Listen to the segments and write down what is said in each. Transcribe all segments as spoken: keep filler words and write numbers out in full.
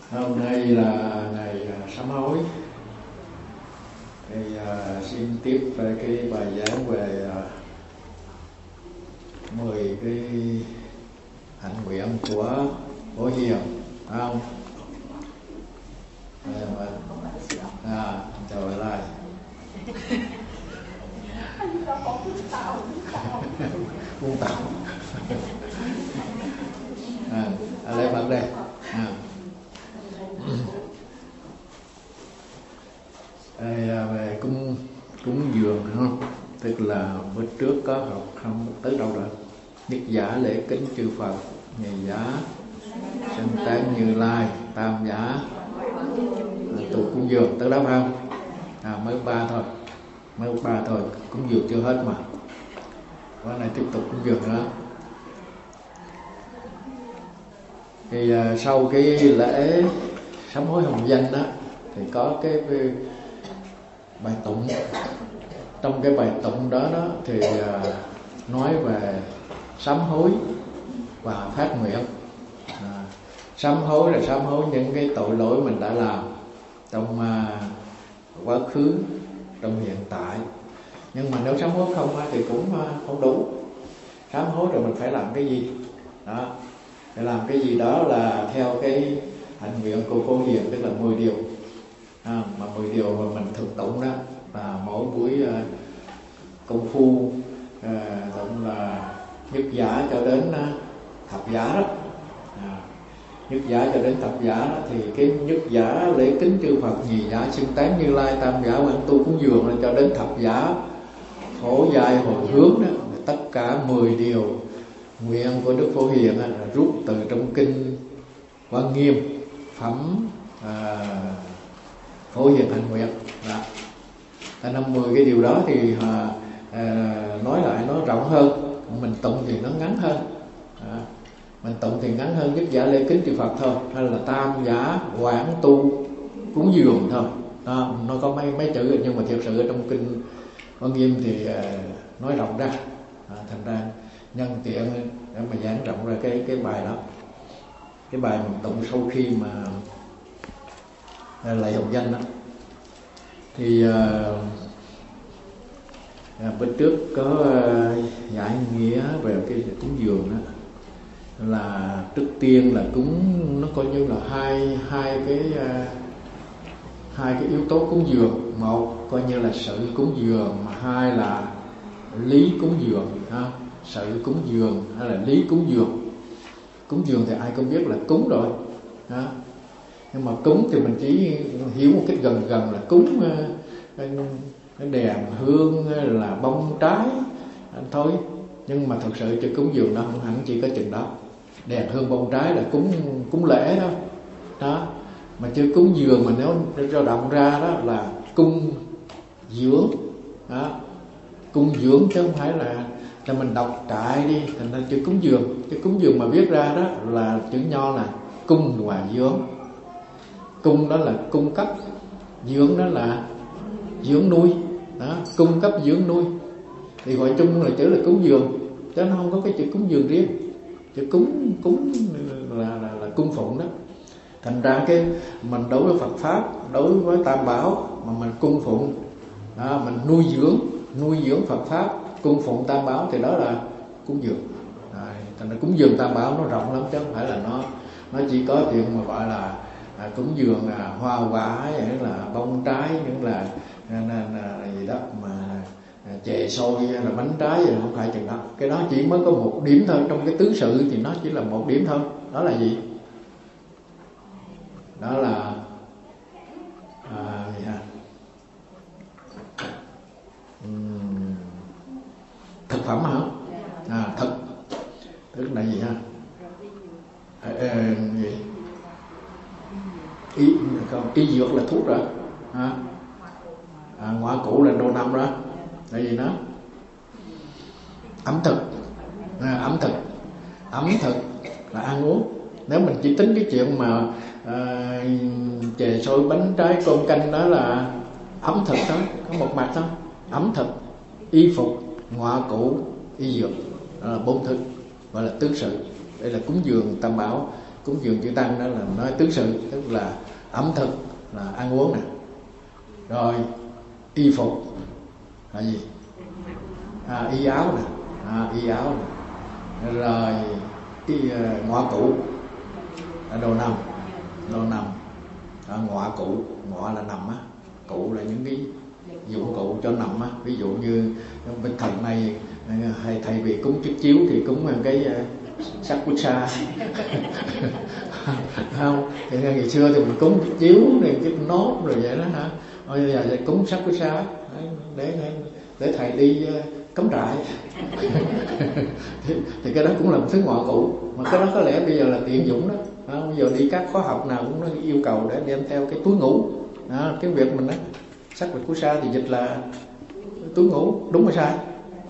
Hôm nay là ngày sám hối. Thì uh, xin tiếp cái bài giảng về uh, mười cái hạnh nguyện của Phổ Hiền, phải không? À, chào bà Lai. Vũng Tàu. À, à lấy bật đây. À. Đây, về cúng cúng dường không? Tức là bữa trước có học không tới đâu rồi. Nhất giả lễ kính chư Phật, nhì giả sanh tán Như Lai, tam giả tụ cúng dường, tới đó phải không? À, mới ba thôi, mới ba thôi, cúng dường chưa hết mà. Qua này tiếp tục cúng dường nữa. Thì uh, sau cái lễ sám hối hồng danh đó thì có cái bài tụng. Trong cái bài tụng đó đó thì uh, nói về sám hối và phát nguyện. À, sám hối là sám hối những cái tội lỗi mình đã làm trong uh, quá khứ, trong hiện tại. Nhưng mà nếu sám hối không thì cũng uh, không đủ. Sám hối rồi mình phải làm cái gì? Đó, phải làm cái gì đó là theo cái hạnh nguyện của Phổ Hiền, tức là mười điều. À, mà mười điều mà mình thực tụng đó là mỗi buổi uh, công phu uh, tụng là nhất giả cho đến uh, thập giả đó. À, nhất giả cho đến thập giả đó, thì cái nhất giả lễ kính chư Phật, nhì giả xưng tán Như Lai, tam giả quán tu cúng dường, là cho đến thập giả phổ giai hồi hướng đó. Tất cả mười điều nguyện của Đức Phổ Hiền là rút từ trong kinh Quan Nghiêm phẩm à, Phổ Hiền hạnh nguyện đó. Tại năm mười cái điều đó thì à, à, nói lại nó rộng hơn, mình tụng thì nó ngắn hơn. À, mình tụng thì ngắn hơn nhất giả lễ kính chư Phật thôi, hay là tam giả quán tu cúng dường thôi. Đó, nó có mấy mấy chữ, nhưng mà thực sự ở trong kinh Quan Nghiêm thì à, nói rộng ra. À, thành ra nhân tiện để mà giảng rộng ra cái cái bài đó, cái bài mình tụng sau khi mà lạy hồng danh đó. Thì uh, à, bên trước có uh, giải nghĩa về cái cúng dường đó, là trước tiên là cúng nó coi như là hai hai cái uh, hai cái yếu tố cúng dường. Một coi như là sự cúng dường, mà hai là lý cúng dường ha. Sự cúng dường hay là lý cúng dường. Cúng dường thì ai cũng biết là cúng rồi ha. Nhưng mà cúng thì mình chỉ hiểu một cái gần gần là cúng cái đèn hương là bông trái thôi. Nhưng mà thật sự chữ cúng dường nó không hẳn chỉ có chừng đó. Đèn hương bông trái là cúng cúng lễ đó. Đó. Mà chữ cúng dường mà nếu cho động ra đó là cung dưỡng đó. Cung dưỡng chứ không phải là cho mình đọc trại đi thành ra chữ cúng dường. Chữ cúng dường mà viết ra đó là chữ nho là cung và dưỡng. Cung đó là cung cấp, dưỡng đó là dưỡng nuôi đó. Cung cấp dưỡng nuôi thì gọi chung là chữ là cúng dường, chứ nó không có cái chữ cúng dường riêng. Chữ cúng cúng là, là, là cung phụng đó. Thành ra cái mình đối với Phật pháp, đối với Tam Bảo mà mình cung phụng đó, mình nuôi dưỡng nuôi dưỡng Phật pháp, cung phụng Tam Bảo thì đó là cúng dường. À, thành ra cúng dường Tam Bảo nó rộng lắm, chứ không phải là nó nó chỉ có chuyện mà gọi là à, cúng dường là hoa quả, hay là bông trái, những là, là, là, là gì đó mà à, chè xôi hay là bánh trái, rồi không phải chừng đó. Cái đó chỉ mới có một điểm thôi, trong cái tứ sự thì nó chỉ là một điểm thôi. Đó là gì? Đó là à, gì hả? Uhm, thực phẩm hả? À, thực tức là gì ha? À, à, gì? Y, không, y dược là thuốc rồi à, à, ngoại cụ là đồ nằm đó. Là gì đó? Ẩm thực. À, ẩm thực ẩm thực là ăn uống. Nếu mình chỉ tính cái chuyện mà à, chè xôi bánh trái cơm canh đó là ẩm thực thôi, có một mặt thôi. Ẩm thực, y phục, ngoại cụ, y dược, đó là bốn thứ, gọi là tứ sự. Đây là cúng dường Tam Bảo. cúng dường chư tăng đó là nói tứ sự, tức là ẩm thực là ăn uống nè, rồi y phục là gì, à, y áo nè, à, y áo nè, rồi y uh, ngọ cụ, đồ nằm, đồ nằm, à, ngọ cụ, ngọ là nằm á, cụ là những cái dụng cụ cho nằm á. Ví dụ như bên thần này hay thay vì cúng chiếc chiếu thì cúng cái uh, Sakucha không, thì ngày xưa thì mình cúng chiếc chiếu này, cái nốt rồi vậy đó hả, bây giờ cúng Sakucha để, để để thầy đi uh, cắm trại thì, thì cái đó cũng là một thứ ngọ cụ, mà cái đó có lẽ bây giờ là tiện dụng đó. À, bây giờ đi các khóa học nào cũng nó yêu cầu để đem theo cái túi ngủ. À, cái việc mình đó sắc vật của sa thì dịch là túi ngủ, đúng hay sai?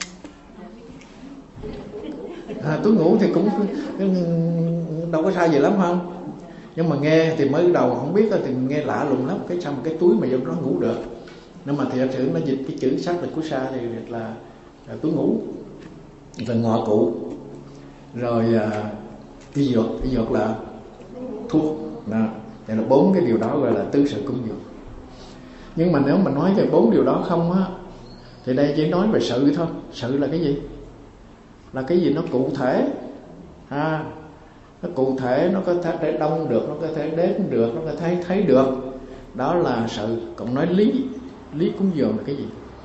À, túi ngủ thì cũng đâu có sai gì lắm không, nhưng mà nghe thì mới đầu không biết thì nghe lạ lùng lắm, cái sao một cái túi mà vô đó ngủ được. Nhưng mà thì thật sự nó dịch cái chữ sắc vật của sa thì là, là túi ngủ, là ngọ cụ. Rồi à, y dược, y dược là thuốc. Đó. Thì là bốn cái điều đó gọi là tứ sự cúng dường. Nhưng mà nếu mà nói về bốn điều đó không á, thì đây chỉ nói về sự thôi. Sự là cái gì? Là cái gì nó cụ thể. À, nó cụ thể, nó có thể đông được, nó có thể đếm được, nó có thể thấy được. Đó là sự. Còn nói lý, lý cúng dường là cái gì?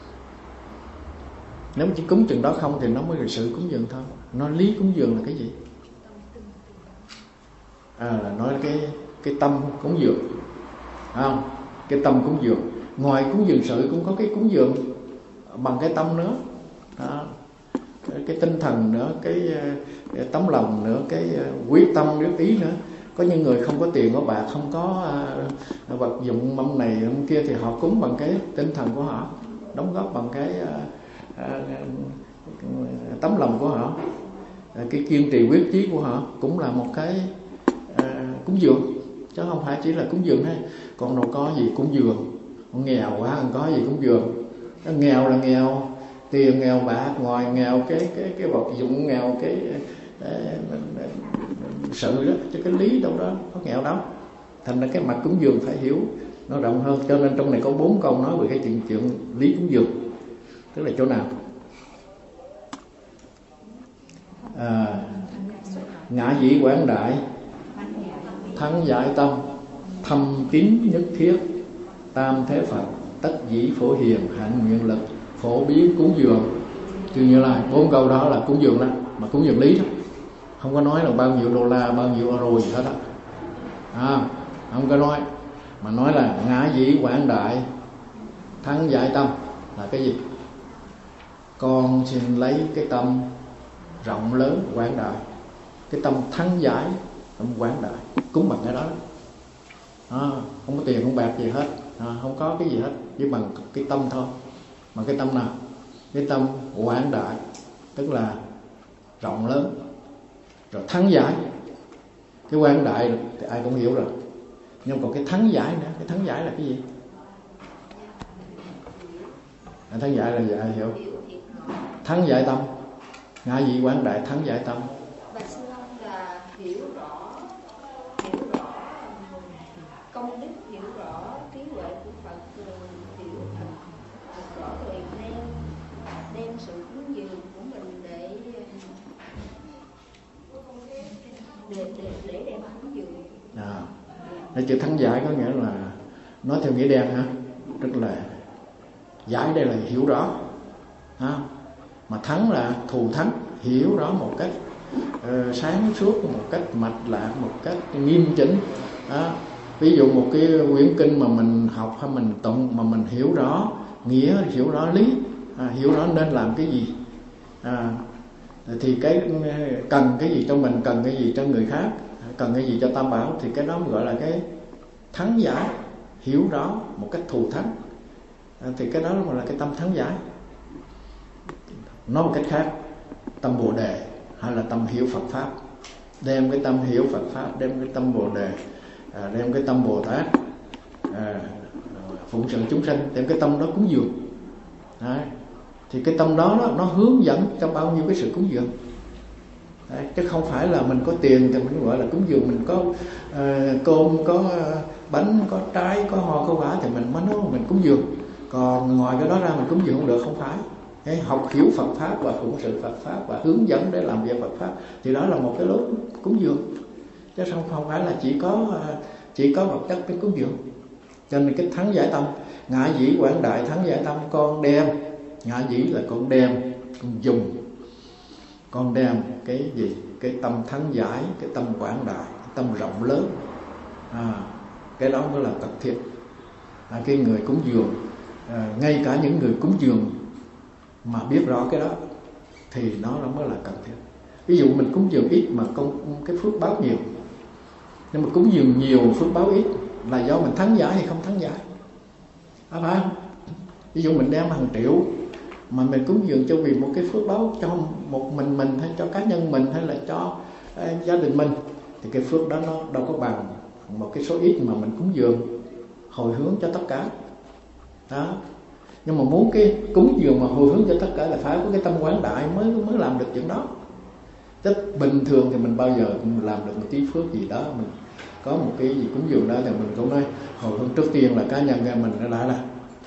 Nếu mà chỉ cúng chừng đó không thì nó mới là sự cúng dường thôi. Nói lý cúng dường là cái gì? À, là nói cái cái tâm cúng dường, không? Cái tâm cúng dường. Ngoài cúng dường sự cũng có cái cúng dường bằng cái tâm nữa. Đó. Cái, cái tinh thần nữa, cái, cái tấm lòng nữa, cái quyết tâm, quyết ý nữa. Có những người không có tiền, có bạc, không có uh, vật dụng mâm này mâm kia thì họ cúng bằng cái tinh thần của họ, đóng góp bằng cái uh, uh, tấm lòng của họ, uh, cái kiên trì quyết chí của họ cũng là một cái uh, cúng dường, chứ không phải chỉ là cúng dường thôi. Còn đâu có gì cúng dường, nghèo quá không có gì cúng dường. Nghèo là nghèo tiền, nghèo bạc, ngoài nghèo cái cái cái vật dụng, nghèo cái uh, sự đó, chứ cái lý đâu đó có nghèo đâu. Thành ra cái mặt cúng dường phải hiểu nó rộng hơn. Cho nên trong này có bốn câu nói về cái chuyện chuyện lý cúng dường. Tức là chỗ nào? À, ngã dĩ quảng đại, thắng giải tâm, thâm tín nhất thiết, tam thế Phật, tất dĩ phổ hiền, hạnh nguyện lực, phổ biến cúng dường. Chư Như Lai, bốn câu đó là cúng dường đó, mà cúng dường lý đó. Không có nói là bao nhiêu đô la, bao nhiêu euro gì hết á. À, không có nói. Mà nói là ngã dĩ quảng đại, thắng giải tâm là cái gì? Con xin lấy cái tâm rộng lớn quảng đại, cái tâm thắng giải, tâm quảng đại, cúng bằng cái đó. À, không có tiền, không bạc gì hết, à, không có cái gì hết, chỉ bằng cái tâm thôi. Mà cái tâm nào? Cái tâm quảng đại, tức là rộng lớn. Rồi thắng giải, cái quảng đại thì ai cũng hiểu rồi, nhưng còn cái thắng giải nữa. Cái thắng giải là cái gì? À, thắng giải là gì ai hiểu? Thắng giải tâm, ngã dĩ quảng đại, thắng giải tâm. Và xin ông là hiểu rõ, hiểu rõ công đức, hiểu rõ trí huệ của Phật, rồi hiểu thật rõ rồi đem đem sự cúng dường của mình để để để để đem cúng dường. À, cái chữ thắng giải có nghĩa là nói theo nghĩa đen ha, tức là giải đây là hiểu rõ, ha. Mà thắng là thù thắng, hiểu rõ một cách uh, sáng suốt, một cách mạch lạc, một cách nghiêm chỉnh. Đó. Ví dụ một cái quyển kinh mà mình học hay mình tụng mà mình hiểu rõ nghĩa, hiểu rõ lý, à, hiểu rõ nên làm cái gì, à, thì cái cần cái gì cho mình, cần cái gì cho người khác, cần cái gì cho tam bảo, thì cái đó gọi là cái thắng giải, hiểu rõ một cách thù thắng, à, thì cái đó gọi là cái tâm thắng giải. Nói một cách khác, tâm Bồ Đề hay là tâm hiểu Phật Pháp, đem cái tâm hiểu Phật Pháp, đem cái tâm Bồ Đề, à, đem cái tâm Bồ Tát, à, phụng sự chúng sanh, đem cái tâm đó cúng dường. Đấy. Thì cái tâm đó, đó nó hướng dẫn cho bao nhiêu cái sự cúng dường. Đấy, chứ không phải là mình có tiền thì mình gọi là cúng dường, mình có uh, cơm, có uh, bánh, có trái, có hoa, có quả thì mình mới nói mình cúng dường. Còn ngoài cái đó ra mình cúng dường không được, không phải. Đấy, học hiểu Phật Pháp và phụng sự Phật Pháp và hướng dẫn để làm việc Phật Pháp thì đó là một cái lối cúng dường. Chứ không, không phải là chỉ có uh, chỉ có vật chất cái cúng dường. Cho nên cái thắng giải tâm, ngã dĩ quảng đại thắng giải tâm, con đem, ngã dĩ là con đem, con dùng, con đem cái gì? Cái tâm thắng giải, cái tâm quảng đại, cái tâm rộng lớn. À, cái đó mới là cần thiết. À, cái người cúng dường, à, ngay cả những người cúng dường mà biết rõ cái đó thì nó mới là cần thiết. Ví dụ mình cúng dường ít mà công cái phước báo nhiều, nhưng mà cúng dường nhiều phước báo ít là do mình thắng giải hay không thắng giải, à, phải không? Ví dụ mình đem hàng triệu mà mình cúng dường cho vì một cái phước báo cho một mình mình hay cho cá nhân mình hay là cho uh, gia đình mình thì cái phước đó nó đâu có bằng một cái số ít mà mình cúng dường hồi hướng cho tất cả đó. Nhưng mà muốn cái cúng dường mà hồi hướng cho tất cả là phải có cái tâm quảng đại mới mới làm được chuyện đó. Tức bình thường thì mình bao giờ mình làm được một tí phước gì đó, mình có một cái gì cúng dường đó thì mình cũng nói hồi hướng trước tiên là cá nhân ra mình đã là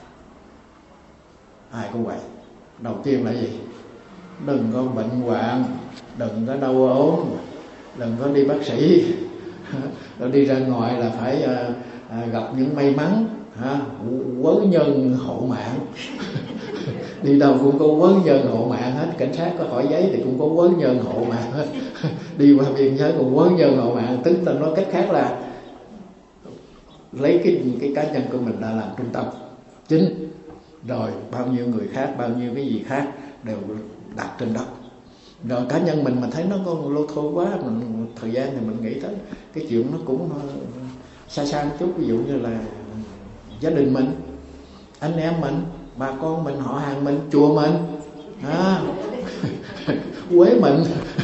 ai cũng vậy. Đầu tiên là gì? Đừng có bệnh hoạn, đừng có đau ốm, đừng có đi bác sĩ, rồi đi ra ngoài là phải à, à, gặp những may mắn, ha, quớ nhân hộ mạng. Đi đâu cũng có quớ nhân hộ mạng hết, cảnh sát có hỏi giấy thì cũng có quớ nhân hộ mạng hết. Đi qua biên giới cũng quớ nhân hộ mạng, tức là nói cách khác là lấy cái cái cá nhân của mình đã làm trung tâm chính, rồi bao nhiêu người khác, bao nhiêu cái gì khác đều đặt trên đó. Rồi cá nhân mình mà thấy nó có lô thô quá, mình thời gian thì mình nghĩ tới cái chuyện nó cũng xa xa một chút. Ví dụ như là gia đình mình, anh em mình, bà con mình, họ hàng mình, chùa mình, à, quế mình,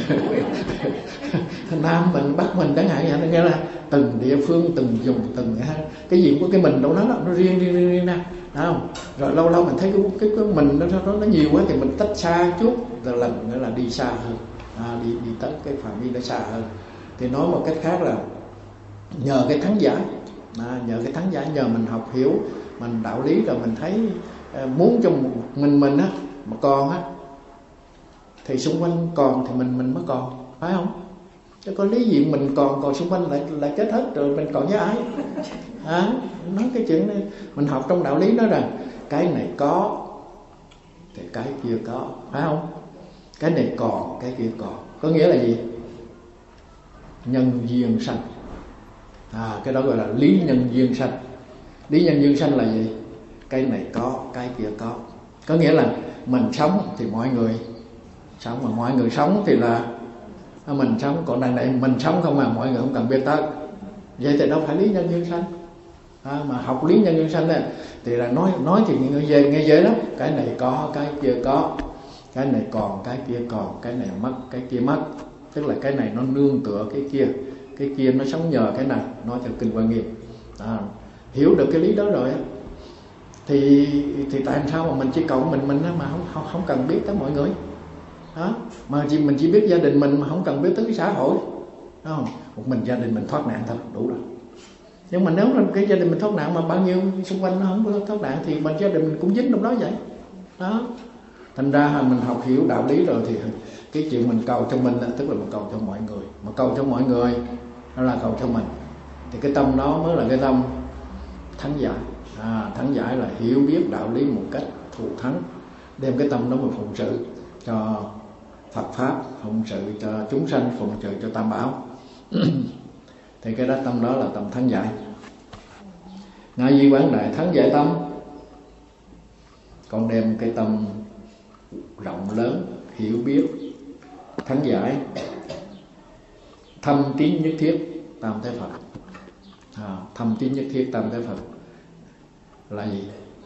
Nam mình, Bắc mình chẳng hạn vậy. Nghĩa là từng địa phương, từng vùng, từng cái gì cũng có cái mình đâu đó, nó riêng riêng riêng, riêng ra, không? Rồi lâu lâu mình thấy cái cái, cái mình nó, nó nó nhiều quá thì mình tách xa chút, rồi lần nữa là đi xa hơn, à, đi đi tới cái phạm vi nó xa hơn. Thì nói một cách khác là nhờ cái thắng giải, à, nhờ cái thắng giải, nhờ mình học hiểu, mình đạo lý rồi mình thấy à, muốn cho mình mình á mà còn á thì xung quanh còn thì mình mình mới còn, phải không? Chứ có lý gì mình còn còn xung quanh lại lại chết hết rồi mình còn với ai? À, nói cái chuyện này mình học trong đạo lý nói rằng cái này có thì cái kia có, phải không? Cái này còn, cái kia còn. Có nghĩa là gì? Nhân duyên sanh. À, cái đó gọi là lý nhân duyên sanh. Lý nhân duyên sanh là gì? Cái này có, cái kia có. Có nghĩa là mình sống thì mọi người sống, mà mọi người sống thì là mình sống. Còn đằng này mình sống không mà mọi người không cần biết tới. Vậy thì đâu phải lý nhân duyên sanh. À, mà học lý nhân duyên sanh này, thì là nói nói thì nghe dễ, nghe dễ lắm. Cái này có, cái kia có. Cái này còn, cái kia còn. Cái này mất, cái kia mất. Tức là cái này nó nương tựa cái kia, cái kia nó sống nhờ cái này. Nói theo Kinh Hoa Nghiêm. À, hiểu được cái lý đó rồi thì thì tại sao mà mình chỉ cầu mình mình mà không không, không cần biết tới mọi người đó, mà chỉ, mình chỉ biết gia đình mình mà không cần biết tới cái xã hội, đúng không? Một mình gia đình mình thoát nạn thôi đủ rồi. Nhưng mà nếu là cái gia đình mình thoát nạn mà bao nhiêu xung quanh nó không có thoát nạn thì mình gia đình mình cũng dính trong đó vậy đó. Thành ra mình học hiểu đạo lý rồi thì cái chuyện mình cầu cho mình tức là mình cầu cho mọi người, mà cầu cho mọi người nó là cầu cho mình, thì cái tâm đó mới là cái tâm thắng giải. À, thắng giải là hiểu biết đạo lý một cách thù thắng, đem cái tâm đó mà phụng sự cho Phật Pháp, phụng sự cho chúng sanh, phụng sự cho Tam Bảo. Thì cái đó tâm đó là tâm thắng giải. Ngã di quán đại thắng giải tâm, con đem cái tâm rộng lớn, hiểu biết, thắng giải, thâm tín nhất thiết tam thế Phật. À, thâm tín nhất thiết tam thế Phật là gì?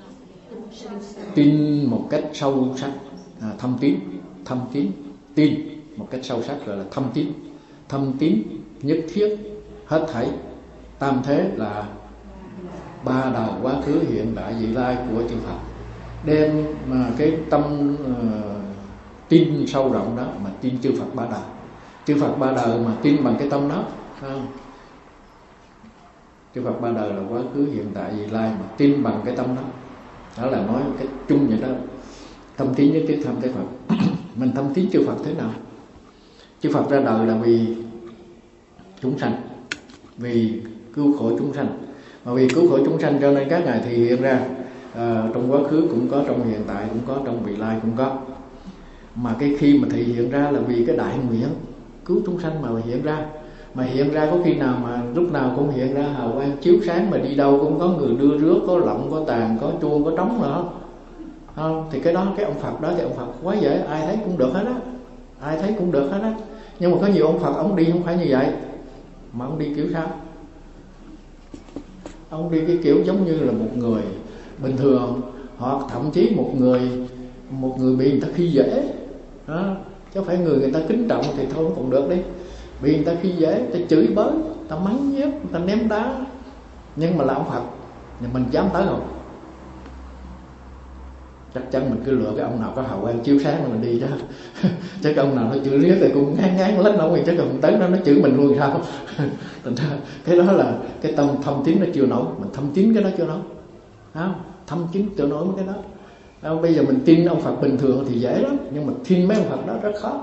Tin một cách sâu sắc. À, thâm tín, thâm tín, tin một cách sâu sắc gọi là thâm tín. Thâm tín nhất thiết hết thảy tam thế là ba đầu quá khứ hiện tại vị lai của chư Phật. Đem mà cái tâm uh, tin sâu rộng đó mà tin chư Phật ba đầu, chư Phật ba đời mà tin bằng cái tâm đó, không? Chư Phật ba đời là quá khứ, hiện tại, vị lai mà tin bằng cái tâm đó, đó là nói cái chung vậy đó. Thâm tín nhất thiết tham thế Phật. Mình thâm tín chư Phật thế nào? Chư Phật ra đời là vì chúng sanh, vì cứu khổ chúng sanh. Mà vì cứu khổ chúng sanh cho nên các ngài thì hiện ra à, trong quá khứ cũng có, trong hiện tại cũng có, trong vị lai cũng có. Mà cái khi mà thị hiện ra là vì cái đại nguyện cứu chúng sanh mà hiện ra. Mà hiện ra có khi nào mà lúc nào cũng hiện ra hào quang chiếu sáng, mà đi đâu cũng có người đưa rước, có lọng, có tàn, có chuông, có trống nữa không? Không? Thì cái đó, cái ông Phật đó thì ông Phật quá dễ, ai thấy cũng được hết á, ai thấy cũng được hết á. Nhưng mà có nhiều ông Phật ông đi không phải như vậy, mà ông đi kiểu sao? Ông đi cái kiểu giống như là một người bình thường, hoặc thậm chí một người một người bị người ta khi dễ đó. Chứ phải người người ta kính trọng thì thôi cũng được đi. Bị người ta khi dễ, người ta chửi bới, người ta mắng nhiếc, người ta ném đá, nhưng mà là ông Phật, nhưng mình dám tới không? Chắc chắn mình cứ lựa cái ông nào có hào quang chiếu sáng mình đi chứ. Chứ cái ông nào nó chửi riết thì cũng ngán ngán lết nổi, chứ còn tới đó nó chửi mình luôn sao? Cái đó là cái tâm thâm tín nó chưa nổi, mình thâm tín cái đó chưa nổi, không? Thâm tín chưa nổi cái đó. À, bây giờ mình tin ông Phật bình thường thì dễ lắm, nhưng mà tin mấy ông Phật đó rất khó.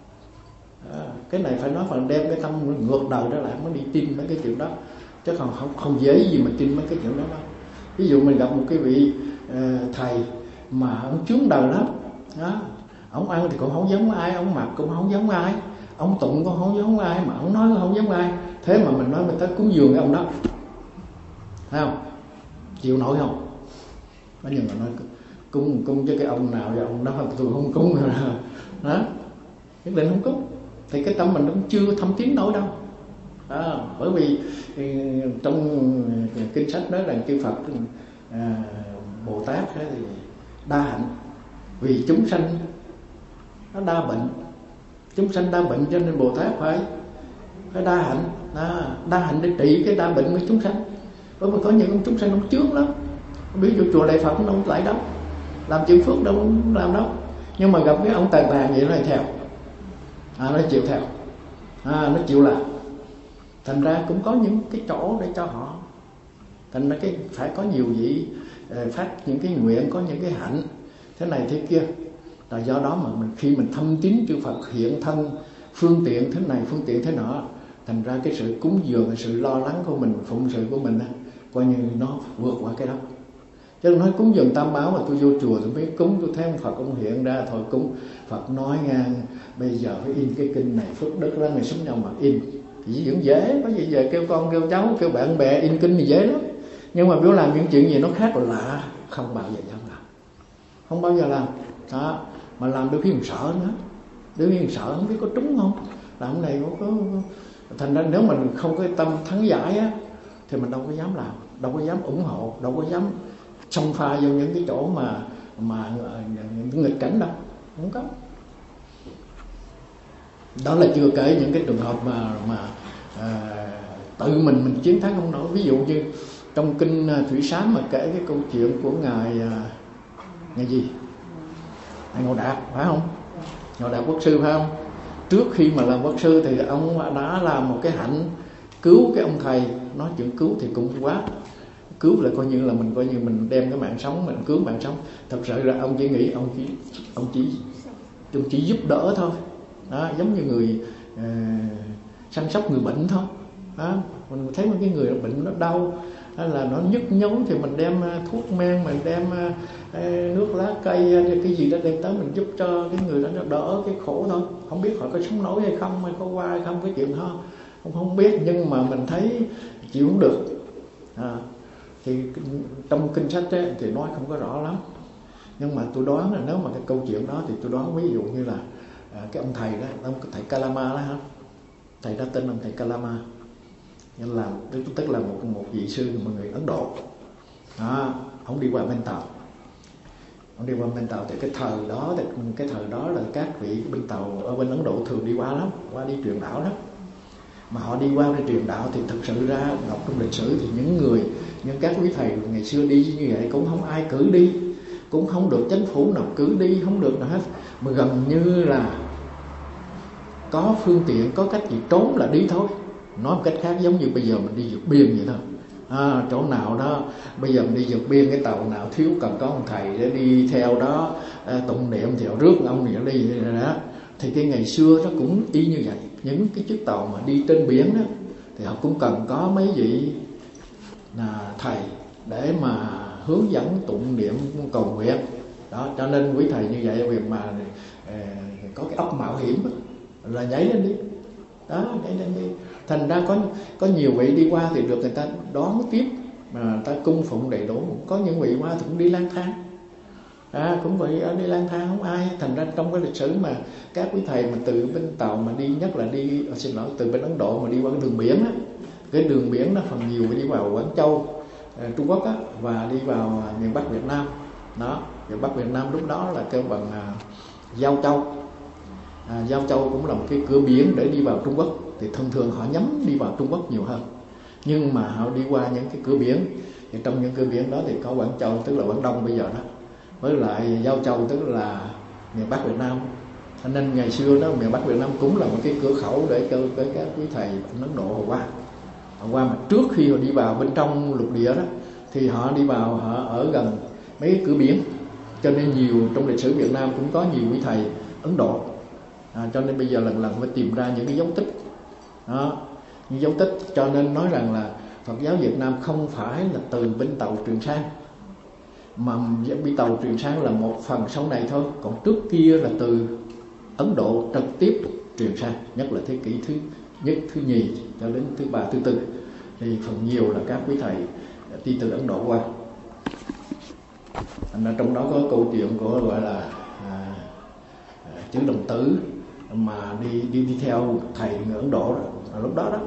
À, cái này phải nói phần đem cái tâm ngược đời trở lại mới đi tin mấy cái chuyện đó, chứ còn không không dễ gì mà tin mấy cái chuyện đó đâu. Ví dụ mình gặp một cái vị uh, thầy mà ông chướng đời lắm đó, ông ăn thì cũng không giống ai, ông mặc cũng không giống ai, ông tụng cũng không giống ai, mà ông nói cũng không giống ai. Thế mà mình nói mình tới cúng dường cái ông đó, thấy không? Chịu nổi không? Có nhiều người nói cúng cúng cho cái ông nào vậy, ông đó tôi không cúng rồi đó, nhất định không cúng. Thì cái tâm mình cũng chưa thâm tín nổi đâu. À, bởi vì trong kinh sách nói rằng chư Phật à, Bồ Tát thì đa hạnh, vì chúng sanh nó đa bệnh, chúng sanh đa bệnh cho nên Bồ Tát phải phải đa hạnh, à, đa hạnh để trị cái đa bệnh của chúng sanh. Bởi vì có những ông chúng sanh ông chướng lắm, ví dụ chùa Đại Phật nó không lại đâu, làm chuyện phước đâu làm đâu, nhưng mà gặp cái ông tàn tàn vậy nó lại theo, à, nó chịu theo, à, nó chịu làm. Thành ra cũng có những cái chỗ để cho họ, thành ra cái phải có nhiều vị phát những cái nguyện, có những cái hạnh thế này thế kia. Là do đó mà mình khi mình thâm tín chư Phật hiện thân phương tiện thế này phương tiện thế nọ, thành ra cái sự cúng dường, sự lo lắng của mình, phụng sự của mình coi như nó vượt qua cái đó. Chứ nói cúng dường tam bảo mà tôi vô chùa tôi biết cúng, tôi thấy ông Phật ông hiện ra thôi cúng. Phật nói ngang bây giờ phải in cái kinh này, phước đức lắm, này sống nhau mà in thì vẫn dễ, có gì về kêu con kêu cháu kêu bạn bè in kinh thì dễ lắm. Nhưng mà biểu làm những chuyện gì nó khác là lạ, không bao giờ dám làm, không bao giờ làm đó. Mà làm đôi khi mình sợ nữa, đôi khi mình sợ không biết có trúng không, làm cái này có, có thành ra nếu mình không có tâm thắng giải á thì mình đâu có dám làm, đâu có dám ủng hộ, đâu có dám xông pha vô những cái chỗ mà mà những nghịch cảnh đâu, không có. Đó là chưa kể những cái trường hợp mà mà à, tự mình mình chiến thắng không nổi. Ví dụ như trong kinh Thủy Sám mà kể cái câu chuyện của ngài ngài gì, ngài Ngộ Đạt phải không? Ngộ Đạt Quốc sư phải không? Trước khi mà làm quốc sư thì ông đã làm một cái hạnh cứu cái ông thầy. Nói chuyện cứu thì cũng quá, cứu là coi như là mình coi như mình đem cái mạng sống mình cứu mạng sống. Thật sự là ông chỉ nghĩ ông chỉ ông chỉ ông chỉ giúp đỡ thôi đó, giống như người uh, săn sóc người bệnh thôi đó. Mình thấy một cái người bệnh nó đau hay là nó nhức nhối thì mình đem thuốc men, mình đem uh, nước lá cây cái gì đó đem tới mình giúp cho cái người đó nó đỡ cái khổ thôi. Không biết họ có sống nổi hay không, hay có qua hay không, cái chuyện đó không không biết, nhưng mà mình thấy chịu không được à. Thì trong kinh sách ấy, thì nói không có rõ lắm, nhưng mà tôi đoán là nếu mà cái câu chuyện đó thì tôi đoán ví dụ như là à, cái ông thầy đó, ông thầy Kalama đó ha, thầy đó tên ông thầy Kalama, nên là tức, tức là một một vị sư một người Ấn Độ đó, ông đi qua bên Tàu, ông đi qua bên Tàu thì cái thời đó cái thời đó là các vị bên Tàu ở bên Ấn Độ thường đi qua lắm, qua đi truyền đạo đó. Mà họ đi qua để truyền đạo thì thực sự ra đọc trong lịch sử thì những người, những các quý thầy ngày xưa đi như vậy cũng không ai cử đi, cũng không được chính phủ nào cử đi, không được nào hết, mà gần như là có phương tiện, có cách gì trốn là đi thôi. Nói một cách khác giống như bây giờ mình đi vượt biên vậy thôi. À, chỗ nào đó bây giờ mình đi vượt biên, cái tàu nào thiếu cần có ông thầy để đi theo đó, à, tụng niệm thì họ rước ông này đi vậy đó. Thì cái ngày xưa nó cũng y như vậy. Những cái chiếc tàu mà đi trên biển đó thì họ cũng cần có mấy vị là thầy để mà hướng dẫn tụng niệm cầu nguyện đó. Cho nên quý thầy như vậy, việc mà à, có cái óc mạo hiểm đó, là nhảy lên đi đó, nhảy lên đi. Thành ra có có nhiều vị đi qua thì được người ta đón tiếp mà người ta cung phụng đầy đủ. Có những vị qua thì cũng đi lang thang, à, cũng vậy, ở đi lang thang không ai. Thành ra trong cái lịch sử mà các quý thầy mà từ bên tàu mà đi, nhất là đi xin lỗi từ bên Ấn Độ mà đi qua cái đường biển á, cái đường biển đó phần nhiều đi vào Quảng Châu, Trung Quốc á, và đi vào miền Bắc Việt Nam đó. Miền Bắc Việt Nam lúc đó là kêu bằng à, Giao Châu. À, Giao Châu cũng là một cái cửa biển để đi vào Trung Quốc, thì thường thường họ nhắm đi vào Trung Quốc nhiều hơn. Nhưng mà họ đi qua những cái cửa biển, thì trong những cửa biển đó thì có Quảng Châu, tức là Quảng Đông bây giờ đó, với lại Giao Châu tức là miền Bắc Việt Nam. Cho nên ngày xưa đó miền Bắc Việt Nam cũng là một cái cửa khẩu để cho các quý thầy Ấn Độ họ qua. Họ qua mà trước khi họ đi vào bên trong lục địa đó thì họ đi vào, họ ở gần mấy cái cửa biển. Cho nên nhiều trong lịch sử Việt Nam cũng có nhiều quý thầy Ấn Độ. À, cho nên bây giờ lần lần mới tìm ra những cái dấu tích đó, những dấu tích. Cho nên nói rằng là Phật giáo Việt Nam không phải là từ bên tàu truyền sang, mà bên tàu truyền sang là một phần sau này thôi. Còn trước kia là từ Ấn Độ trực tiếp truyền sang, nhất là thế kỷ thứ nhất, thứ nhì cho đến thứ ba, thứ tư, thì phần nhiều là các quý thầy đi từ Ấn Độ qua. Thành ra trong đó có câu chuyện của gọi là à, chữ Đồng Tử mà đi đi đi theo thầy người Ấn Độ đó, lúc đó đó.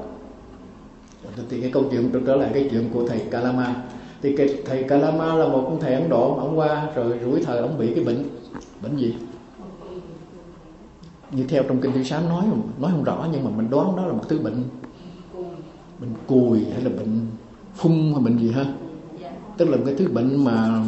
Thì cái câu chuyện trở lại cái chuyện của thầy Kalama. Thì cái thầy Kalama là một thầy Ấn Độ, ông qua rồi rủi thời ông bị cái bệnh bệnh gì? Như theo trong kinh Địa Sám nói nói không rõ, nhưng mà mình đoán đó là một thứ bệnh bệnh cùi hay là bệnh phun hay bệnh gì ha. Tức là một cái thứ bệnh mà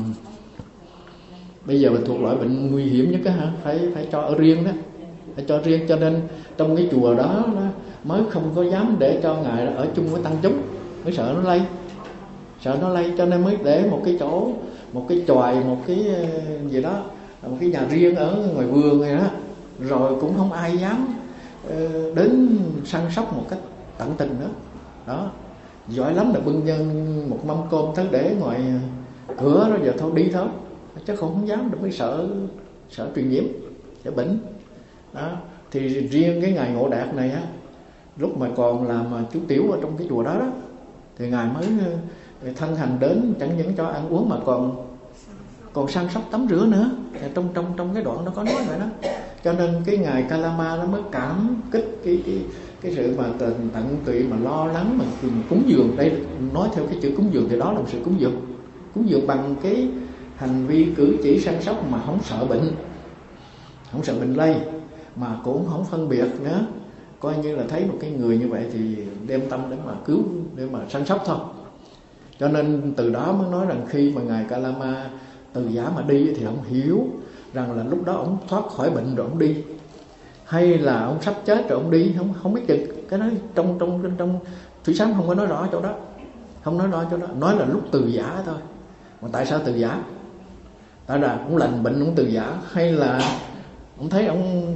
bây giờ là thuộc loại bệnh nguy hiểm nhất á hả, phải phải cho ở riêng đó, phải cho riêng. Cho nên trong cái chùa đó nó mới không có dám để cho ngài ở chung với tăng chúng, mới sợ nó lây, sợ nó lây. Cho nên mới để một cái chỗ, một cái chòi, một cái gì đó, một cái nhà riêng ở ngoài vườn này đó. Rồi cũng không ai dám đến săn sóc một cách tận tình nữa đó. Giỏi lắm là bưng nhân một mâm cơm tới để ngoài cửa đó, giờ thôi đi thôi, chứ không, không dám, được mới sợ sợ truyền nhiễm, sợ bệnh đó. Thì riêng cái ngài Ngộ Đạt này á, lúc mà còn làm chú tiểu ở trong cái chùa đó đó, thì ngài mới thân hành đến chẳng những cho ăn uống mà còn còn săn sóc tắm rửa nữa. Trong trong trong cái đoạn nó có nói vậy đó. Cho nên cái ngài Kalama nó mới cảm kích cái cái cái sự mà tận tận tụy mà lo lắng mà cúng dường. Đây nói theo cái chữ cúng dường thì đó là một sự cúng dường, cúng dường bằng cái hành vi cử chỉ săn sóc mà không sợ bệnh, không sợ bệnh lây, mà cũng không phân biệt nữa. Coi như là thấy một cái người như vậy thì đem tâm để mà cứu, để mà săn sóc thôi. Cho nên từ đó mới nói rằng khi mà ngài Kalama từ giả mà đi thì ông hiểu rằng là lúc đó ông thoát khỏi bệnh rồi ông đi, hay là ông sắp chết rồi ông đi, không không biết chừng. Cái đó trong trong trong, trong Thủy Sám không có nói rõ chỗ đó, không nói rõ chỗ đó, nói là lúc từ giả thôi. Mà tại sao từ giả? Tại là ông lành bệnh ông từ giả, hay là ông thấy ông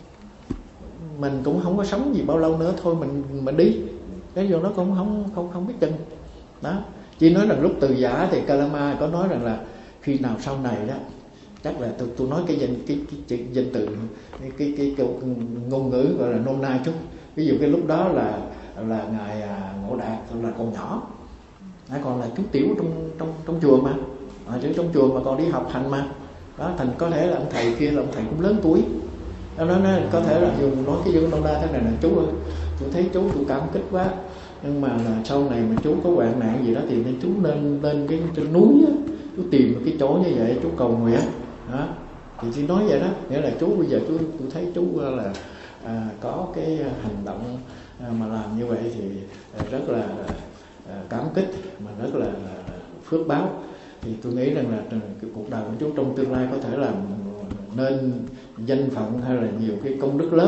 mình cũng không có sống gì bao lâu nữa, thôi mình mình đi. Cái điều đó cũng không không không biết chừng đó. Chỉ nói rằng lúc từ giả thì Kalama có nói rằng là khi nào sau này đó, chắc là tôi tôi nói cái danh cái cái, cái danh từ cái cái, cái, cái ngôn ngữ gọi là nôm na chút. Ví dụ cái lúc đó là là ngài Ngộ Đạt là còn nhỏ, à, còn là chú tiểu trong trong trong chùa mà, à, trong chùa mà còn đi học hành mà đó. Thành có thể là ông thầy kia là ông thầy cũng lớn tuổi đó, nó nói có thể là dùng nói cái chữ nôm na thế này là chú ơi, tôi thấy chú tôi cảm kích quá, nhưng mà là sau này mà chú có hoạn nạn gì đó thì nên chú nên lên cái trên núi á, chú tìm một cái chỗ như vậy chú cầu nguyện đó. Thì chỉ nói vậy đó, nghĩa là chú bây giờ chú tôi thấy chú là à, có cái hành động à, mà làm như vậy thì rất là à, cảm kích, mà rất là phước báo. Thì tôi nghĩ rằng là cái cuộc đời của chú trong tương lai có thể là nên danh phận hay là nhiều cái công đức lớn,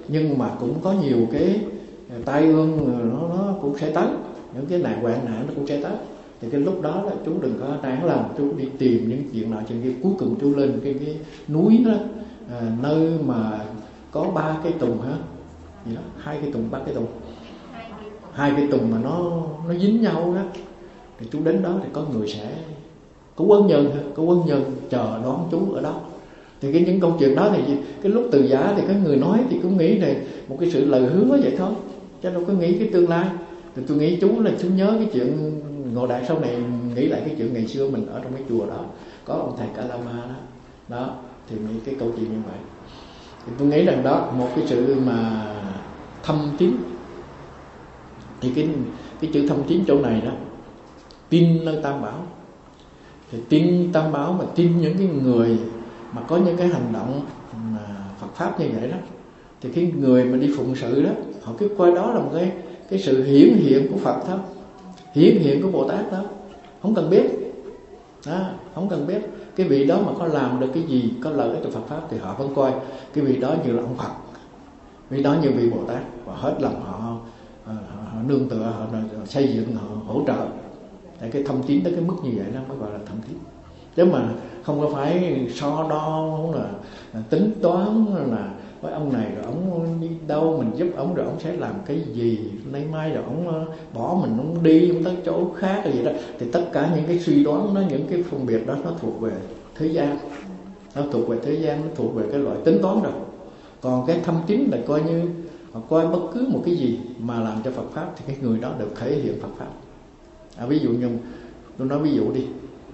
nhưng mà cũng có nhiều cái tai ương nó, nó cũng sẽ tới, những cái nạn hoạn nạn nó cũng sẽ tới. Thì cái lúc đó là chú đừng có nản lòng, chú đi tìm những chuyện nào chuyện kia. Cuối cùng chú lên cái, cái núi đó, à, nơi mà có ba cái tùng hả, gì đó, hai cái tùng, ba cái tùng, hai cái tùng mà nó nó dính nhau đó. Thì chú đến đó thì có người sẽ có quân nhân, có quân nhân chờ đón chú ở đó. Thì cái những câu chuyện đó thì cái lúc từ giả thì cái người nói thì cũng nghĩ này một cái sự lời hứa vậy thôi, chứ đâu có nghĩ cái tương lai. Thì tôi nghĩ chú là chú nhớ cái chuyện Ngộ Đại sau này nghĩ lại cái chuyện ngày xưa mình ở trong cái chùa đó có ông thầy Kalama đó, đó thì nghĩ cái câu chuyện như vậy. Thì tôi nghĩ rằng đó một cái sự mà thâm tín. Thì cái cái chữ thâm tín chỗ này đó, tin nơi Tam Bảo. Thì tin Tam Bảo mà tin những cái người mà có những cái hành động mà Phật pháp như vậy đó, thì cái người mà đi phụng sự đó, họ cứ coi đó là một cái cái sự hiển hiện của Phật thôi, hiển hiện của Bồ Tát đó, không cần biết, đó, không cần biết cái vị đó mà có làm được cái gì, có lợi ích cho Phật pháp thì họ vẫn coi cái vị đó như là ông Phật, vị đó như vị Bồ Tát, và hết lòng họ, họ, họ nương tựa, họ, họ xây dựng, họ hỗ trợ. Tại cái thâm tín tới cái mức như vậy đó mới gọi là thâm tín. Chứ mà không có phải so đo là, là tính toán là với ông này rồi ông đi đâu mình giúp ông rồi ông sẽ làm cái gì, nay mai rồi ông bỏ mình ông đi ông tới chỗ khác hay gì đó. Thì tất cả những cái suy đoán đó, những cái phân biệt đó nó thuộc về thế gian, nó thuộc về thế gian, nó thuộc về cái loại tính toán rồi. Còn cái thâm tín là coi như họ coi bất cứ một cái gì mà làm cho Phật pháp thì cái người đó được thể hiện Phật pháp. À, ví dụ như tôi nói ví dụ đi,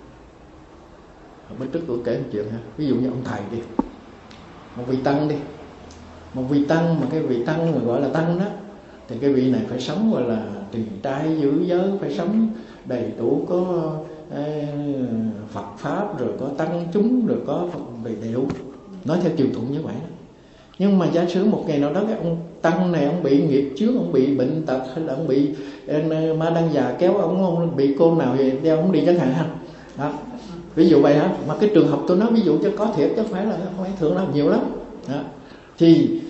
bên trước tôi kể một chuyện ha, ví dụ như ông thầy đi, một vị tăng đi, một vị tăng mà cái vị tăng mà gọi là tăng đó, thì cái vị này phải sống gọi là trì trai giữ giới, phải sống đầy đủ, có eh, Phật pháp, rồi có tăng chúng, rồi có Phật về điệu, nói theo chiều thuận như vậy đó. Nhưng mà giả sử một ngày nào đó cái ông tăng này ông bị nghiệp chướng, ông bị bệnh tật, hay là ông bị ma đăng già kéo ông, ông bị cô nào thì đeo ông đi chẳng hạn ha. Đó. Ví dụ vậy hả? Mà cái trường hợp tôi nói ví dụ cho có thiệt chứ không phải là không phải thường lắm, nhiều lắm. Đó. Thì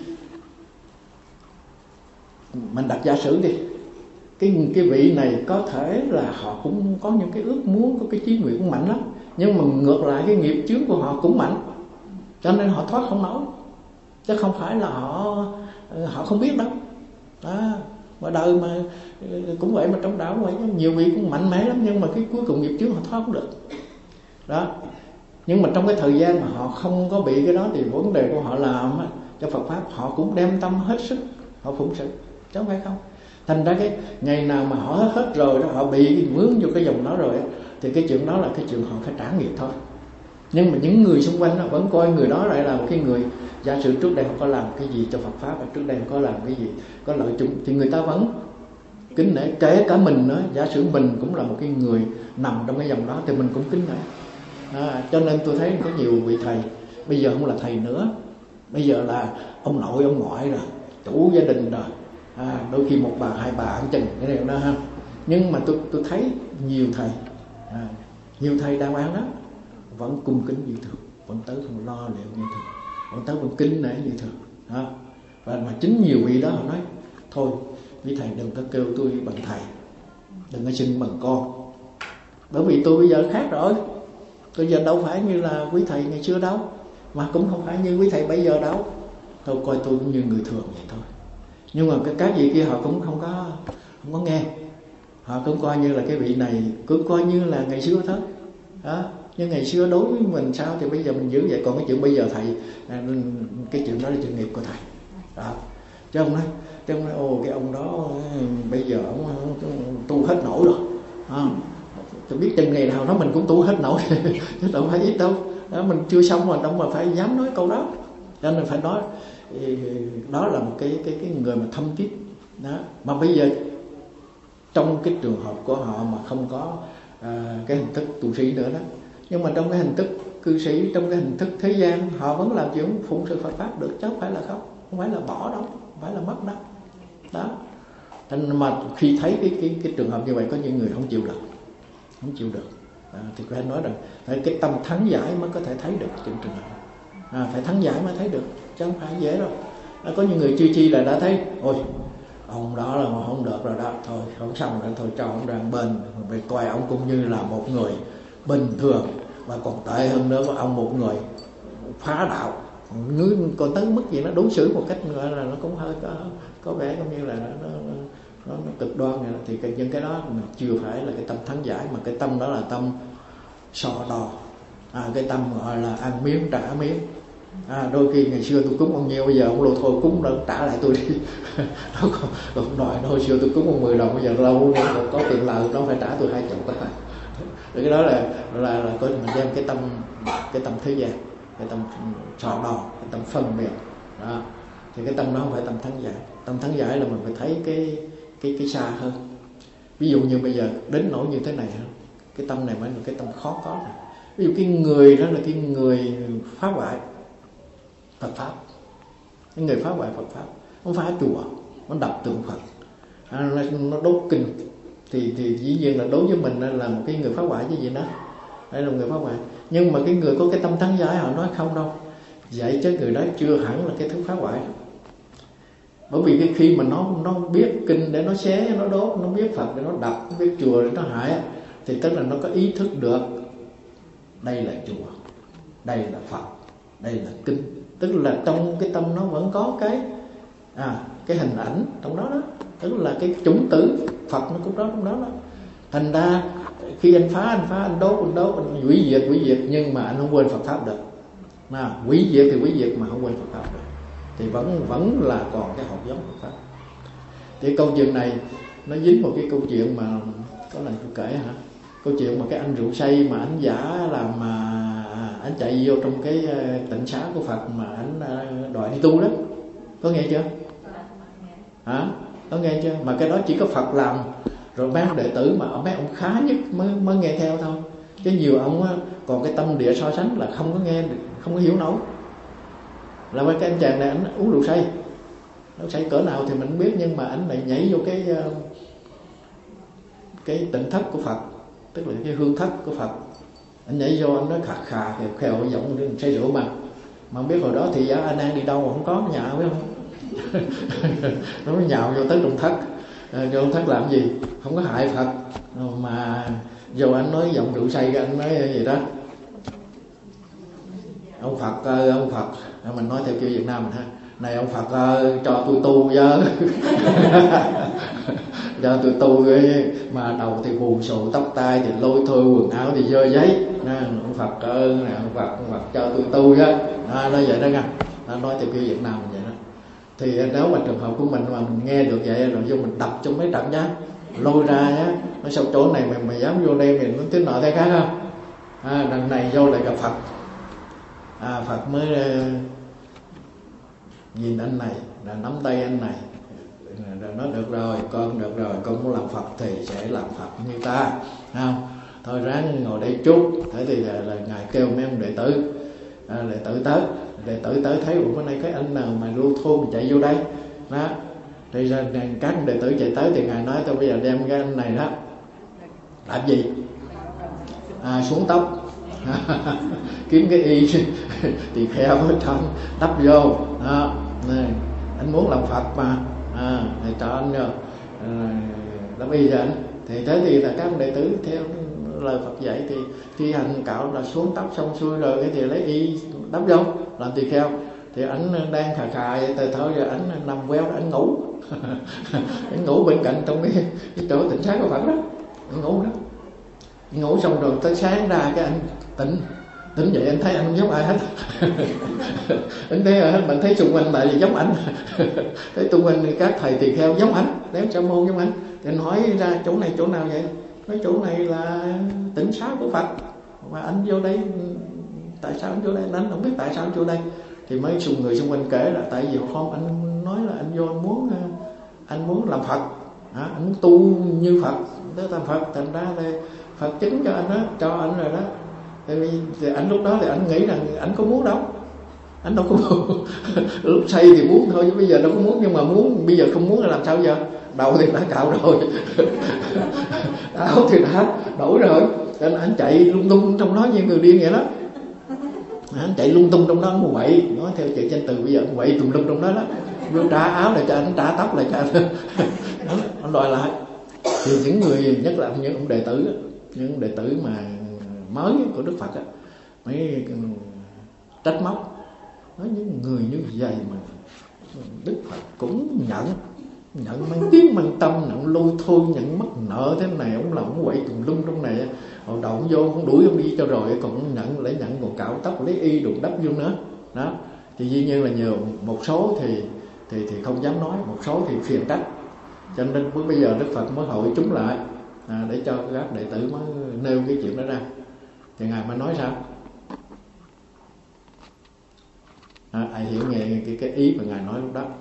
mình đặt giả sử đi, cái cái vị này có thể là họ cũng có những cái ước muốn, có cái chí nguyện cũng mạnh lắm, nhưng mà ngược lại cái nghiệp chướng của họ cũng mạnh, cho nên họ thoát không nổi. Chứ không phải là họ họ không biết đâu. Đó. Mà đời mà cũng vậy, mà trong đạo cũng vậy, nhiều vị cũng mạnh mẽ lắm, nhưng mà cái cuối cùng nghiệp chướng họ thoát không được. Đó. Nhưng mà trong cái thời gian mà họ không có bị cái đó thì vấn đề của họ làm cho Phật pháp, họ cũng đem tâm hết sức, họ phụng sự, chứ không phải không. Thành ra cái ngày nào mà họ hết, hết rồi đó, họ bị vướng vô cái dòng đó rồi đó, thì cái chuyện đó là cái chuyện họ phải trả nghiệp thôi. Nhưng mà những người xung quanh đó vẫn coi người đó lại là một cái người, giả sử trước đây họ có làm cái gì cho Phật pháp, và trước đây họ có làm cái gì có lợi chung, thì người ta vẫn kính nể. Kể cả mình nữa, giả sử mình cũng là một cái người nằm trong cái dòng đó thì mình cũng kính nể. À, cho nên tôi thấy có nhiều vị thầy bây giờ không là thầy nữa, bây giờ là ông nội ông ngoại rồi, chủ gia đình rồi, à, đôi khi một bà hai bà ăn chừng cái điều đó ha. Nhưng mà tôi tôi thấy nhiều thầy, à, nhiều thầy đàng hoàng đó vẫn cung kính như thường, vẫn tới không lo liệu như thường, vẫn tới vẫn kính nể như thường. À, và mà chính nhiều vị đó họ nói thôi quý thầy đừng có kêu tôi bằng thầy, đừng có xưng bằng con, bởi vì tôi bây giờ khác rồi. Tôi giờ đâu phải như là quý thầy ngày xưa đâu, mà cũng không phải như quý thầy bây giờ đâu. Tôi coi tôi cũng như người thường vậy thôi. Nhưng mà cái cái gì kia họ cũng không có không có nghe. Họ cũng coi như là cái vị này cứ coi như là ngày xưa thôi. Đó. Nhưng ngày xưa đối với mình sao thì bây giờ mình giữ vậy. Còn cái chuyện bây giờ thầy, cái chuyện đó là chuyện nghiệp của thầy. Đó. Chứ ông nói, chứ ông nói ồ cái ông đó bây giờ ông, ông tu hết nổi rồi. À, tôi biết chừng ngày nào đó mình cũng tu hết nổi chứ đâu phải ít đâu. Đó, mình chưa xong mà đâu mà phải dám nói câu đó. Cho nên phải nói đó là một cái cái cái người mà thâm tín đó. Mà bây giờ trong cái trường hợp của họ mà không có à, cái hình thức tu sĩ nữa đó, nhưng mà trong cái hình thức cư sĩ, trong cái hình thức thế gian, họ vẫn làm chuyện phụng sự Phật pháp được, chứ không phải là không, không phải là bỏ đâu, không phải là mất đâu. Đó. Nên mà khi thấy cái cái cái trường hợp như vậy, có những người không chịu được, không chịu được, à, thì phải nói rằng phải cái tâm thắng giải mới có thể thấy được trên trường hợp. À, phải thắng giải mới thấy được, chứ không phải dễ đâu. Có những người chi chi là đã thấy ôi ông đó là không được rồi đó, thôi không xong nữa, thôi cho ông ra bên, về coi ông cũng như là một người bình thường, và còn tệ hơn nữa là ông một người phá đạo. Nếu còn tới mức gì nó đối xử một cách gọi là nó cũng hơi có, có vẻ giống như là nó, nó, nó, nó cực đoan này. Thì cái, những cái đó chưa phải là cái tâm thắng giải, mà cái tâm đó là tâm so đo, à, cái tâm gọi là ăn miếng trả miếng. À, đôi khi ngày xưa tôi cúng ông nhiều, bây giờ ông lô thôi cúng đó trả lại tôi đi. Nó còn, còn đòi hồi xưa tôi cúng ông mười đồng, bây giờ lâu có tiền lời nó phải trả tôi hai chục. Cái đó là là là có mình đem cái tâm cái tâm thế gian, cái tâm so đo, cái tâm phân biệt đó. Thì cái tâm đó không phải tâm thắng giải. Tâm thắng giải là mình phải thấy cái cái cái xa hơn. Ví dụ như bây giờ đến nỗi như thế này, cái tâm này mới là cái tâm khó có này. Ví dụ cái người đó là cái người phá hoại Phật pháp, cái người phá hoại Phật pháp, nó phá chùa, nó đập tượng Phật, à, nó, nó đốt kinh, thì thì dĩ nhiên là đối với mình là một cái người phá hoại chứ gì đó, đây là một người phá hoại. Nhưng mà cái người có cái tâm thắng giải họ nói không đâu, vậy chứ người đó chưa hẳn là cái thứ phá hoại. Bởi vì cái khi mà nó nó biết kinh để nó xé, nó đốt, nó biết Phật để nó đập, nó biết chùa để nó hại, thì tức là nó có ý thức được đây là chùa, đây là Phật, đây là kinh. Tức là trong cái tâm nó vẫn có cái à, cái hình ảnh trong đó đó, tức là cái chủng tử Phật nó cũng đó trong đó đó. Thành ra khi anh phá anh phá anh đốt anh đốt anh hủy diệt hủy diệt, nhưng mà anh không quên Phật pháp được. Mà hủy diệt thì hủy diệt mà không quên Phật pháp được, thì vẫn vẫn là còn cái hột giống Phật pháp. Thì câu chuyện này nó dính một cái câu chuyện mà có lần tôi kể hả, câu chuyện mà cái anh rượu say mà anh giả làm mà anh chạy vô trong cái tịnh xá của Phật mà anh đòi đi tu đó, có nghe chưa? Hả? Có nghe chưa? Mà cái đó chỉ có Phật làm, rồi mấy ông đệ tử mà mấy ông khá nhất mới mới nghe theo thôi. Chứ nhiều ông á, còn cái tâm địa so sánh là không có nghe, không có hiểu nổi. Là cái anh chàng này anh uống rượu say, nó say cỡ nào thì mình không biết, nhưng mà anh lại nhảy vô cái cái tịnh thất của Phật, tức là cái hương thất của Phật. Anh nhảy vô anh nói khà khà khều khều giọng say rượu mà mà không biết hồi đó thì anh đang đi đâu mà không có nhà, biết không? Nó nhào vô tới trong thất, vô trong thất làm gì? Không có hại Phật mà vô anh nói giọng rượu say, anh nói gì đó, ông Phật ơi, ông Phật, mình nói theo kiểu Việt Nam mình ha, này ông Phật ơi, cho tôi tu với cho tôi tu với, mà đầu thì buồn xù, tóc tai thì lôi thôi, quần áo thì dơ giấy. À, ông Phật ơi, này, ông Phật, ông Phật cho tôi tu với. À, nói vậy đó nha, à, nói theo kiểu Việt Nam mình vậy đó. Thì nếu mà trường hợp của mình mà mình nghe được vậy rồi vô mình đập trong mấy trận nhá, lôi ra nhá, nói sao chỗ này mày mày dám vô đây mình nó thế nọ thế khác không? À, đằng này vô lại gặp Phật. À, Phật mới uh, nhìn anh này, là nắm tay anh này, rồi nói được rồi, con được rồi, con muốn làm Phật thì sẽ làm Phật như ta, không? Thôi ráng ngồi đây chút. Thế thì là, là ngài kêu mấy ông đệ tử, à, đệ tử tới, đệ tử tới thấy bữa nay cái anh nào mà lưu thôn chạy vô đây, đó. Thì ra các đệ tử chạy tới thì ngài nói tôi bây giờ đem cái anh này đó làm gì? À, xuống tóc. Kiếm cái y thì kheo cho anh đắp vô đó. Này, anh muốn làm Phật mà, à, thì cho anh rồi đắp y cho anh. Thì thế thì là các đệ tử theo lời Phật dạy thì thi hành cạo là xuống tóc xong xuôi rồi cái thì lấy y đắp vô làm tỳ kheo. Thì anh đang khà khà vậy từ thôi rồi anh nằm queo anh ngủ. Anh ngủ bên cạnh trong cái, cái chỗ tịnh xá của Phật đó, anh ngủ đó. Anh ngủ xong rồi tới sáng ra cái anh tỉnh tỉnh dậy anh thấy anh không giống ai hết. Anh thấy hết, mình thấy xung quanh tại vì giống ảnh. Thấy xung quanh các thầy tỳ kheo giống ảnh, đếm sa môn giống ảnh. Thì anh hỏi ra chỗ này chỗ nào vậy? Nói chỗ này là tịnh xá của Phật, mà anh vô đây tại sao anh vô đây? Anh không biết tại sao anh vô đây. Thì mấy xung người xung quanh kể là tại vì hôm anh nói là anh vô anh muốn anh muốn làm Phật, à, anh muốn tu như Phật, tới làm Phật, thành ra thì Phật chứng cho anh đó, cho anh rồi đó. Thì, thì anh lúc đó thì anh nghĩ rằng anh có muốn đâu, anh đâu có muốn. Lúc say thì muốn thôi chứ bây giờ đâu có muốn, nhưng mà muốn bây giờ không muốn là làm sao giờ? Đầu thì đã cạo rồi, áo thì đã đổi rồi, nên anh chạy lung tung trong đó như người điên vậy đó. Anh chạy lung tung trong đó, anh quậy, nói theo chị Chánh Từ bây giờ anh quậy tùm lum trong đó đó. Vừa trả áo lại cho anh, trả tóc lại cho anh. Đó, anh đòi lại. Thì những người, nhất là những ông đệ tử, những đệ tử mà mới của Đức Phật á, mới trách móc, nói những người như vậy mà Đức Phật cũng nhận, nhận mang tiếng mang tâm, nhận lôi thôi, nhận mắc nợ thế này, ông làm ông quậy tùm lum trong này, hồi đầu ông vô ông đuổi ông đi cho rồi, còn nhận lấy nhận một cạo tóc lấy y đụng đắp vô nữa. Đó, thì dĩ nhiên là nhiều, một số thì thì thì không dám nói, một số thì phiền trách, cho nên bây giờ Đức Phật mới hội chúng lại à, để cho các đệ tử mới nêu cái chuyện đó ra. Thì ngài mới nói sao? À, ai hiểu nghe cái cái ý mà ngài nói lúc đó?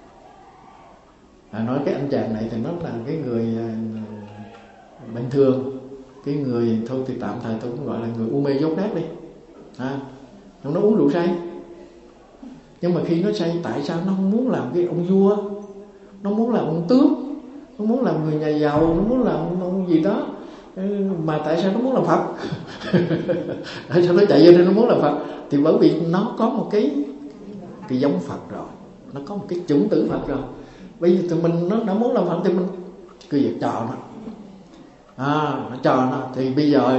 À, nói cái anh chàng này thì nó là cái người uh, bình thường, cái người thôi thì tạm thời tôi cũng gọi là người u mê dốt nát đi. À, nó uống rượu say, nhưng mà khi nó say tại sao nó không muốn làm cái ông vua, nó muốn làm ông tước, nó muốn làm người nhà giàu, nó muốn làm ông gì đó, mà tại sao nó muốn làm Phật? Tại sao nó chạy vô đây nó muốn làm Phật? Thì bởi vì nó có một cái cái giống Phật rồi, nó có một cái chủng tử Phật rồi. Bây giờ tụi mình nó đã muốn làm Phật thì mình cứ việc cho nó, à, nó cho nó thì bây giờ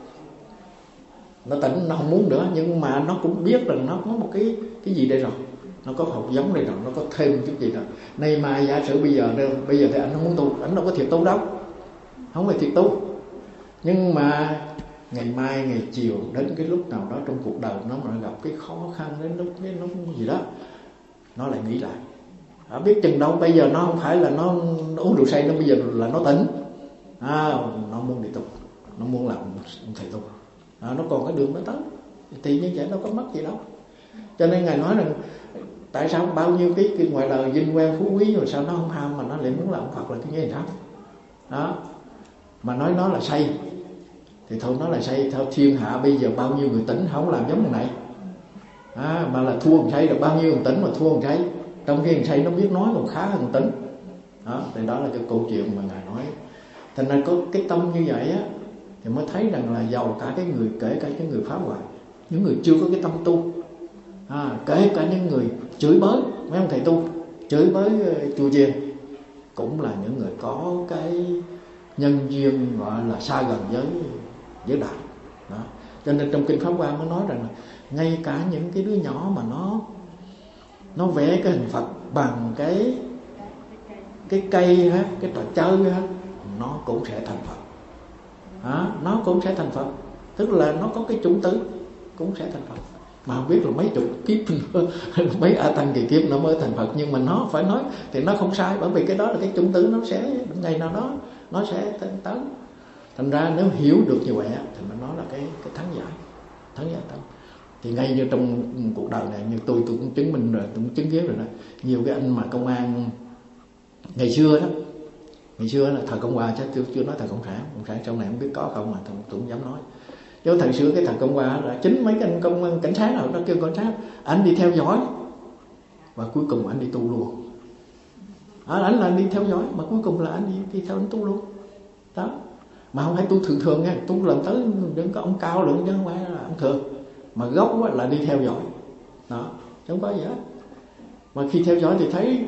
nó tỉnh, nó không muốn nữa, nhưng mà nó cũng biết rằng nó có một cái cái gì đây rồi, nó có hột giống đây rồi, nó có thêm chút gì rồi. Nay mai giả sử bây giờ đây, bây giờ thì anh không muốn tu, anh đâu có thiệt tu đâu, không phải thiệt tu, nhưng mà ngày mai ngày chiều đến cái lúc nào đó trong cuộc đời nó mà gặp cái khó khăn, đến lúc cái lúc gì đó nó lại nghĩ lại. À, biết chừng đâu bây giờ nó không phải là nó, nó uống rượu say, nó bây giờ là nó tỉnh, à, nó muốn đi tu, nó muốn làm thầy tu, à, nó còn cái đường mới tới, thì như vậy đâu có mất gì đâu. Cho nên ngài nói rằng tại sao bao nhiêu cái, cái ngoài đời vinh quang phú quý rồi sao nó không ham mà nó lại muốn làm Phật, là cái như vậy sao? Đó, mà nói nó là say thì thôi, nó là say. Theo thiên hạ bây giờ bao nhiêu người tỉnh không làm giống thằng này, à, mà là thua thằng say, được bao nhiêu thằng tỉnh mà thua thằng say, trong khi thằng say nó biết nói còn khá hơn tỉnh. Đó, thì đó là cái câu chuyện mà ngài nói. Thành ra có cái tâm như vậy á thì mới thấy rằng là giàu cả cái người, kể cả cái người phá hoại, những người chưa có cái tâm tu, à, kể cả những người chửi bới mấy ông thầy tu, chửi bới chùa chiền, cũng là những người có cái nhân duyên gọi là xa gần với với đạo. Đó, cho nên trong kinh Pháp Hoa mới nói rằng là ngay cả những cái đứa nhỏ mà nó nó vẽ cái hình Phật bằng cái cái cây ha, cái trò chơi ha, nó cũng sẽ thành Phật. À, nó cũng sẽ thành Phật, tức là nó có cái chủng tử cũng sẽ thành Phật. Mà không biết là mấy chục kiếp mấy a tăng kỳ kiếp nó mới thành Phật, nhưng mà nó phải nói thì nó không sai, bởi vì cái đó là cái chủng tử, nó sẽ ngày nào đó nó sẽ tới. Thành ra nếu hiểu được như vậy thì mình nói là cái cái thắng giải, thắng giải tâm. Thì ngay như trong cuộc đời này, như tôi tôi cũng chứng minh rồi, tôi cũng chứng kiến rồi đó. Nhiều cái anh mà công an ngày xưa đó, ngày xưa là thời Cộng Hòa, chứ chưa, chưa nói thời Cộng sản, Cộng sản sau này không biết có không mà tôi, tôi không dám nói. Chứ thời xưa cái thời Cộng Hòa là chính mấy cái anh công an cảnh sát nào đó kêu cảnh sát, anh đi theo dõi và cuối cùng anh đi tu luôn. À, anh là anh đi theo dõi mà cuối cùng là anh đi, đi theo anh tu luôn. Đó, mà không phải tu thường thường nha, tu lần tới đừng có ông cao lượng chứ không phải là ông thường, mà gốc là đi theo dõi. Đó, chứ không có gì hết. Mà khi theo dõi thì thấy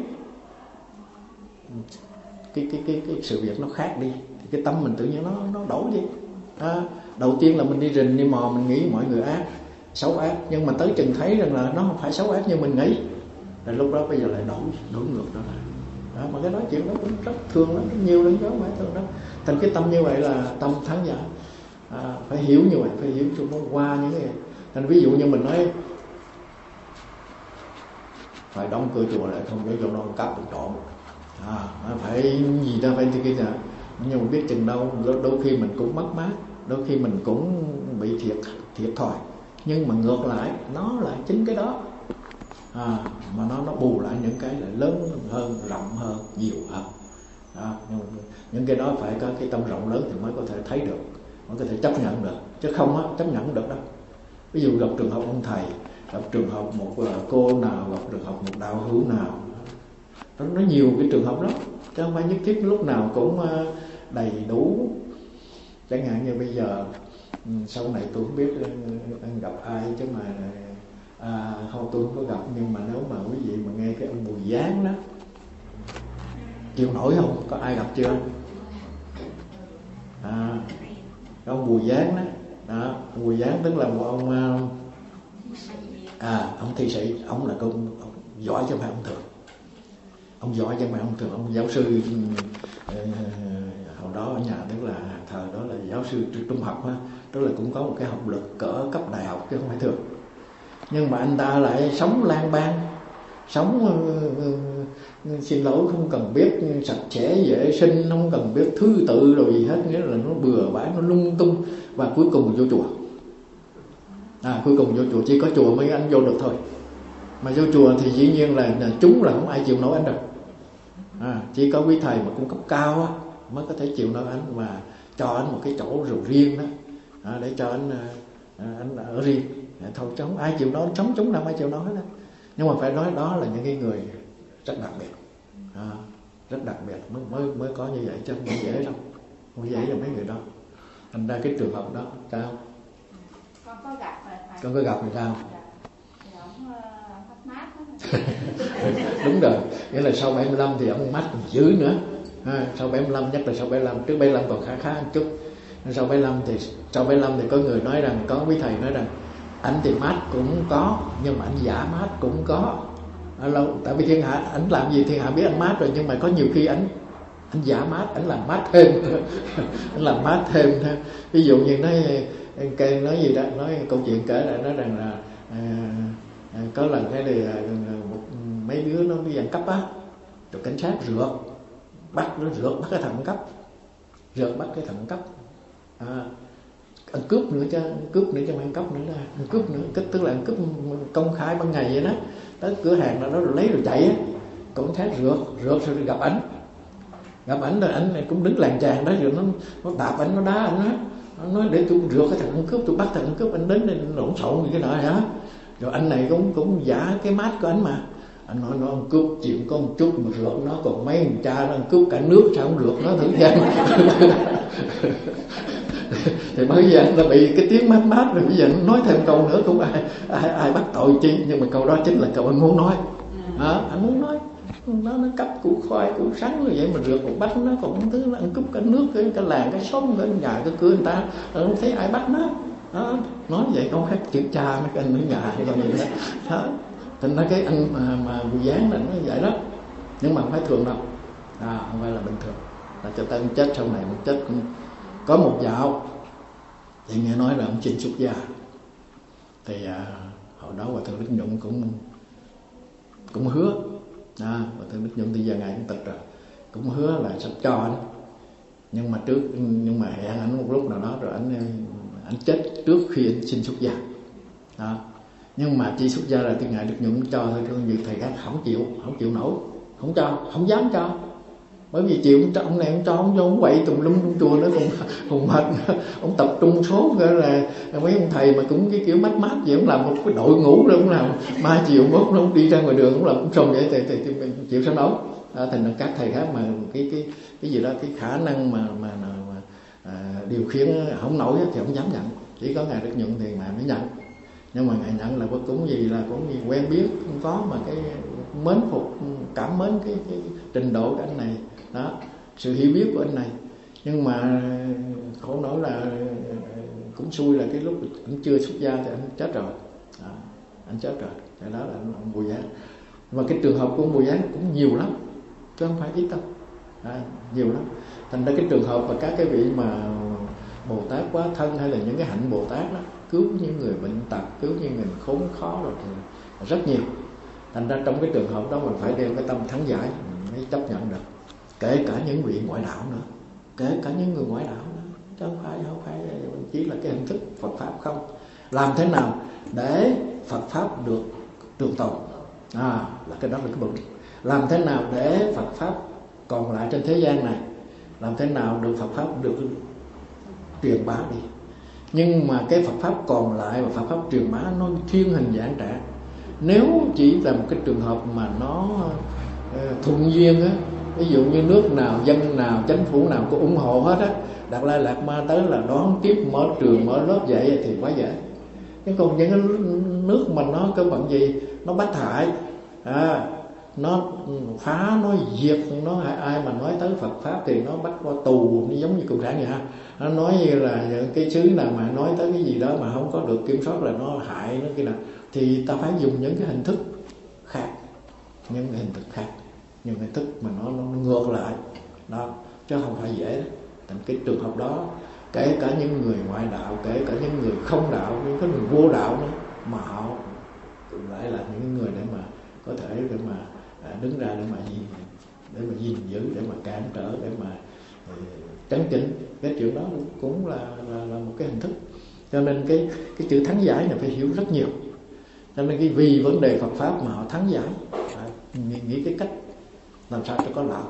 cái cái cái cái sự việc nó khác đi, thì cái tâm mình tự nhiên nó nó đổi đi. À, đầu tiên là mình đi rình đi mò, mình nghĩ mọi người ác, xấu ác, nhưng mà tới chừng thấy rằng là nó không phải xấu ác như mình nghĩ, là lúc đó bây giờ lại đổi đổi ngược đó lại. Đó, mà cái nói chuyện đó cũng rất thường lắm, rất nhiều lắm, đó phải thường đó. Thành cái tâm như vậy là tâm thắng giải. À, phải hiểu như vậy, phải hiểu cho nó qua những cái. Thành ví dụ như mình nói phải đóng cửa chùa lại, không để cho nó cắp được trộm, à, phải gì đó, phải như cái nào. Nhưng mà biết chừng đâu đôi khi mình cũng mất mát, đôi khi mình cũng bị thiệt thiệt thòi, nhưng mà ngược lại nó lại chính cái đó, à, mà nó nó bù lại những cái lại lớn hơn, rộng hơn, nhiều hơn. À, nhưng những cái đó phải có cái tâm rộng lớn thì mới có thể thấy được, mới có thể chấp nhận được, chứ không á chấp nhận được đâu. Ví dụ gặp trường hợp ông thầy, gặp trường hợp một cô nào, gặp trường hợp một đạo hữu nào, nó, nó nhiều cái trường hợp đó, chứ không phải nhất thiết lúc nào cũng đầy đủ. Chẳng hạn như bây giờ sau này tôi không biết anh gặp ai, chứ mà à, không tôi không có gặp, nhưng mà nếu mà quý vị mà nghe cái ông Bùi Giáng đó, chịu nổi không? Có ai gặp chưa? À, ông Bùi Giáng đó, đó, ông Bùi Giáng tức là một ông à, ông thi sĩ, ông là công ông giỏi chứ không phải ông thường, ông giỏi chứ không phải ông thường, ông giáo sư uh, hồi đó ở nhà, tức là thời đó là giáo sư trung học á, tức là cũng có một cái học lực cỡ cấp đại học chứ không phải thường. Nhưng mà anh ta lại sống lang bang, sống uh, uh, xin lỗi không cần biết sạch sẽ vệ sinh, không cần biết thứ tự rồi gì hết, nghĩa là nó bừa bãi, nó lung tung, và cuối cùng vô chùa. À, cuối cùng vô chùa, chỉ có chùa mới anh vô được thôi. Mà vô chùa thì dĩ nhiên là, là chúng là không ai chịu nổi anh đâu. À, chỉ có quý thầy mà cung cấp cao á mới có thể chịu nổi anh, và cho anh một cái chỗ rồi riêng đó, à, để cho anh à, anh ở riêng. À, thôi chứ không ai chịu nói, sống chúng nào ai chịu nói đó. Nhưng mà phải nói đó là những cái người rất đặc biệt, à, rất đặc biệt mới mới mới có như vậy, chứ không dễ đâu, không dễ cho mấy người đó. Thành ra cái trường hợp đó sao? Con có gặp rồi thầy. Con có gặp rồi sao? Dạ. Thì ông phát mát đó. Đúng rồi, nghĩa là sau bảy mươi lăm thì ông mát còn dữ nữa. À, sau bảy mươi lăm, nhất là sau bảy mươi lăm, trước bảy mươi lăm còn khá khá một chút. Sau bảy mươi lăm thì sau bảy mươi lăm thì có người nói rằng, có quý thầy nói rằng anh thì mát cũng có, nhưng mà anh giả mát cũng có. À, lâu, tại vì thiên hạ anh làm gì thiên hạ biết anh mát rồi, nhưng mà có nhiều khi anh anh giả mát, anh làm mát thêm. Anh làm mát thêm. Ví dụ như nói cây nói gì đó, nói câu chuyện kể lại, nói rằng là à, à, có lần cái này một mấy đứa nó đi ăn cắp á, rồi cảnh sát rượt bắt nó, rượt bắt cái thằng ăn cắp, rượt bắt cái thằng ăn cắp, à, ăn cướp nữa chứ, ăn cướp nữa chứ không ăn cắp nữa, là ăn cướp nữa, tức là ăn cướp công khai ban ngày vậy đó, tới cửa hàng nào đó rồi lấy rồi chạy á, cảnh sát rượt rượt rồi gặp ảnh, gặp ảnh rồi ảnh này cũng đứng làng chàng đó, rồi nó nó đạp ảnh, nó đá ảnh đó. Nó nói để tôi rượt cái thằng ăn cướp, tôi bắt thằng ăn cướp, anh đến đây lộn xộn gì cái nọ hả? Rồi anh này cũng cũng giả cái mát của anh mà, anh nói nó ăn cướp chuyện có một chút mà rượt nó, còn mấy thằng cha nó ăn cướp cả nước sao không rượt nó thử xem. Thì bây giờ anh đã bị cái tiếng mát mát rồi, bây giờ nó nói thêm câu nữa cũng ai ai, ai bắt tội chi, nhưng mà câu đó chính là câu anh muốn nói. À, anh muốn nói nó nó cấp củ khoai củ sắn như vậy mà rượt một bắt nó, còn thứ nó ăn cướp cả nước, cái, cả làng cái xóm cái nhà cái cửa người ta, không thấy ai bắt nó. Đó, nói vậy không khác chữ cha mấy cái anh ở nhà hay còn gì đó. Đó, thành ra cái anh mà mà Bùi Giáng là nó vậy đó, nhưng mà không phải thường đâu, à, không phải là bình thường, là cho tới chết sau này, một chết cũng có một dạo thì nghe nói là ông xin xuất gia, thì à, hồi đó Hòa Thượng Đức Nhuận cũng cũng hứa, à, Hòa Thượng Đức Nhuận thì giờ ngài cũng tịch rồi, cũng hứa là sắp cho anh, nhưng mà trước nhưng mà hẹn anh một lúc nào đó rồi anh anh chết trước khi anh xin xuất gia, đó. Nhưng mà chỉ xuất gia là thì ngài Đức Nhuận cho thôi, cái việc thầy khác không chịu, không chịu nổi, không cho, không dám cho, bởi vì chịu cho ông này, ông cho ông vô ông quậy tùm lum trong chùa nó còn còn mệt, ông tập trung số gọi là mấy ông thầy mà cũng cái kiểu mát mát vậy, ông làm một cái đội ngũ rồi ông làm mai chiều mốt ông đi ra ngoài đường ông làm cũng xong vậy, thì, thì, thì, thì chịu sao nổi. À, thành ra các thầy khác mà cái cái cái gì đó, cái khả năng mà mà, mà, mà à, điều khiển không nổi thì không dám nhận, chỉ có ngài Đức Nhuận thì ngài mới nhận. Nhưng mà ngài nhận là cũng gì là cũng gì quen biết không có, mà cái mến phục cảm mến cái, cái trình độ của anh này đó, sự hiểu biết của anh này. Nhưng mà khổ nổi là cũng xui là cái lúc cũng chưa xuất gia thì anh chết rồi, à, anh chết rồi, cái đó là ông Bùi Giáng. Và cái trường hợp của ông Bùi Giáng cũng nhiều lắm chứ không phải ít đâu, à, nhiều lắm. Thành ra cái trường hợp và các cái vị mà Bồ Tát quá thân hay là những cái hạnh Bồ Tát đó, cứu những người bệnh tật, cứu những người khốn khó rồi thì rất nhiều. Thành ra trong cái trường hợp đó mình phải đem cái tâm thắng giải mình mới chấp nhận được, kể cả những vị ngoại đạo nữa, kể cả những người ngoại đạo nữa, chứ không phải không phải chỉ là cái hình thức Phật pháp không. Làm thế nào để Phật pháp được trường tồn, à, là cái đó là cái bậc. Làm thế nào để Phật pháp còn lại trên thế gian này, làm thế nào được Phật pháp được truyền bá đi. Nhưng mà cái Phật pháp còn lại và Phật pháp truyền bá nó thiên hình dạng trạng. Nếu chỉ là một cái trường hợp mà nó uh, thuận duyên á, ví dụ như nước nào, dân nào, chính phủ nào có ủng hộ hết á, Đạt Lai Lạt Ma tới là đón tiếp, mở trường, mở lớp dạy thì quá dễ. Chứ còn những cái nước mà nó cơ bản gì, nó bắt hại, à, nó phá, nó diệt, nó hại ai mà nói tới Phật Pháp thì nó bắt qua tù, nó giống như cộng sản vậy ha. Nó nói như là những cái xứ nào mà nói tới cái gì đó mà không có được kiểm soát là nó hại nó kia nào, thì ta phải dùng những cái hình thức khác, những cái hình thức khác, những hình thức mà nó, nó ngược lại đó, chứ không phải dễ đó. Thành cái trường hợp đó, kể cả những người ngoại đạo, kể cả những người không đạo, những cái người vô đạo nữa, mà họ lại là những người để mà có thể để mà đứng ra để mà gìn, để mà gìn giữ, để mà cản trở, để mà trấn chỉnh. Cái chuyện đó cũng là, là là một cái hình thức. Cho nên cái cái chữ thắng giải này phải hiểu rất nhiều. Cho nên cái vì vấn đề Phật Pháp mà họ thắng giải, à, nghĩ, nghĩ cái cách làm sao cho có lợi.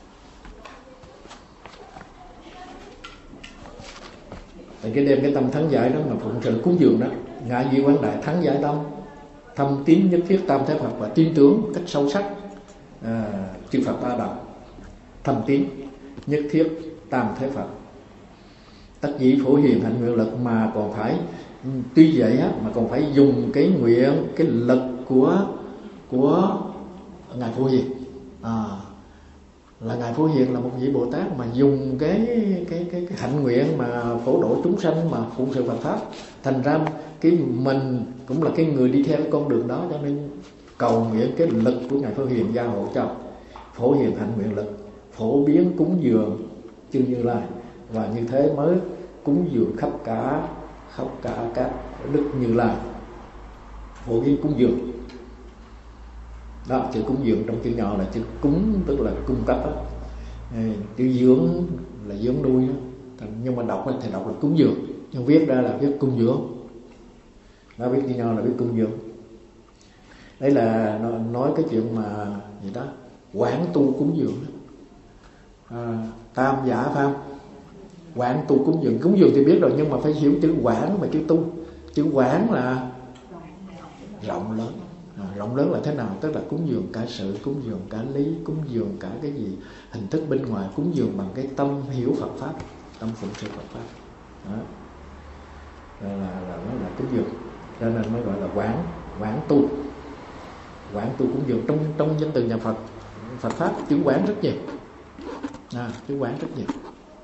Thì cái đêm cái tâm thắng giải đó là phụng sự cúng dường đó. Ngại duy quán đại thắng giải tâm, thâm tín nhất thiết tam thế Phật, và tin tưởng cách sâu sắc à, chư Phật ba đạo. Thâm tín nhất thiết tam thế Phật, tất dĩ phổ hiền hạnh nguyện lực, mà còn phải tuy vậy á, mà còn phải dùng cái nguyện, cái lực của của ngài Phổ Hiền. À, là ngài Phổ Hiền là một vị Bồ Tát mà dùng cái cái cái, cái hạnh nguyện mà phổ độ chúng sanh, mà phụng sự Phật Pháp. Thành ra cái mình cũng là cái người đi theo cái con đường đó, cho nên cầu nguyện cái lực của ngài Phổ Hiền gia hộ cho. Phổ hiền hạnh nguyện lực, phổ biến cúng dường chư Như Lai, và như thế mới cúng dường khắp cả khắp cả các đức Như Lai. Phổ biến cúng dường đó, chữ cúng dường trong chữ nhỏ là chữ cúng, tức là cung cấp đó. Chữ dưỡng là dưỡng nuôi đó. Nhưng mà đọc thì đọc là cúng dường, nhưng viết ra là viết cung dưỡng đó, viết chữ nhỏ là viết cung dường. Đấy là nói cái chuyện mà gì đó quán tu cúng dường đó. À, tam giả pháp quán tu cúng dường. Cúng dường thì biết rồi, nhưng mà phải hiểu chữ quán và chữ tu. Chữ quán là rộng lớn. À, rộng lớn là thế nào? Tức là cúng dường cả sự, cúng dường cả lý, cúng dường cả cái gì hình thức bên ngoài, cúng dường bằng cái tâm hiểu Phật Pháp, tâm phụng sự Phật Pháp đó. Là, là, là nó là cúng dường, cho nên mới gọi là quán, quán tu, quán tu cúng dường. Trong trong danh từ nhà Phật, Phật Pháp chữ quán rất nhiều, à, chữ quán rất nhiều.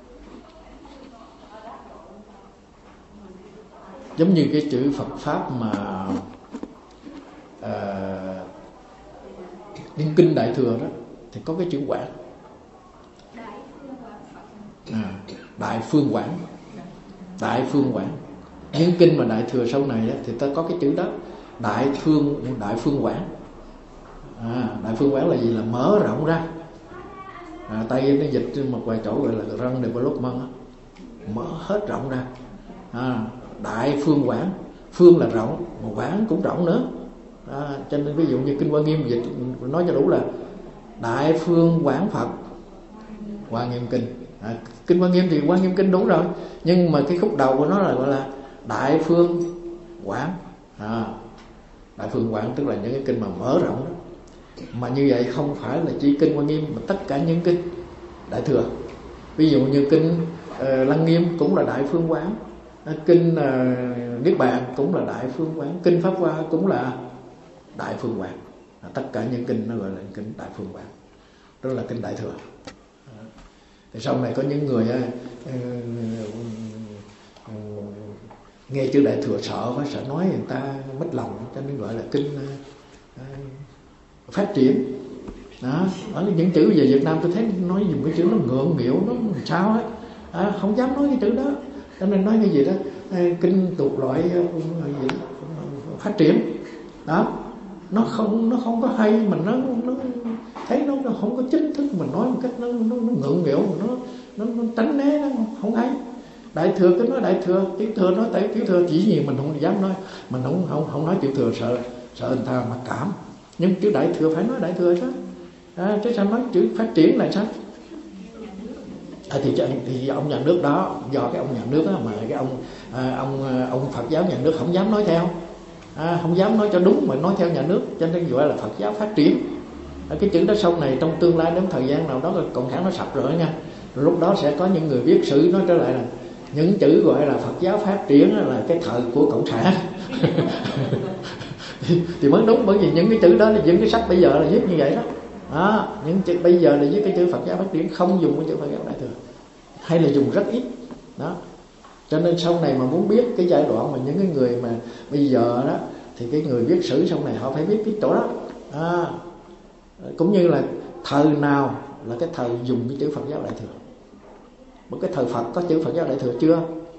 Giống như cái chữ Phật Pháp mà uh, Liên Kinh Đại Thừa đó, thì có cái chữ quán, à, Đại Phương Quán, Đại Phương Quán. Những kinh mà Đại Thừa sau này đó, thì ta có cái chữ đó, Đại Phương Đại Phương Quán. À, Đại Phương Quán là gì? Là mở rộng ra. À, Tây nó dịch trên một vài chỗ gọi là răng development đó. Mở hết rộng ra. À, Đại Phương Quán, phương là rộng, mà quán cũng rộng nữa. À, cho nên ví dụ như kinh Hoa Nghiêm dịch nói cho đủ là Đại Phương Quán Phật Hoa Nghiêm Kinh. À, kinh Hoa Nghiêm thì Hoa Nghiêm Kinh đúng rồi, nhưng mà cái khúc đầu của nó là gọi là Đại Phương Quán. À, Đại Phương Quán tức là những cái kinh mà mở rộng đó. Mà như vậy không phải là chỉ kinh Hoa Nghiêm, mà tất cả những kinh Đại Thừa. Ví dụ như kinh uh, Lăng Nghiêm cũng là Đại Phương Quán, kinh uh, Niết Bàn cũng là Đại Phương Quán, kinh Pháp Hoa cũng là Đại Phương Quán. À, tất cả những kinh nó gọi là kinh Đại Phương Quán, đó là kinh Đại Thừa. À, thì sau này có những người uh, uh, uh, nghe chữ Đại Thừa sợ quá, sợ nói người ta mất lòng, cho nên gọi là kinh uh, uh, phát triển. Đó, ở những chữ về Việt Nam tôi thấy nói dùng cái chữ nó ngượng nghịu, nó sao ấy, à, không dám nói cái chữ đó, cho nên nói cái gì đó kinh tục loại gì đó, phát triển đó, nó không nó không có hay, mà nó nó thấy nó, nó không có chính thức, mình nói một cách nó nó, nó ngượng nghịu, nó nó, nó tránh né, nó không hay. Đại Thừa cứ nói Đại Thừa, Tiểu Thừa nói tại Tiểu Thừa, chỉ gì mình không dám nói, mình không không không nói Tiểu Thừa sợ sợ người ta mặc cảm, nhưng chữ Đại Thừa phải nói Đại Thừa chứ. À, chứ sao nói chữ phát triển là sao? À, thì, thì ông nhà nước đó, do cái ông nhà nước đó mà cái ông à, ông ông Phật giáo nhà nước không dám nói theo, à, không dám nói cho đúng mà nói theo nhà nước, cho nên gọi là Phật giáo phát triển. À, cái chữ đó sau này trong tương lai đến thời gian nào đó cộng sản nó sập rồi nha, lúc đó sẽ có những người viết sử nói trở lại là Những chữ gọi là Phật giáo phát triển là cái thời của cộng sản. thì, thì mới đúng, bởi vì những cái chữ đó là những cái sách bây giờ là viết như vậy đó. Đó, những chữ bây giờ là viết cái chữ Phật giáo phát triển, không dùng cái chữ Phật giáo Đại Thừa, hay là dùng rất ít đó. Cho nên sau này mà muốn biết cái giai đoạn mà những cái người mà bây giờ đó, thì cái người viết sử sau này họ phải biết cái chỗ đó. À, cũng như là thời nào là cái thời dùng cái chữ Phật giáo Đại Thừa. Một cái thời Phật có chữ Phật giáo Đại Thừa chưa?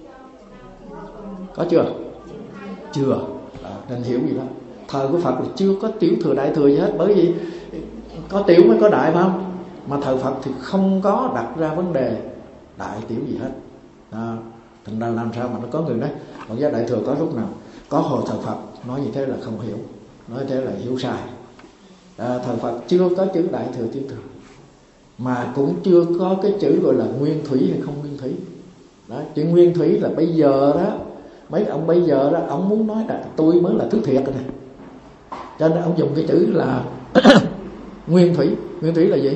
Có chưa? Chưa. À, nên hiểu gì đó. Thời của Phật là chưa có tiểu thừa Đại Thừa gì hết. Bởi vì có tiểu mới có đại, phải không? Mà thời Phật thì không có đặt ra vấn đề đại tiểu gì hết. À, thành ra làm sao mà nó có người nói Phật giáo Đại Thừa có lúc nào? Có hồi thời Phật nói như thế là không hiểu, nói thế là hiểu sai. À, thời Phật chưa có chữ Đại Thừa tiểu thừa, mà cũng chưa có cái chữ gọi là nguyên thủy hay không nguyên thủy. Đó, chữ nguyên thủy là bây giờ đó, mấy ông bây giờ đó, ông muốn nói là tôi mới là thứ thiệt rồi nè, cho nên ông dùng cái chữ là nguyên thủy. Nguyên thủy là gì?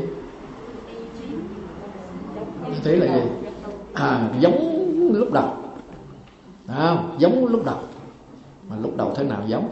Nguyên thủy là gì? À, giống lúc đầu. À, giống lúc đầu. Mà lúc đầu thế nào giống?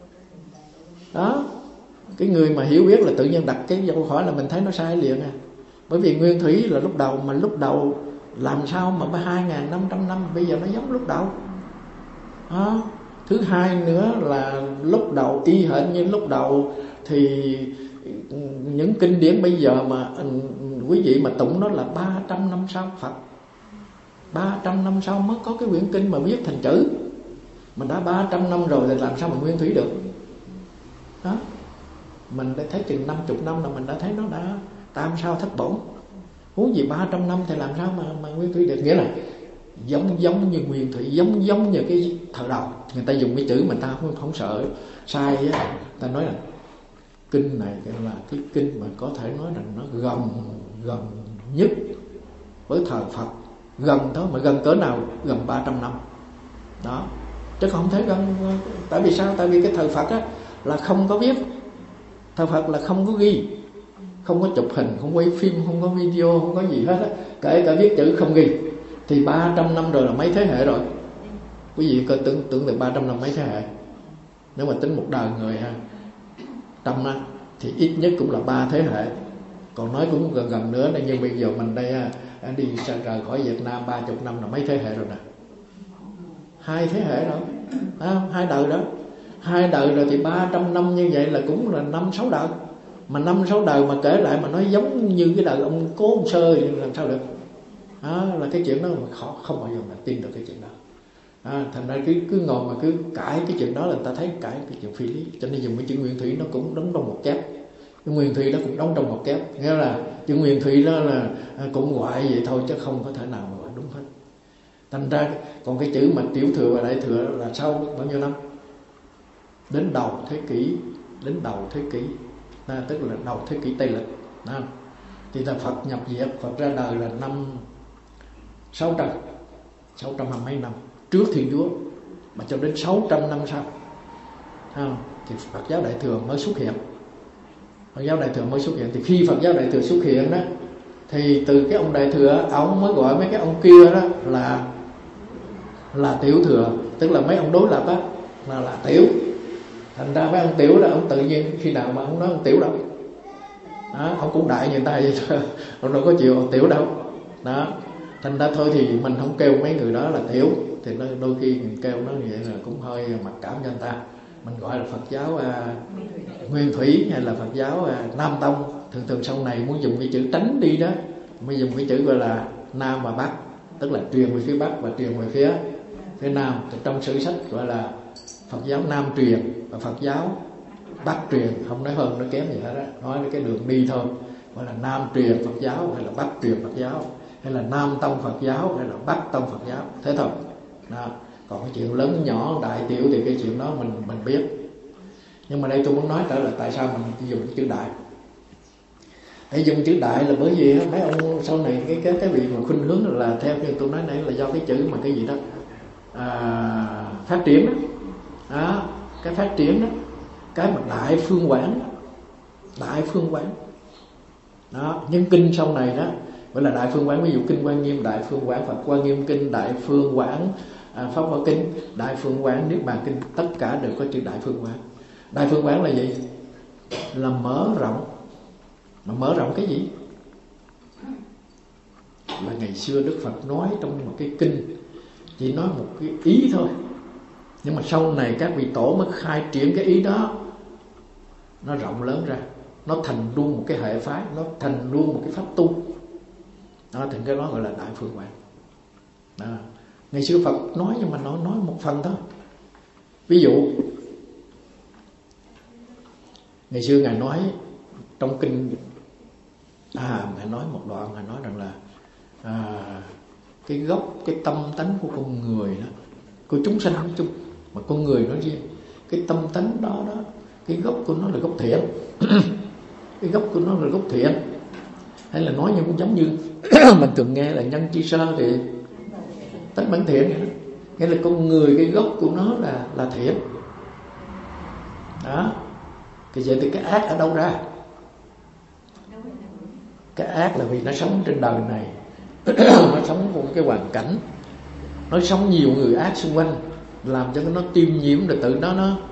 Đó, cái người mà hiểu biết là tự nhiên đặt cái câu hỏi là mình thấy nó sai liền à. Bởi vì nguyên thủy là lúc đầu, mà lúc đầu làm sao mà hai nghìn năm trăm năm bây giờ nó giống lúc đầu. Đó. Thứ hai nữa là lúc đầu y hệt như lúc đầu thì những kinh điển bây giờ mà quý vị mà tụng nó là ba trăm năm sau Phật, ba trăm năm sau mới có cái quyển kinh mà viết thành chữ. Mình đã ba trăm năm rồi thì làm sao mà nguyên thủy được. Đó. Mình đã thấy chừng năm mươi năm là mình đã thấy nó đã tam sao thất bổn. Huống gì ba trăm năm thì làm sao mà, mà nguyên thủy được. Nghĩa là giống giống như nguyên thủy, giống giống như cái thời đầu. Người ta dùng cái chữ mà ta không, không sợ sai á. Ta nói là kinh này là cái kinh mà có thể nói rằng nó gần gần nhất với thời Phật. Gần thôi, mà gần cỡ nào? Gần ba trăm năm. Đó. Chứ không thấy gần. Tại vì sao? Tại vì cái thời Phật á là không có viết. Thời Phật là không có ghi, không có chụp hình, không quay phim, không có video, không có gì hết á. Kể cả viết chữ không ghi. Thì ba trăm năm rồi là mấy thế hệ rồi. Quý vị coi tưởng, tưởng được ba trăm năm mấy thế hệ. Nếu mà tính một đời người ha, trăm á, thì ít nhất cũng là ba thế hệ. Còn nói cũng gần gần nữa. Nhưng bây giờ mình đây đi rời khỏi Việt Nam ba mươi năm là mấy thế hệ rồi nè. Hai thế hệ rồi. À, hai đời đó. Hai đời rồi thì ba trăm năm như vậy là cũng là năm sáu đời. Mà năm sáu đời mà kể lại mà nói giống như cái đời ông Cố ông Sơ thì làm sao được. À, là cái chuyện đó mà khó, không bao giờ mà tin được cái chuyện đó. À, thành ra cứ, cứ ngồi mà cứ cãi cái chuyện đó là người ta thấy cãi cái chuyện phi lý. Cho nên dùng cái chữ nguyên thủy nó cũng đóng trong một chép. Cái nguyên thủy nó cũng đóng trong một chép. Nghĩa là chữ nguyên thủy đó là cũng ngoại vậy thôi, chứ không có thể nào mà gọi đúng hết. Thành ra còn cái chữ mà tiểu thừa và đại thừa là sau bao nhiêu năm? Đến đầu thế kỷ, đến đầu thế kỷ, à, tức là đầu thế kỷ Tây lịch. À, thì là Phật nhập diệt, Phật ra đời là năm sáu trăm, sáu trăm hai mấy năm trước Thiên Chúa, mà cho đến sáu trăm năm sau, à, thì Phật giáo Đại thừa mới xuất hiện. Phật giáo Đại thừa mới xuất hiện. Thì khi Phật giáo Đại thừa xuất hiện đó, thì từ cái ông Đại thừa, ông mới gọi mấy cái ông kia đó là là tiểu thừa, tức là mấy ông đối lập đó là là tiểu. Thành ra mấy ông tiểu đó, ông tự nhiên khi nào mà ông nói ông tiểu đâu. Đó, ông cũng đại người ta vậy thôi, ông đâu có chịu ông tiểu đâu. Đó, thành ra thôi thì mình không kêu mấy người đó là tiểu, thì đôi khi mình kêu nó như vậy là cũng hơi mặc cảm cho người ta. Mình gọi là Phật giáo à, Nguyên Thủy hay là Phật giáo à, Nam Tông. Thường thường sau này muốn dùng cái chữ tránh đi đó, mới dùng cái chữ gọi là Nam và Bắc, tức là truyền về phía Bắc và truyền về phía phía Nam. Thì trong sử sách gọi là Phật giáo Nam truyền và Phật giáo Bắc truyền, không nói hơn nói kém gì hết đó, nói cái đường đi thôi. Gọi là Nam truyền Phật giáo hay là Bắc truyền Phật giáo, hay là Nam Tông Phật giáo hay là Bắc Tông Phật giáo, thế thôi. Đó. Còn cái chuyện lớn nhỏ đại tiểu thì cái chuyện đó mình mình biết. Nhưng mà đây tôi muốn nói trở lại tại sao mình dùng cái chữ đại. Để dùng chữ đại là bởi vì mấy ông sau này cái cái cái vị mà khuynh hướng là theo như tôi nói nãy là do cái chữ mà cái gì đó à, phát triển đó. Đó, cái phát triển đó, cái mà đại phương quán, đại phương quán. Đó, nhưng kinh sau này đó, Vậy là Đại Phương Quán, ví dụ Kinh Quan Nghiêm Đại Phương Quán, Phật Quan Nghiêm Kinh Đại Phương Quán, à, Pháp Hoa Kinh Đại Phương Quán, Niết Bàn Kinh, tất cả đều có chữ Đại Phương Quán. Đại Phương Quán là gì? Là mở rộng. Mà mở rộng cái gì? Là ngày xưa Đức Phật nói trong một cái kinh, chỉ nói một cái ý thôi, nhưng mà sau này các vị tổ mới khai triển cái ý đó, nó rộng lớn ra, nó thành luôn một cái hệ phái, nó thành luôn một cái pháp tu đó, thì cái đó gọi là Đại Phương Quán đó. Ngày xưa Phật nói nhưng mà nó nói một phần thôi. Ví dụ ngày xưa Ngài nói trong kinh à Ngài nói một đoạn, Ngài nói rằng là à, cái gốc, cái tâm tánh của con người đó, của chúng sanh nói chung, mà con người nói riêng, cái tâm tánh đó đó, cái gốc của nó là gốc thiện. Cái gốc của nó là gốc thiện. Hay là nói như cũng giống như mình thường nghe là nhân chi sơ thì tánh bản thiện, nghĩa là con người cái gốc của nó là là thiện đó. Thì vậy thì cái ác ở đâu ra? Cái ác là vì nó sống trên đời này, nó sống trong cái hoàn cảnh, nó sống nhiều người ác xung quanh, làm cho nó tiêm nhiễm, rồi tự nó nó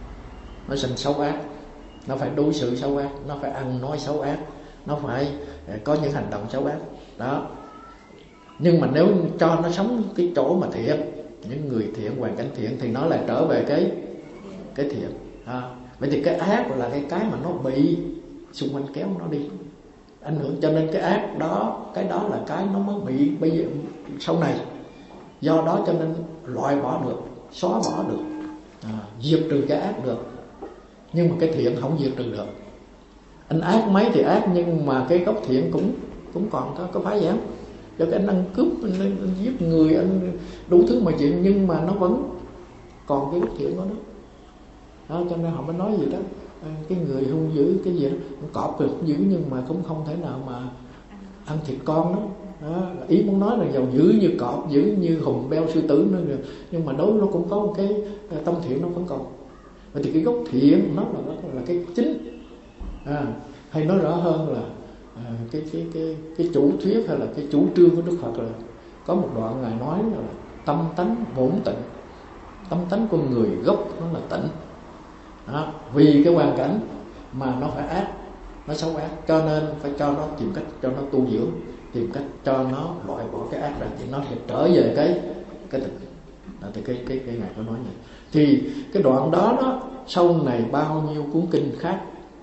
nó thành xấu ác. Nó phải đối xử xấu ác, nó phải ăn nói xấu ác, nó phải có những hành động xấu ác đó. Nhưng mà nếu cho nó sống cái chỗ mà thiện, những người thiện, hoàn cảnh thiện, thì nó lại trở về cái cái thiện à. Vậy thì cái ác là cái cái mà nó bị xung quanh kéo nó đi, ảnh hưởng. Cho nên cái ác đó, cái đó là cái nó mới bị bây giờ sau này. Do đó cho nên loại bỏ được, xóa bỏ được à, diệt trừ cái ác được. Nhưng mà cái thiện không diệt trừ được. Anh ác mấy thì ác, nhưng mà cái gốc thiện cũng cũng còn thôi, có phải vậy không? Cho cái anh ăn cướp, anh, anh, anh giết người, anh đủ thứ mọi chuyện, nhưng mà nó vẫn còn cái gốc thiện của nó đó. Cho nên họ mới nói gì đó, cái người hung dữ cái gì đó, cọp thì hung dữ nhưng mà cũng không thể nào mà ăn thịt con đó, đó. Ý muốn nói là giàu dữ như cọp, dữ như hùng beo sư tử nữa, nhưng mà đối nó cũng có một cái tâm thiện nó vẫn còn. Vậy thì cái gốc thiện nó là, là cái chính à, hay nói rõ hơn là à, cái, cái, cái, cái chủ thuyết hay là cái chủ trương của Đức Phật là có một đoạn Ngài nói là tâm tánh bổn tịnh. Tâm tánh con người gốc nó là tịnh đó. Vì cái hoàn cảnh mà nó phải ác, nó xấu ác, cho nên phải cho nó tìm cách cho nó tu dưỡng, tìm cách cho nó loại bỏ cái ác ra, thì nó sẽ trở về cái cái tịnh đó. Thì cái cái cái Ngài có nói vậy. Thì cái đoạn đó đó sau này bao nhiêu cuốn kinh khác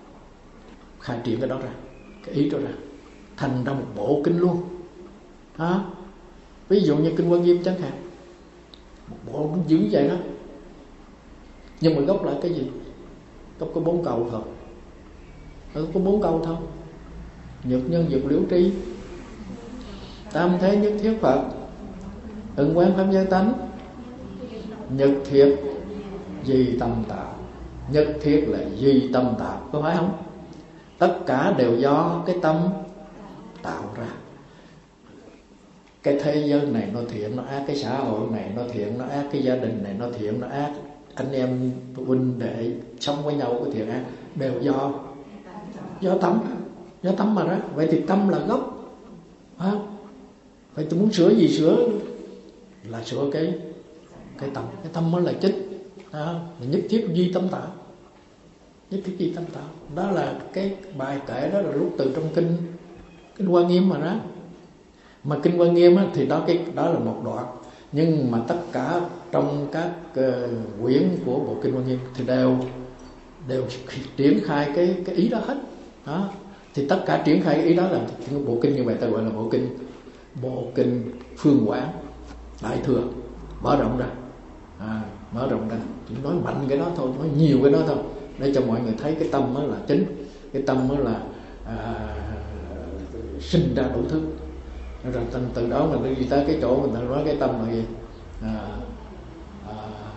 khai triển cái đó ra, cái ý đó ra, thành ra một bộ kinh luôn đó. Ví dụ như kinh Quan Nghiêm chẳng hạn, một bộ cũng dữ vậy đó, nhưng mà gốc lại cái gì? Gốc có bốn câu thôi, ừ, có bốn câu thôi. Nhược nhân dục liễu tri, tam thế nhất thiết Phật, ưng quán pháp giới tánh, nhật thiệt di tâm tạo. Nhất thiết là di tâm tạo, có phải không? Tất cả đều do cái tâm tạo ra. Cái thế giới này nó thiện nó ác, cái xã hội này nó thiện nó ác, cái gia đình này nó thiện nó ác, anh em huynh đệ sống với nhau có thiện ác, đều do do tâm, do tâm mà ra. Vậy thì tâm là gốc, phải không? Vậy tôi muốn sửa gì sửa, là sửa cái cái tâm, cái tâm mới là chính đó. Nhất thiết di tâm tạo, nhất thiết di tâm tạo, đó là cái bài kể đó là rút từ trong kinh kinh Hoa Nghiêm mà đó. Mà kinh Hoa Nghiêm á, thì đó cái đó là một đoạn, nhưng mà tất cả trong các uh, quyển của bộ kinh Hoa Nghiêm thì đều đều triển khai cái cái ý đó hết đó. Thì tất cả triển khai cái ý đó là bộ kinh như vậy ta gọi là bộ kinh bộ kinh Phương Quán Đại Thừa, mở rộng ra à, mở rộng ra, chỉ nói mạnh cái đó thôi, nói nhiều cái đó thôi, để cho mọi người thấy cái tâm đó là chính, cái tâm đó là à, sinh ra đủ thứ. Rồi từ, từ đó mình đi tới cái chỗ mình nói cái tâm là gì? À, à,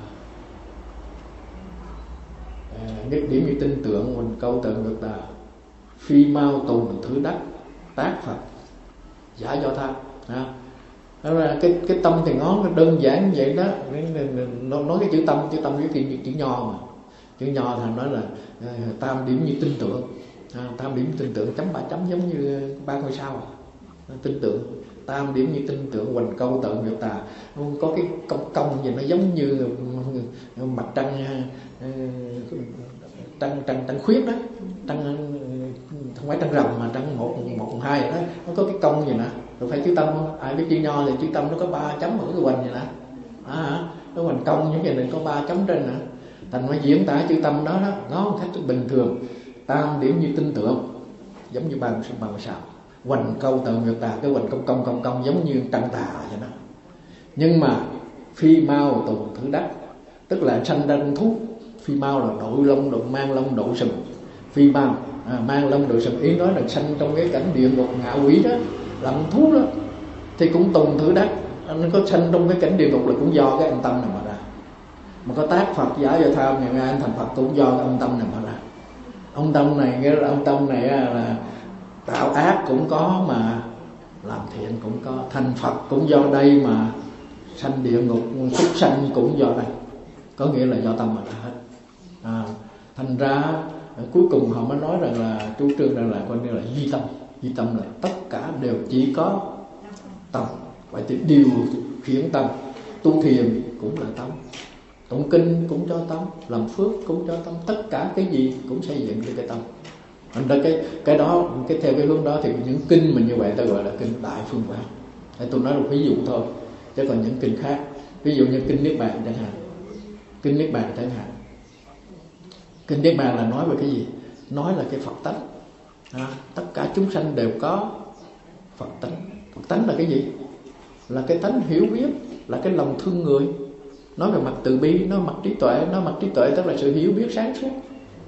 à, nhất điểm như tin tưởng mình câu tượng được là phi mau tùng thứ đắc tác Phật giả do tha. Đó là cái cái tâm thì nó đơn giản như vậy đó. Nó nói cái chữ tâm, chữ tâm với chữ, chữ nho mà, chữ nho thì nói là tam điểm như tin tưởng, à, tam điểm tin tưởng chấm ba chấm giống như ba ngôi sao. Tinh tượng tam điểm như tinh tượng, hoành câu tận miệt tà. Không có cái cong cong gì nó giống như mặt trăng trăng trăng trăng khuyết đó, trăng không phải trăng rằm mà trăng một một hai đó, nó có cái cong gì nè. Rồi phải chữ tâm không? Ai biết chữ nho thì chữ tâm nó có ba chấm ở cái hoành vậy nè. À, nó hoành cong như vậy này có ba chấm trên nè. Thành nó diễn tả chữ tâm đó đó, nó một cách bình thường. Tam điểm như tinh tượng, giống như bằng bằng sao. Hoành câu tận miệt tà, cái hoành công công công công giống như trăng tà vậy đó. Nhưng mà phi mau tùng thử đắc, tức là sanh ra con thú. Phi mau là đội lông, đội mang lông, đội sừng. Phi mau à, mang lông đội sừng, ý nói là sanh trong cái cảnh địa ngục ngạ quỷ đó, làm thú đó, thì cũng tùng thử đắc. Anh có sanh trong cái cảnh địa ngục là cũng do cái âm tâm này mà ra. Mà có tác Phật giả do tham ngày nay anh thành Phật cũng do cái âm tâm này mà ra. Ông tâm này, nghĩa là ông tâm này là tạo ác cũng có mà làm thiện cũng có, thành Phật cũng do đây mà sanh địa ngục súc sanh cũng do đây, có nghĩa là do tâm mà ra hết. À, thành ra cuối cùng họ mới nói rằng là chủ trương rằng là coi như là duy tâm. Duy tâm là tất cả đều chỉ có tâm. Vậy thì điều khiển tâm, tu thiền cũng là tâm, tụng kinh cũng cho tâm, làm phước cũng cho tâm, tất cả cái gì cũng xây dựng từ cái tâm. Thành ra cái cái đó, cái theo cái hướng đó thì những kinh mà như vậy ta gọi là kinh Đại Phương Quán. Để tôi nói một ví dụ thôi, chứ còn những kinh khác, ví dụ như kinh Niết Bàn chẳng hạn. Kinh Niết Bàn chẳng hạn. Kinh Niết Bàn là nói về cái gì? Nói là cái Phật tánh. À, tất cả chúng sanh đều có Phật tánh. Phật tánh là cái gì? Là cái tánh hiểu biết, là cái lòng thương người. Nói về mặt từ bi, nói mặt trí tuệ, nói mặt trí tuệ tức là sự hiểu biết sáng suốt.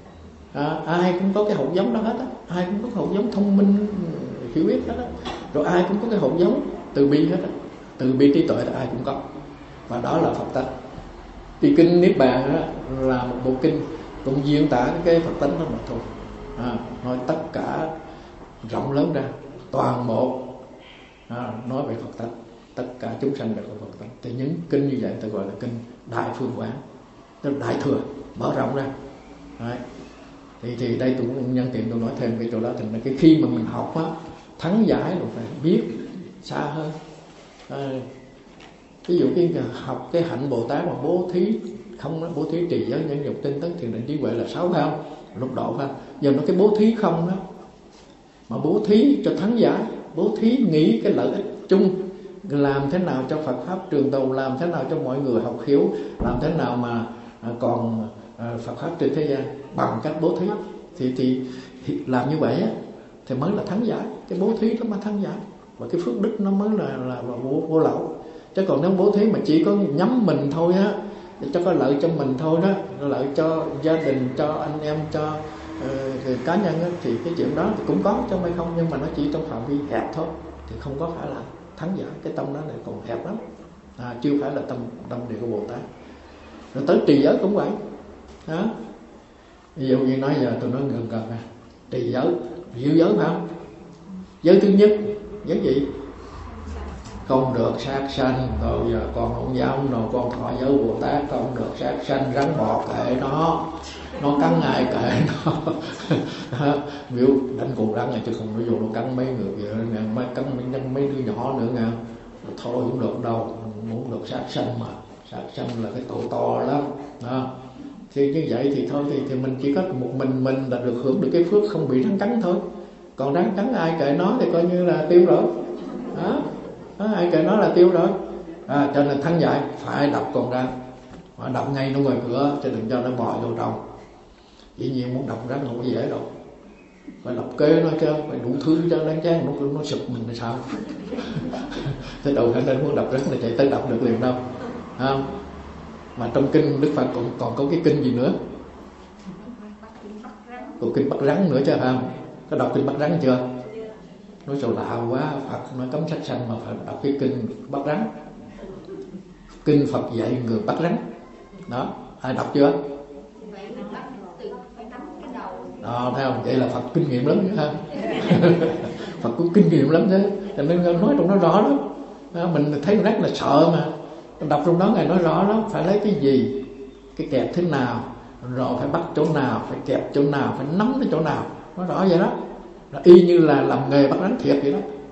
À, ai cũng có cái hột giống đó hết á, ai cũng có cái hột giống thông minh hiểu biết hết á, rồi ai cũng có cái hột giống từ bi hết á, từ bi trí tuệ là ai cũng có, và đó là Phật tánh. Thì kinh Niết Bàn á, là một bộ kinh cũng diễn tả cái Phật tánh đó mà thôi. À, nói tất cả rộng lớn ra, toàn bộ à, nói về Phật tánh, tất cả chúng sanh đều có Phật tánh. Thì những kinh như vậy ta gọi là kinh Đại Phương Quán, tức là đại thừa, mở rộng ra. Đấy. Thì, thì đây tôi cũng nhân tiện tôi nói thêm cái chỗ đó. Thành ra cái khi mà mình học á, thắng giải rồi phải biết xa hơn. À, ví dụ cái học cái hạnh Bồ Tát mà bố thí, không nói bố thí trì giới nhẫn nhục tinh tấn thiền định trí huệ là sáu phải không? Lục độ phải không? Giờ nó cái bố thí không đó, mà bố thí cho thắng giải, bố thí nghĩ cái lợi ích chung, làm thế nào cho Phật pháp trường tồn, làm thế nào cho mọi người học hiểu, làm thế nào mà còn Phật pháp trên thế gian bằng cách bố thí. Thì, thì, thì làm như vậy á, thì mới là thắng giải. Cái bố thí đó mới thắng giải, và cái phước đức nó mới là, là, là vô, vô lậu. Chứ còn nếu bố thí mà chỉ có nhắm mình thôi á, để cho có lợi cho mình thôi đó, lợi cho gia đình, cho anh em, cho uh, cá nhân á, thì cái chuyện đó thì cũng có chứ không không, nhưng mà nó chỉ trong phạm vi hẹp thôi, thì không có phải là thắng giải. Cái tâm đó này còn hẹp lắm, à, chưa phải là tâm tâm địa của Bồ Tát. Rồi tới trì giới cũng vậy đó. Ví dụ như nói giờ tôi nói gần gần nè, trì giới, giữ giới phải không? Giới thứ nhất, giới gì? Không được sát sanh. Rồi giờ con không dám rồi, con thọ giới Bồ Tát không được sát sanh, rắn bò kệ nó, nó cắn ai kệ nó. Ví dụ đánh con rắn này chứ không ví dụ nó cắn mấy người vậy, mấy cắn mấy, mấy đứa nhỏ nữa nha. Thôi cũng được đâu, muốn được sát sanh mà, sát sanh là cái tội to lắm đó. Thì như vậy thì thôi thì, thì mình chỉ có một mình mình là được hưởng được cái phước không bị rắn cắn thôi. Còn rắn cắn ai kệ nó thì coi như là tiêu rồi đó. Đó, ai kệ nó là tiêu rồi. À, cho nên thắng giải phải đập con rắn, mà đập ngay nó ngoài cửa, cho đừng cho nó bò vô trong. Dĩ nhiên muốn đập rắn không có dễ đâu, phải đập kế nó chứ, phải đủ thứ cho đáng chán, nó nó sụp mình là sao? Thế đầu khả năng muốn đập rắn là chạy tới đập được liền đâu, không? Mà trong kinh Đức Phật còn còn có cái kinh gì nữa? Còn kinh bắt rắn nữa chứ không? Có đọc kinh bắt rắn chưa? Nói sao lạ quá, Phật nói cấm sát sanh mà phải đọc cái kinh bắt rắn. Kinh Phật dạy người bắt rắn. Đó, ai đọc chưa? Đó, thấy không? Vậy là Phật kinh nghiệm lắm ha. Phật có kinh nghiệm lắm thế. Cho nên nói trong nó rõ lắm. Mình thấy rắn là sợ mà. Đọc trong đó Ngài nói rõ lắm, phải lấy cái gì, cái kẹp thế nào, rồi phải bắt chỗ nào, phải kẹp chỗ nào, phải nắm cái chỗ nào. Nói rõ vậy đó. Là y như là làm nghề bắt rắn thiệt vậy đó.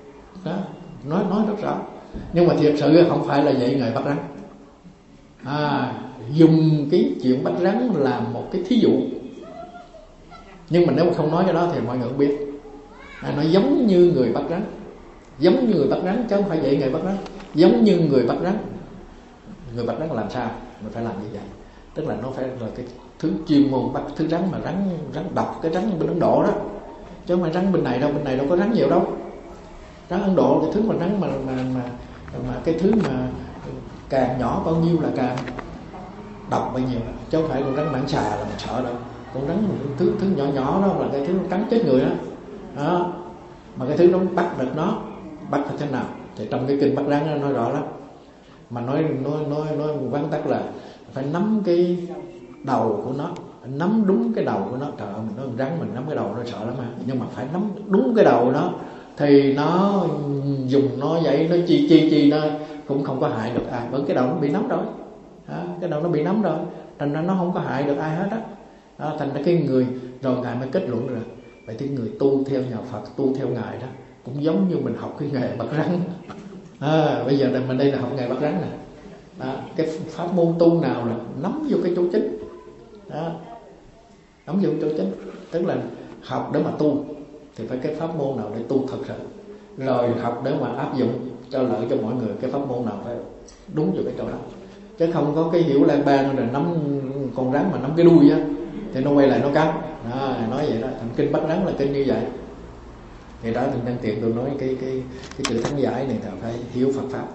đó, nói nói rất rõ. Nhưng mà thiệt sự không phải là dạy nghề bắt rắn. À, dùng cái chuyện bắt rắn làm một cái thí dụ. Nhưng mà nếu mà không nói cái đó thì mọi người không biết. À, nó giống như người bắt rắn, giống như người bắt rắn chứ không phải dạy nghề bắt rắn. Giống như người bắt rắn. Người bắt rắn làm sao? Mình phải làm như vậy. Tức là nó phải là cái thứ chuyên môn bắt thứ rắn mà rắn rắn độc, cái rắn bên Ấn Độ đó, chứ không phải rắn bên này đâu. Bên này đâu có rắn nhiều đâu. Rắn Ấn Độ cái thứ mà rắn mà mà mà, mà cái thứ mà càng nhỏ bao nhiêu là càng độc bao nhiêu, chứ không phải con rắn mãng xà là mình sợ đâu. Con rắn thứ thứ nhỏ nhỏ đó là cái thứ cắn chết người đó. Đó. Mà cái thứ nó bắt được nó bắt là thế nào thì trong cái kinh bắt rắn nó nói rõ lắm. Mà nói nói nói nói vắn tắt là phải nắm cái đầu của nó, nắm đúng cái đầu của nó. Trời ơi, mình nói rắn mình nắm cái đầu nó sợ lắm mà. Nhưng mà phải nắm đúng cái đầu của nó thì nó dùng nó vậy, nó chi chi chi nó cũng không có hại được ai. Bởi cái đầu nó bị nắm rồi. Đó, cái đầu nó bị nắm rồi, thành ra nó không có hại được ai hết á. Đó. Đó, thành ra cái người rồi Ngài mới kết luận rồi. Vậy thì người tu theo nhà Phật, tu theo Ngài đó cũng giống như mình học cái nghề bắt rắn. À, bây giờ mình đây là học nghề bắt rắn nè. Đó, cái pháp môn tu nào là nắm vô cái chỗ chính. Đó, nắm vô chỗ chính. Tức là học để mà tu thì phải cái pháp môn nào để tu thật sự. Rồi học để mà áp dụng cho lợi cho mọi người, cái pháp môn nào phải đúng vô cái chỗ đó. Chứ không có cái hiểu lan ban rồi nắm con rắn mà nắm cái đuôi á thì nó quay lại nó cắn. Đó, nói vậy đó. Thành kinh bắt rắn là kinh như vậy. Thì đó mình đang tiện tôi nói cái cái cái chữ thắng giải này là phải hiểu Phật pháp.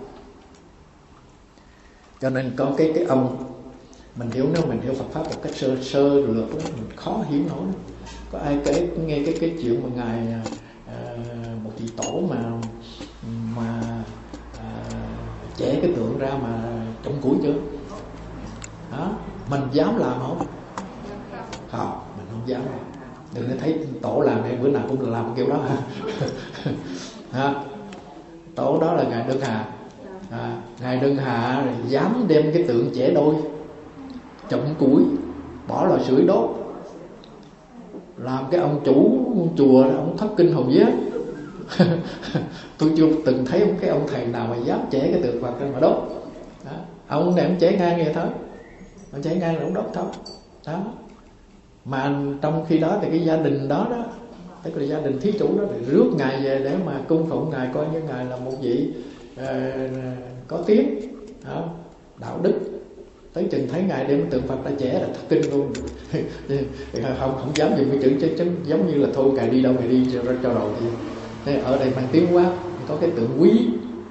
Cho nên có cái cái ông mình hiểu, nếu mình hiểu Phật pháp một cách sơ sơ lược đó, mình khó hiểu nổi. Có ai kể nghe cái cái chuyện mà ngài à, một vị tổ mà mà à, chẻ cái tượng ra mà trồng củi chưa? Đó, mình dám làm không? Không, mình không dám làm. Đừng có thấy tổ làm này bữa nào cũng làm kiểu đó ha. Ha. Tổ đó là ngài Đơn Hà. À, ngài Đơn Hà dám đem cái tượng chẻ đôi, trồng củi, bỏ lò sưởi đốt, làm cái ông chủ chùa ông thất kinh hồn vía. Tôi chưa từng thấy cái ông thầy nào mà dám chẻ cái tượng Phật ra mà đốt. Đó. Ông này ông chẻ ngang vậy thôi, ông chẻ ngang là ông đốt thôi. Đó. Mà trong khi đó thì cái gia đình đó đó, tức là gia đình thí chủ đó thì rước ngài về để mà cung phụng ngài, coi như ngài là một vị uh, có tiếng, uh, đạo đức. Tới chừng thấy ngài đem tượng Phật ra chẻ là thất kinh luôn. không không dám dùng cái chữ chứ, chứ giống như là thôi ngài đi đâu ngài đi cho, cho rồi thì thế ở đây mang tiếng quá. Có cái tượng quý,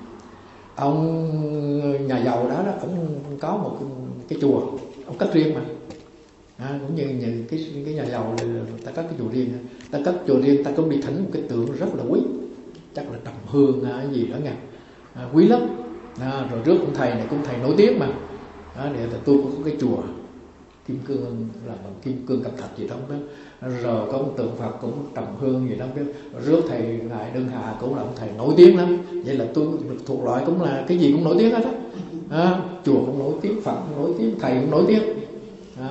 ông nhà giàu đó đó, ông có một cái, cái chùa ông cất riêng mà. À, cũng như, như cái, cái nhà giàu là ta có cái chùa riêng, ta cất chùa riêng, ta cũng đi thỉnh một cái tượng rất là quý, chắc là trầm hương hay gì đó nha, à, quý lắm. À, rồi rước ông thầy này cũng thầy nổi tiếng mà. À, để tôi cũng có cái chùa kim cương là bằng kim cương cẩm thạch gì đó đó. Rồi có một tượng Phật cũng trầm hương gì đó, rước thầy ngài Đơn Hà cũng là ông thầy nổi tiếng lắm. Vậy là tôi thuộc loại cũng là cái gì cũng nổi tiếng hết á. À, chùa cũng nổi tiếng, Phật cũng nổi tiếng, thầy cũng nổi tiếng. À,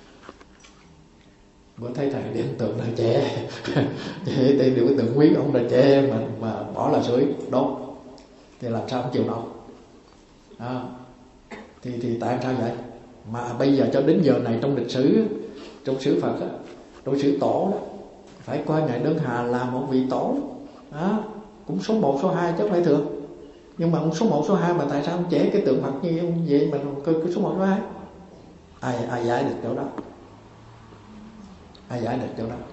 bữa thấy thầy đem tượng là trẻ, trẻ thì điều cái tượng quý ông là trẻ mà mà bỏ là sưởi đốt thì làm sao không chịu nổi. À, thì thì tại sao vậy? Mà bây giờ cho đến giờ này trong lịch sử, trong sử Phật á, trong sử tổ đó, phải coi ngài Đơn Hà là một vị tổ đó, cũng số một số hai chứ không phải thường. Nhưng mà ông số một số hai mà tại sao ông trẻ cái tượng Phật như ông vậy mà coi cái số một số hai? Ai ai giải được chỗ đó? Ai giải được chỗ đó?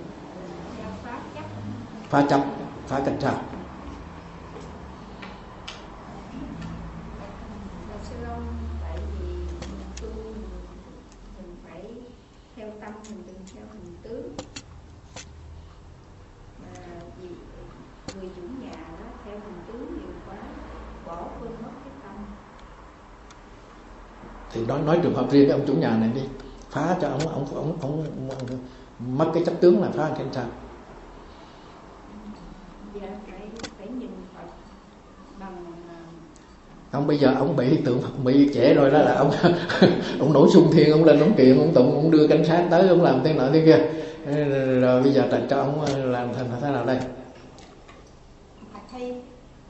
Phá chấp, phá cách sao? Tại vì tu mình phải theo tâm, mình đừng theo hình tướng. Mà vì người chủ nhà đó theo hình tướng nhiều quá, bỏ quên mất cái tâm. Thì nói nói trường hợp riêng cái ông chủ nhà này đi, phá cho ông ông ông ông, ông mất cái chấp tướng là phá cái sao? Dạ, phải phải nhìn Phật bằng. Ông bây giờ ông bị tượng Phật bị trẻ rồi đó là ông ông nổi xung thiên, ông lên ông kiện, ông tụng, ông đưa cảnh sát tới, ông làm thế nọ thế kia. Rồi bây giờ cho ông làm thành thế nào đây? Thầy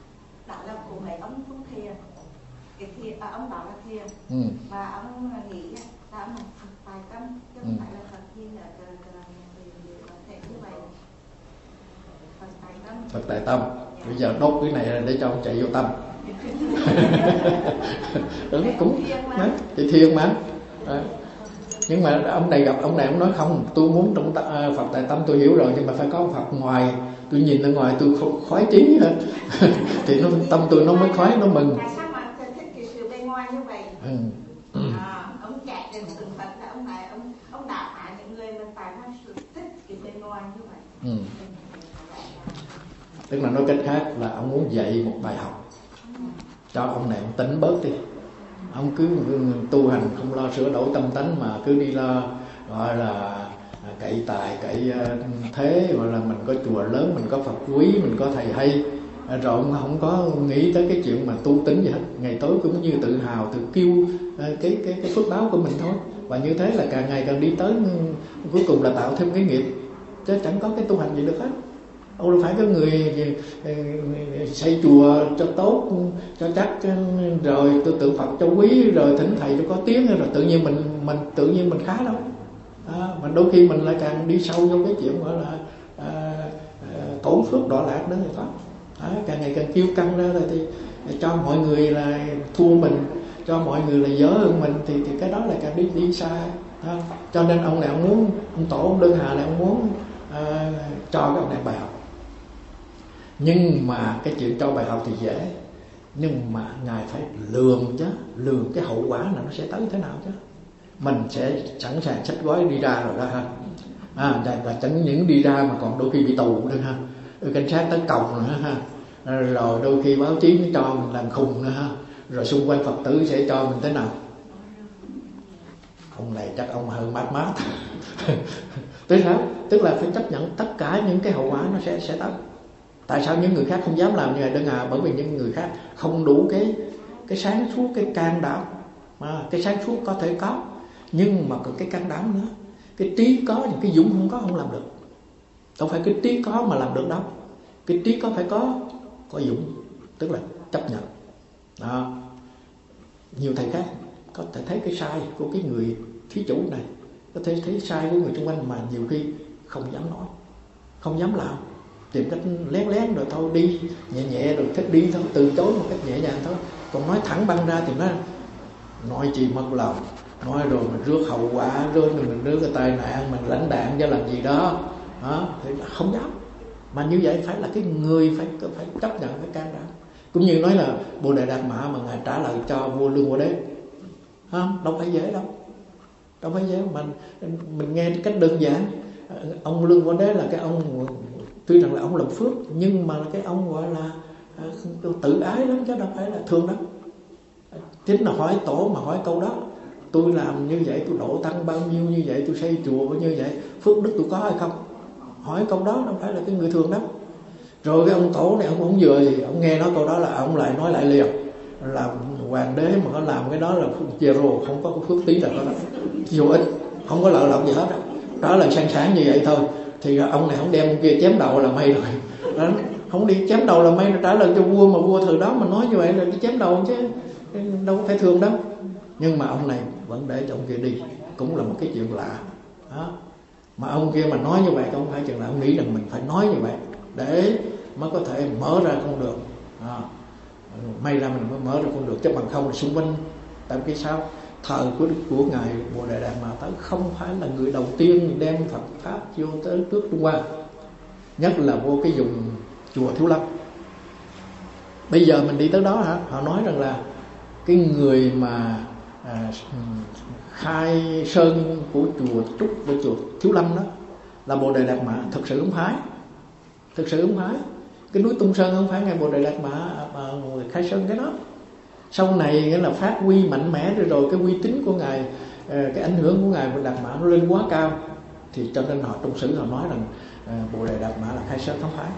Ừ. Và ông nghĩ là ông Phật tài tâm chứ không ừ. phải là Phật gì là thể như vậy. Phật tài tâm. Phật tài tâm. Dạ. Bây giờ đốt cái này để cho ông chạy vô tâm. Ừ, cũng đấy, chị Thiên mà. À. Nhưng mà ông này gặp ông này ông nói không, tôi muốn trong uh, Phật tại tâm tôi hiểu rồi, nhưng mà phải có Phật ngoài, tôi nhìn ở ngoài tôi khoái trí hết. Thì nó tâm tôi nó mới khoái, nó mừng. Tại sao mà thích cái sự bên ngoài như vậy? Ừ. À, ông chạy đến từng Phật là ông này ông ông đào thải những người mà phải nó thích cái bên ngoài như vậy. Ừ. Tức là nói cách khác là ông muốn dạy một bài học cho ông này, ông tỉnh bớt đi. Ông cứ tu hành không lo sửa đổi tâm tánh mà cứ đi lo gọi là cậy tài cậy thế, gọi là mình có chùa lớn, mình có Phật quý, mình có thầy hay, rồi ông không có nghĩ tới cái chuyện mà tu tính gì hết. Ngày tối cũng như tự hào, tự kiêu cái cái cái phước báo của mình thôi. Và như thế là càng ngày càng đi tới, cuối cùng là tạo thêm cái nghiệp, chứ chẳng có cái tu hành gì được hết. Ông đâu phải có người xây chùa cho tốt, cho chắc, rồi tôi tượng Phật cho quý, rồi thỉnh thầy cho có tiếng, rồi tự nhiên mình mình tự nhiên mình khá đâu. À, mà đôi khi mình lại càng đi sâu vô cái chuyện gọi là à, à, tổn phước đọa lạc đó người Pháp. À, càng ngày càng kiêu căng ra rồi thì cho mọi người là thua mình, cho mọi người là dở hơn mình, thì thì cái đó là càng đi đi xa. À, cho nên ông này ông muốn, ông tổ ông Đơn Hà này ông muốn à, cho cái ông này bài học. Nhưng mà cái chuyện cho bài học thì dễ, nhưng mà ngài phải lường chứ, lường cái hậu quả là nó sẽ tới thế nào chứ. Mình sẽ sẵn sàng xách gói đi ra rồi đó ha. À, và chẳng những đi ra mà còn đôi khi bị tù nữa ha, rồi cảnh sát tấn công nữa ha, rồi đôi khi báo chí nó cho mình làm khùng nữa ha, rồi xung quanh Phật tử sẽ cho mình thế nào. Ông này chắc ông hơi mát mát. Tức là tức là phải chấp nhận tất cả những cái hậu quả nó sẽ sẽ tới. Tại sao những người khác không dám làm như vậy Đơn Hà? Bởi vì những người khác không đủ cái cái sáng suốt, cái can đảm. Mà cái sáng suốt có thể có, nhưng mà còn cái can đảm nữa. Cái trí có, nhưng cái dũng không có, không làm được. Không phải cái trí có mà làm được đâu. Cái trí có phải có, có dũng, tức là chấp nhận. Đó. Nhiều thầy khác có thể thấy cái sai của cái người thí chủ này, có thể thấy sai của người xung quanh mà nhiều khi không dám nói, không dám làm, tìm cách lén lén rồi thôi, đi nhẹ nhẹ rồi thích đi thôi, từ chối một cách nhẹ nhàng thôi. Còn nói thẳng băng ra thì nó nói chi mất lòng, nói rồi mình rước hậu quả, rồi mình rước cái tai nạn, mình lãnh đạn cho làm gì đó, đó thì không dám. Mà như vậy phải là cái người phải phải chấp nhận, cái can đảm. Cũng như nói là Bồ Đề Đạt Mã mà ngài trả lời cho vua Lương Võ Đế, không, đâu phải dễ đâu, đâu phải dễ. Mình mình nghe cách đơn giản, ông Lương Võ Đế là cái ông tuy rằng là ông làm phước, nhưng mà là cái ông gọi là tự ái lắm chứ đâu phải là thương lắm. Chính là hỏi tổ mà hỏi câu đó, tôi làm như vậy, tôi độ tăng bao nhiêu như vậy, tôi xây chùa như vậy, phước đức tôi có hay không? Hỏi câu đó đâu phải là cái người thường đó. Rồi cái ông tổ này ông không vừa gì, ông nghe nói câu đó là ông lại nói lại liền là hoàng đế mà có làm cái đó là zero, không có phước tí là có đó, vô ích, không có lợi lộc gì hết đó. Đó là sang sáng như vậy thôi. Thì ông này không đem ông kia chém đầu là may rồi đó. Không đi chém đầu là may rồi, trả lời cho vua, mà vua thời đó mà nói như vậy là đi chém đầu chứ đâu có phải thường đâu. Nhưng mà ông này vẫn để cho ông kia đi, cũng là một cái chuyện lạ đó. Mà ông kia mà nói như vậy không phải chừng là ông nghĩ rằng mình phải nói như vậy để mới có thể mở ra con đường à. May ra mình mới mở ra con đường, chứ bằng không thì xung quanh. Tại vì sao? Thời của, của ngài Bồ Đề Đạt Mã tới không phải là người đầu tiên đem Phật pháp vô tới trước Trung Hoa, nhất là vô cái vùng chùa Thiếu Lâm. Bây giờ mình đi tới đó hả, họ nói rằng là cái người mà à, khai sơn của chùa Trúc của chùa Thiếu Lâm đó là Bồ Đề Đạt Mã. Thực sự không phải, thực sự không phải. Cái núi Tung Sơn không phải ngài Bồ Đề Đạt Mã mà người khai sơn cái đó. Sau này nghĩa là phát huy mạnh mẽ rồi, rồi cái uy tín của ngài, cái ảnh hưởng của ngài Bồ Đề Đạt Mã nó lên quá cao, thì cho nên họ trong sử họ nói rằng Bồ Đề Đạt Mã là khai sơn, không phải.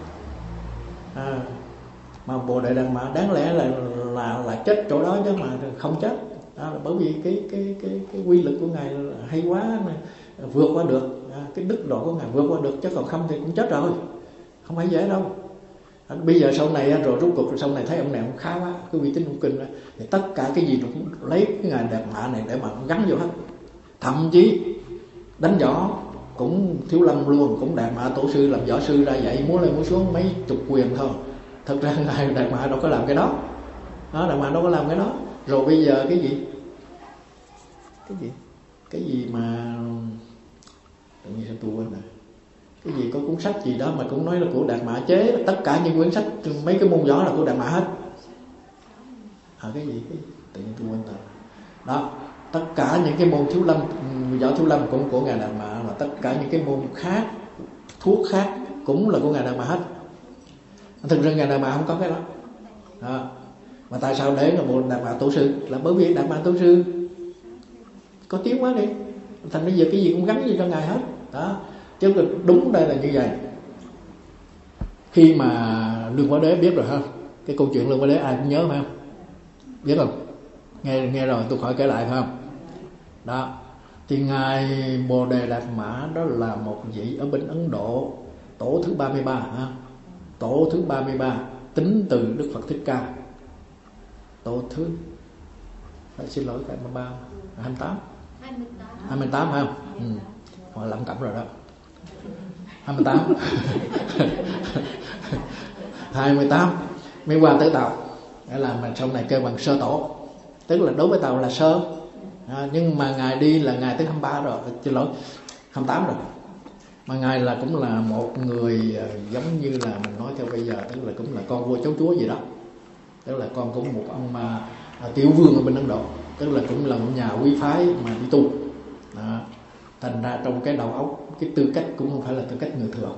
À, mà Bồ Đề Đạt Mã đáng lẽ là là là chết chỗ đó chứ mà không chết. Đó là bởi vì cái cái cái cái quy lực của ngài hay quá, vượt qua được à, cái đức độ của ngài vượt qua được, chứ còn không thì cũng chết rồi, không phải dễ đâu. Bây giờ sau này rồi rốt cuộc sau này thấy ông này ông khá quá, cái uy tín ông kinh đó, thì tất cả cái gì nó cũng lấy cái ngài Đạt Mã này để mà gắn vô hết. Thậm chí đánh võ cũng Thiếu Lâm luôn, cũng Đạt Mã tổ sư làm võ sư ra dạy múa lên múa xuống mấy chục quyền thôi. Thật ra ngài Đạt Mã đâu có làm cái đó. Đó, Đạt Mã đâu có làm cái đó. Rồi bây giờ cái gì? Cái gì? Cái gì mà tự nhiên sao tôi quên rồi. Cái gì có cuốn sách gì đó mà cũng nói là của Đạt Mã chế, tất cả những quyển sách mấy cái môn võ là của Đạt Mã hết. À cái gì? Cái gì? Tự nhiên tôi quên rồi. Đó, tất cả những cái môn Thiếu Lâm, võ Thiếu Lâm cũng của ngài Đạt Mã, và tất cả những cái môn khác, thuốc khác cũng là của ngài Đạt Mã hết. Thực ra ngài Đạt Mã không có cái đó. Đó. Mà tại sao để là một Đạt Mã tổ sư? Là bởi vì Đạt Mã tổ sư có tiếng quá đi, thành bây giờ cái gì cũng gắn vô cho ngài hết. Đó. Chứ đúng đây là như vậy. Khi mà Lương Hóa Đế biết rồi ha, cái câu chuyện Lương Hóa Đế ai cũng nhớ phải không? Biết không? Nghe nghe rồi tôi khỏi kể lại phải không? Đó. Thì ngài Bồ Đề Đạt Mã đó là một vị ở bên Ấn Độ, tổ thứ ba mươi ba ha. Tổ thứ ba mươi ba tính từ Đức Phật Thích Ca. Tổ thứ à, xin lỗi cái ba hai mươi tám. hai mươi tám phải không? Ừ. Họ lẩm cẩm rồi đó. hai mươi tám. hai mươi tám mới qua tới Tàu. Nghĩa là mình sau này kêu bằng sơ tổ. Tức là đối với Tàu là sơ. À, nhưng mà ngài đi là ngài tới hai mươi ba rồi, xin lỗi, hai mươi tám rồi. Mà ngài là cũng là một người giống như là mình nói theo bây giờ, tức là cũng là con vua cháu chúa gì đó. Tức là con cũng một ông mà, à, tiểu vương ở bên Ấn Độ, tức là cũng là một nhà quý phái mà đi tu. Đó. Thành ra trong cái đầu óc, cái tư cách cũng không phải là tư cách người thường.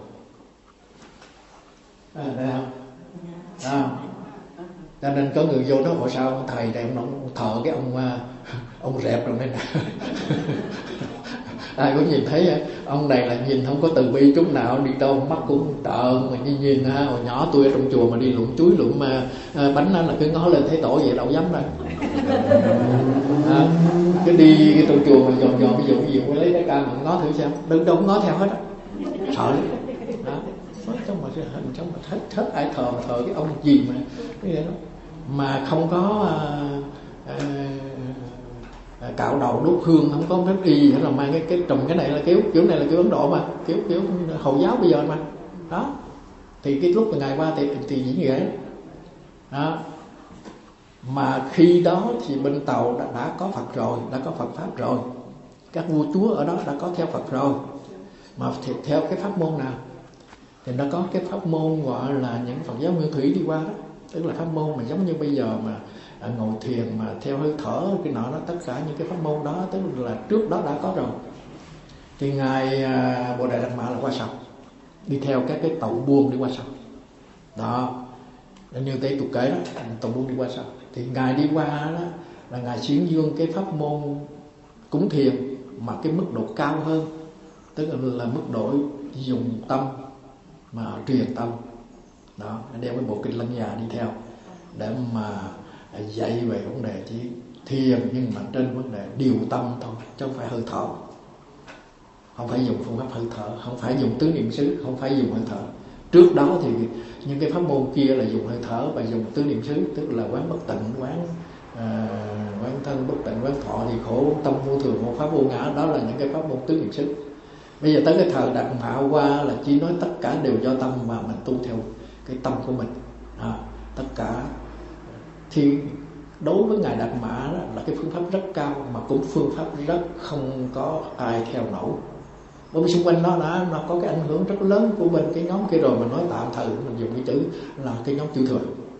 À, thấy không? À, cho nên có người vô nói hỏi sao thầy này ông thờ cái ông ông rẹp rồi đây nè. Ai cũng nhìn thấy ông này là nhìn không có từ bi chút nào, đi đâu mắt cũng trợn mà nhìn nhìn ha. Hồi nhỏ tôi ở trong chùa mà đi lụm chuối lụm mà à, bánh là cứ ngó lên thấy tổ vậy đâu dám đâu. À, cứ đi cái trong chùa mà dòm dòm ví dụ ví dụ lấy cái ca mà ngó thử xem, đừng đâu ngó theo hết á, sợ lắm. Đó, trong mà hình trong mà hết hết ai thờ mà thờ cái ông gì mà cái đó mà không có à, à, à, cạo đầu đốt hương, không có phép y hay là mang cái cái trồng cái này là kiểu kiểu này là kiểu Ấn Độ mà kiểu kiểu Hồi giáo bây giờ mà đó. Thì cái lúc mà ngài qua thì thì dĩ như vậy đó. Mà khi đó thì bên Tàu đã, đã có Phật rồi, đã có Phật pháp rồi, các vua chúa ở đó đã có theo Phật rồi. Mà thì theo cái pháp môn nào? Thì nó có cái pháp môn gọi là những Phật giáo Nguyên Thủy đi qua đó, tức là pháp môn mà giống như bây giờ mà à, ngồi thiền mà theo hơi thở cái nọ đó, tất cả những cái pháp môn đó tức là trước đó đã có rồi. Thì ngài à, Bồ Đề Đạt Mã là qua sau, đi theo các cái tàu buôn đi qua sau đó, như thế tôi kể đó, tàu buôn đi qua sau. Thì ngài đi qua đó là ngài xuyến dương cái pháp môn cúng thiền mà cái mức độ cao hơn, tức là mức độ dùng tâm mà truyền tâm đó, đeo cái bộ kinh Lăng Già đi theo để mà dạy về vấn đề chỉ thiền, nhưng mà trên vấn đề điều tâm thôi, chứ không phải hơi thở, không phải dùng phương pháp hơi thở, không phải dùng tứ niệm xứ, không phải dùng hơi thở. Trước đó thì những cái pháp môn kia là dùng hơi thở và dùng tứ niệm xứ, tức là quán bất tịnh, quán à, quán thân bất tịnh, quán thọ thì khổ, tâm vô thường, một pháp vô ngã, đó là những cái pháp môn tứ niệm xứ. Bây giờ tới cái thời Đạt Mã qua là chỉ nói tất cả đều do tâm mà mình tu theo cái tâm của mình à, tất cả. Thì đối với ngài Đạt Mã đó, là cái phương pháp rất cao, mà cũng phương pháp rất không có ai theo nổi. Bởi vì xung quanh nó đã nó có cái ảnh hưởng rất lớn của bên cái nhóm kia rồi, mình nói tạm thời mình dùng cái chữ là cái nhóm chư thừa.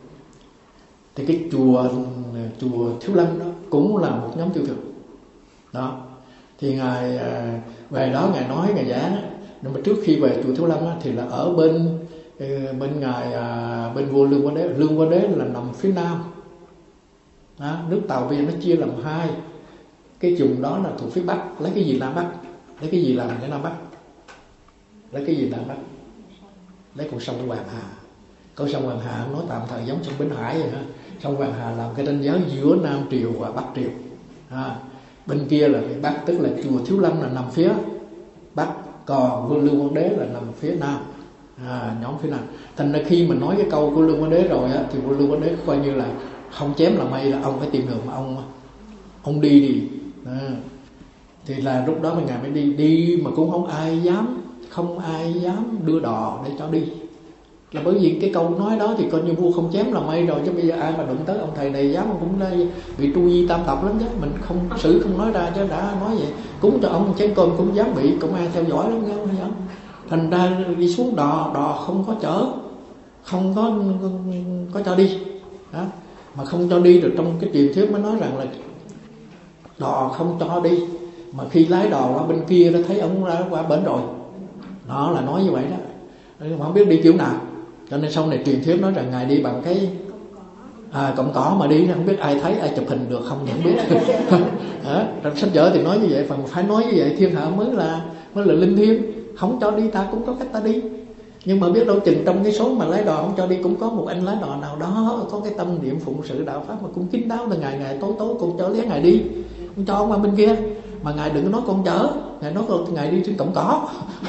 Thì cái chùa chùa Thiếu Lâm đó cũng là một nhóm chư thừa đó. Thì ngài về đó ngài nói ngài giảng, nhưng mà trước khi về chùa Thiếu Lâm đó, thì là ở bên bên ngài bên vua Lương Hóa Đế. Lương Hóa Đế là nằm phía nam đó, nước Tàu bây giờ nó chia làm hai, cái vùng đó là thuộc phía bắc. Lấy cái gì làm bắc? Lấy cái gì làm cái nam bắc? Lấy cái gì làm bắc? Lấy con sông Hoàng Hà. Con sông Hoàng Hà nói tạm thời giống sông Bến Hải vậy ha. Sông Hoàng Hà làm cái ranh giới giữa Nam Triều và Bắc Triều à, bên kia là phía bắc, tức là chùa Thiếu Lâm là nằm phía bắc, còn vua Lương Hóa Đế là nằm phía nam à, nhóm phía Nam. Thành ra khi mình nói cái câu của Lương Quán Đế rồi á, thì Lương Quán Đế coi như là không chém là may, là ông phải tìm đường mà ông ông đi đi à. Thì là lúc đó mà ngài mới đi đi mà cũng không ai dám không ai dám đưa đò để cho đi, là bởi vì cái câu nói đó thì coi như vua không chém là may rồi, chứ bây giờ ai mà đụng tới ông thầy này dám, ông cũng đây bị tru di tam tộc lắm chứ, mình không xử không nói ra chứ đã nói vậy, cúng cho ông chén cơm cũng dám bị công an theo dõi lắm không dám. Thành ra đi xuống đò, đò không có chở, không có có cho đi đó. Mà không cho đi được, trong cái truyền thuyết mới nói rằng là đò không cho đi, mà khi lái đò qua bên kia đã thấy ông đã qua bển rồi, đó là nói như vậy đó, mà không biết đi kiểu nào. Cho nên sau này truyền thuyết nói rằng ngài đi bằng cái à, cọng cỏ mà đi, không biết ai thấy ai chụp hình được không nhận biết. Đó, trong sách vở thì nói như vậy, phần phải nói như vậy thiên hạ mới là mới là linh thiêng. Không cho đi ta cũng có cách ta đi, nhưng mà biết đâu chừng trong cái số mà lái đò không cho đi cũng có một anh lái đò nào đó có cái tâm niệm phụng sự đạo pháp mà cũng kín đáo, là ngày ngày tối tối cũng chở lé ngài đi, không cho ông qua bên kia. Mà ngài đừng có nói con chở, ngài nói con ngài đi trên cọng cỏ.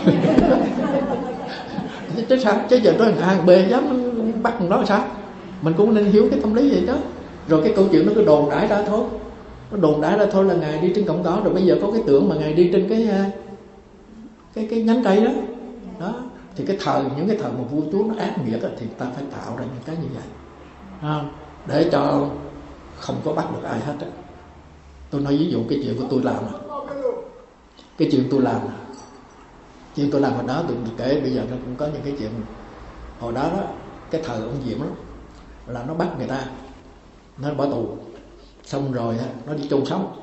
Chứ sao, chứ giờ tôi A B dám bắt thằng đó sao? Mình cũng nên hiểu cái tâm lý vậy đó. Rồi cái câu chuyện nó cứ đồn đãi ra thôi, nó đồn đãi ra thôi là ngài đi trên cọng cỏ, rồi bây giờ có cái tưởng mà ngài đi trên cái cái cái nhánh cây đó đó. Thì cái thời những cái thời mà vua chúa nó ác nghiệt thì ta phải tạo ra những cái như vậy à, để cho không có bắt được ai hết á. Tôi nói ví dụ cái chuyện của tôi làm à. Cái chuyện tôi làm à. Chuyện tôi làm hồi đó tôi kể, bây giờ nó cũng có những cái chuyện hồi đó đó. Cái thời ông Diệm đó là nó bắt người ta, nó bỏ tù, xong rồi nó đi chôn sống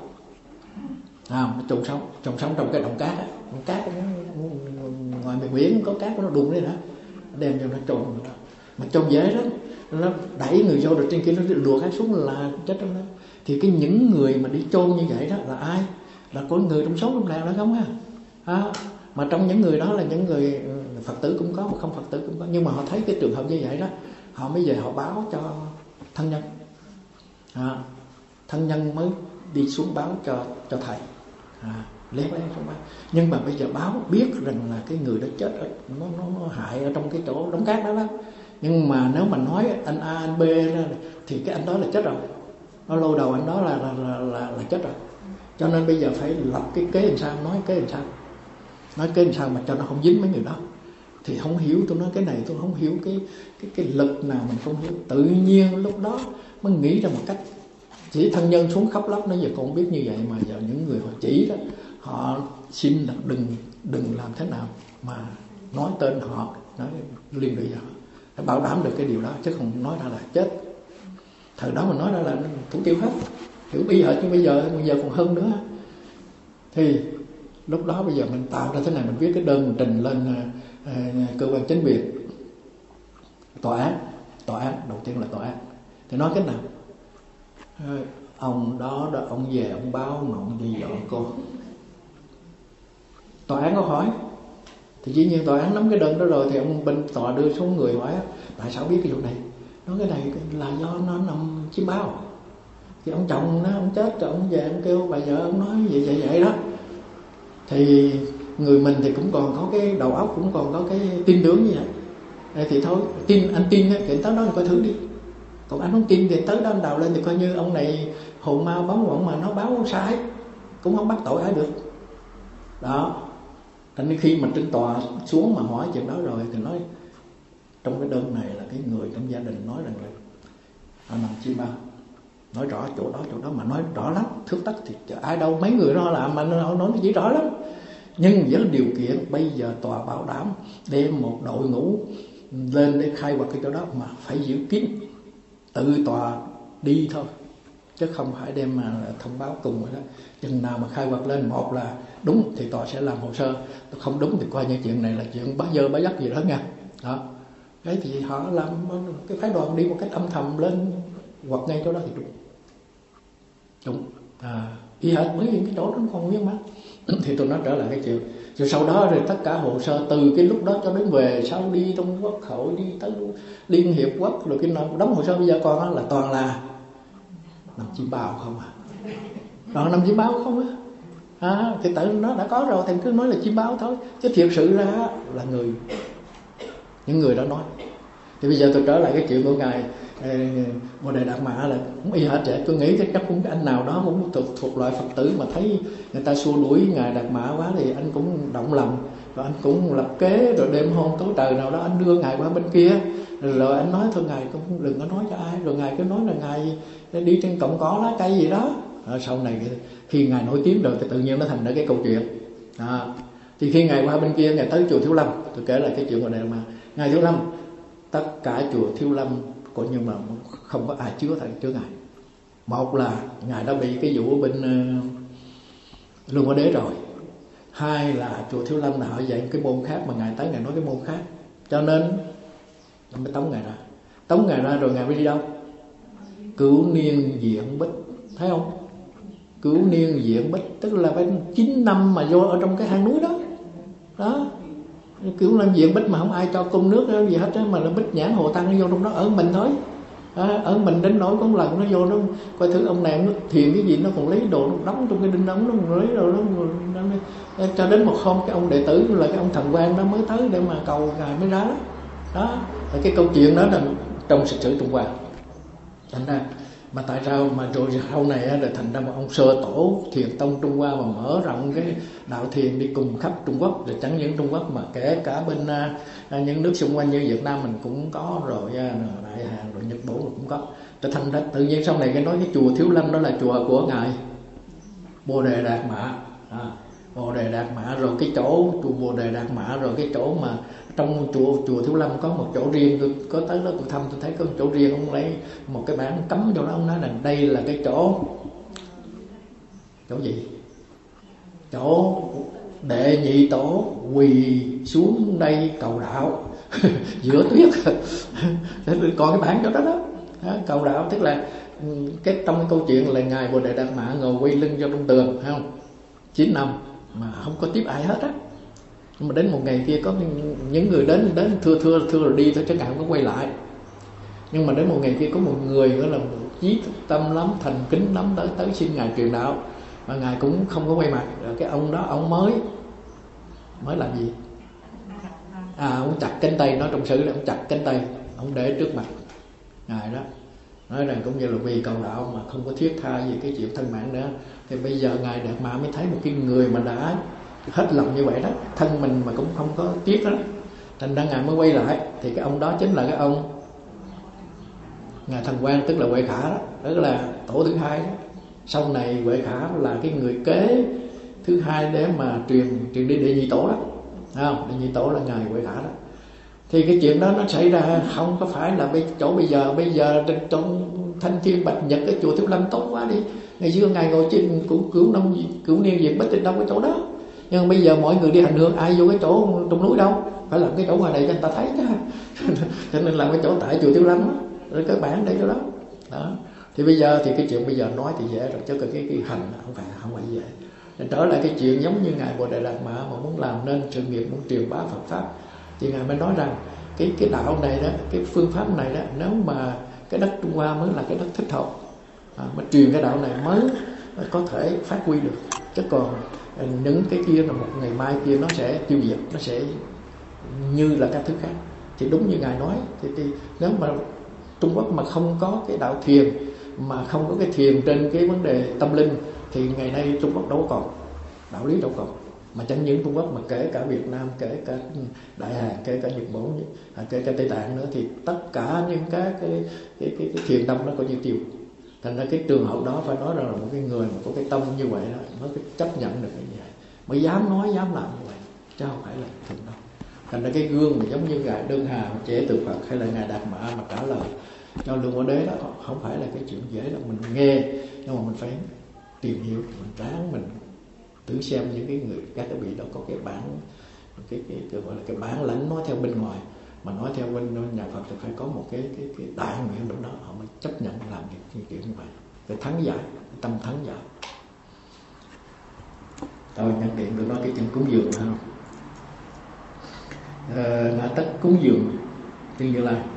à, nó chôn sống chôn sống trong cái động cát á. Động cát nó, ngoài miền biển có cát nó đụng đấy đó, đem cho nó chôn. Mà chôn dễ lắm, nó đẩy người vô rồi trên kia nó lùa cái xuống là chết trong đó. Thì cái những người mà đi chôn như vậy đó là ai? Là có người trong số trong làng đó không ha à, mà trong những người đó là những người Phật tử cũng có, mà không Phật tử cũng có. Nhưng mà họ thấy cái trường hợp như vậy đó, họ mới về họ báo cho thân nhân à, thân nhân mới đi xuống báo cho cho thầy à, lén lén xuống báo. Nhưng mà bây giờ báo biết rằng là cái người đó chết ở, nó, nó, nó hại ở trong cái chỗ đống cát đó đó. Nhưng mà nếu mà nói anh A anh B thì cái anh đó là chết rồi, nó lôi đầu anh đó là là, là, là, là chết rồi. Cho nên bây giờ phải lập cái kế làm sao, nói kế làm sao, nói kế làm sao mà cho nó không dính mấy người đó. Thì không hiểu, tôi nói cái này tôi không hiểu cái cái cái lực nào mình không hiểu. Tự nhiên lúc đó mới nghĩ ra một cách. Chỉ thân nhân xuống khóc lóc, nói giờ con biết như vậy mà giờ những người họ chỉ đó, họ xin là đừng đừng làm thế nào mà nói tên họ, nói liên lụy họ, phải bảo đảm được cái điều đó, chứ không nói ra là chết. Thời đó mình nói ra là thủ tiêu hết, hiểu bây giờ, chứ bây giờ bây giờ còn hơn nữa. Thì lúc đó bây giờ mình tạo ra thế này, mình viết cái đơn mình trình lên uh, cơ quan chính quyền, tòa án, tòa án đầu tiên là tòa án. Thì nói cái nào? Uh, ông đó, đó ông về ông báo mà ông đi dọn cô. Tòa án có hỏi thì dĩ nhiên tòa án nắm cái đơn đó rồi, thì ông bên tòa đưa xuống người hỏi tại sao biết cái vụ này. Nói cái này là do nó nằm chiếm báo. Thì ông chồng nó ông chết rồi, ông về ông kêu bà vợ ông nói vậy vậy vậy đó. Thì người mình thì cũng còn có cái đầu óc, cũng còn có cái tin tưởng như vậy. Thì thôi, tin anh tin thì tới đó thì coi thử đi. Còn anh không tin thì tới đó anh đào lên thì coi như ông này hồn ma bóng quẩn mà nó báo sai, cũng không bắt tội ai được. Đó. Thành khi mà trên tòa xuống mà hỏi chuyện đó rồi thì nói trong cái đơn này là cái người trong gia đình nói rằng là họ nằm chim bao, nói rõ chỗ đó chỗ đó mà nói rõ lắm, thước tắc thì ai đâu mấy người đó làm mà họ nói chỉ rõ lắm. Nhưng với điều kiện bây giờ tòa bảo đảm đem một đội ngũ lên để khai quật cái chỗ đó mà phải giữ kín, tự tòa đi thôi, chứ không phải đem mà thông báo cùng rồi đó. Chừng nào mà khai quật lên, một là đúng thì tòa sẽ làm hồ sơ, không đúng thì coi như chuyện này là chuyện bá dơ bá dắt gì đó nha. Đó. Đấy thì họ làm cái phái đoàn đi một cách âm thầm lên quật ngay chỗ đó thì đúng. Đúng. À, y hệt với những cái chỗ đó còn nguyên mà. Thì tôi nói trở lại cái chuyện. Rồi sau đó rồi tất cả hồ sơ từ cái lúc đó cho đến về sau đi trong quốc hội, đi tới Liên Hiệp Quốc, rồi cái đóng hồ sơ bây giờ còn là toàn là nằm chim bao không à. Toàn nằm chim bao không á. À, thì tự nó đã có rồi thì cứ nói là chim bao thôi, chứ thiệt sự ra là người những người đó nói. Thì bây giờ tôi trở lại cái chuyện của ngài Bồ Đề Đạt Mã là cũng y hệt vậy. Tôi nghĩ chắc cũng anh nào đó cũng thuộc, thuộc loại Phật tử mà thấy người ta xua đuổi ngài Đạt Mã quá thì anh cũng động lòng, rồi anh cũng lập kế, rồi đêm hôm tối trời nào đó anh đưa ngài qua bên kia, rồi anh nói thôi ngài cũng đừng có nói cho ai, rồi ngài cứ nói là ngài đi trên cọng cỏ lá cây gì đó. À, sau này khi ngài nổi tiếng rồi thì tự nhiên nó thành ra cái câu chuyện. À, thì khi ngài qua bên kia, ngài tới chùa Thiếu Lâm, tôi kể lại cái chuyện của này mà ngài Thiếu Lâm, tất cả chùa Thiếu Lâm coi như mà không có ai chứa thầy chứa ngài. Một là ngài đã bị cái vụ ở bên uh, Luân Hồi Đế rồi, hai là chùa Thiếu Lâm là họ dạy cái môn khác mà ngài tới ngài nói cái môn khác, cho nên nó mới tống ngài ra. Tống ngài ra rồi ngài mới đi đâu? Cửu Niên Diện Bích, thấy không? Cửu Niên Diện Bích tức là phải chín năm mà vô ở trong cái hang núi đó. Đó, Cửu Niên Diện Bích mà không ai cho cung nước gì hết á, mà là Bích Nhãn Hồ Tăng nó vô trong đó ở mình thôi. À, ở mình đến nỗi có một lần nó vô nó coi thử ông này nó thiền cái gì, nó còn lấy đồ nó đóng trong cái đinh ống, nó còn lấy đồ nó, nó, nó cho đến một hôm cái ông đệ tử là cái ông Thần Quang đó mới tới để mà cầu ngài mới ra đó. Đó là cái câu chuyện đó là trong lịch sử Trung Hoa. Thành ra mà tại sao mà rồi sau này là thành ra một ông sơ tổ thiền tông Trung Hoa mà mở rộng cái đạo thiền đi cùng khắp Trung Quốc, rồi chẳng những Trung Quốc mà kể cả bên uh, những nước xung quanh như Việt Nam mình cũng có rồi, uh, Đại Hàn rồi Nhật Bản cũng có. Cho thành ra tự nhiên sau này cái nói cái chùa Thiếu Lâm đó là chùa của ngài Bồ Đề Đạt Mã. À, Bồ Đề Đạt Mã, rồi cái chỗ chùa Bồ Đề Đạt Mã, rồi cái chỗ mà trong chùa chùa Thiếu Lâm có một chỗ riêng, tôi có tới đó tôi thăm tôi thấy có một chỗ riêng, ông lấy một cái bảng cấm chỗ đó, ông nói rằng đây là cái chỗ chỗ gì? Chỗ đệ nhị tổ quỳ xuống đây cầu đạo giữa tuyết. Còn cái bảng chỗ đó đó, đó cầu đạo, tức là cái trong cái câu chuyện là ngài Bồ Đề Đạt Mã ngồi quay lưng cho trong tường, thấy không? chín năm mà không có tiếp ai hết á. Nhưng mà đến một ngày kia có những người đến đến thưa thưa thưa rồi đi thôi chứ ngài không có quay lại. Nhưng mà đến một ngày kia có một người đó là một chí tâm lắm, thành kính lắm, tới tới xin ngài truyền đạo mà ngài cũng không có quay mặt. Rồi cái ông đó ông mới mới làm gì? À, ông chặt cánh tay, nó trong sử là ông chặt cánh tay, ông để trước mặt ngài đó, nói rằng cũng như là vì cầu đạo mà không có thiết tha gì cái chuyện thân mạng nữa. Thì bây giờ ngài Đạt Mã mới thấy một cái người mà đã hết lòng như vậy đó, thân mình mà cũng không có tiếc đó, thành ra ngài mới quay lại. Thì cái ông đó chính là cái ông ngài Thần Quang, tức là Huệ Khả đó, tức là tổ thứ hai đó. Sau này Huệ Khả là cái người kế thứ hai để mà truyền truyền đi đệ nhị tổ đó, không? Đệ nhị tổ là ngài Huệ Khả đó. Thì cái chuyện đó nó xảy ra không có phải là bên chỗ bây giờ. Bây giờ trong Thanh Thiên Bạch Nhật cái chùa Thiếu Lâm tốt quá đi. Ngày xưa ngài ngồi trên cửu cửu nông cửu niên Diện Bích trên đâu cái chỗ đó. Nhưng bây giờ mọi người đi hành hương ai vô cái chỗ trong núi đâu, phải làm cái chỗ ngoài này cho người ta thấy chứ. Cho nên làm cái chỗ tại chùa Thiếu Lâm đó, rồi các bạn để chỗ đó. Đó. Thì bây giờ thì cái chuyện bây giờ nói thì dễ rồi, chứ cái cái hành không phải không phải dễ. Để trở lại cái chuyện giống như ngài Bồ Đề Đạt Mã mà muốn làm nên sự nghiệp, muốn truyền bá Phật pháp, thì ngài mới nói rằng cái cái đạo này đó, cái phương pháp này đó, nếu mà cái đất Trung Hoa mới là cái đất thích hợp à, mà truyền cái đạo này mới có thể phát huy được. Chứ còn những cái kia là một ngày mai kia nó sẽ tiêu diệt, nó sẽ như là các thứ khác. Thì đúng như ngài nói, thì, thì nếu mà Trung Quốc mà không có cái đạo thiền, mà không có cái thiền trên cái vấn đề tâm linh, thì ngày nay Trung Quốc đâu còn, đạo lý đâu còn. Mà chẳng những Trung Quốc mà kể cả Việt Nam, kể cả Đại Hàn, kể cả Nhật Bản, kể cả Tây Tạng nữa, thì tất cả những cái cái cái, cái, cái thiền tâm nó có như tiêu. Thành ra cái trường hợp đó phải nói rằng là một cái người mà có cái tâm như vậy đó, mới chấp nhận được cái như vậy, mới dám nói, dám làm như vậy, chứ không phải là thường đâu. Thành ra cái gương mà giống như ngài Đơn Hà trẻ từ Phật hay là ngài Đạt Mã mà trả lời cho Luân Hồi Đế đó không phải là cái chuyện dễ đâu. Mình nghe nhưng mà mình phải tìm hiểu, mình ráng mình thử xem những cái người các cái vị đó có cái bản cái cái, cái gọi là cái bản lãnh nói theo bên ngoài, mà nói theo bên nhà Phật thì phải có một cái cái cái đại nguyện trong đó, họ mới chấp nhận làm những chuyện như vậy, cái thắng giải, cái tâm thắng giải. Tôi nhân tiện tôi nói cái chuyện cúng dường phải không? Ờ, ngã tất cúng dường Thiên Như Lai,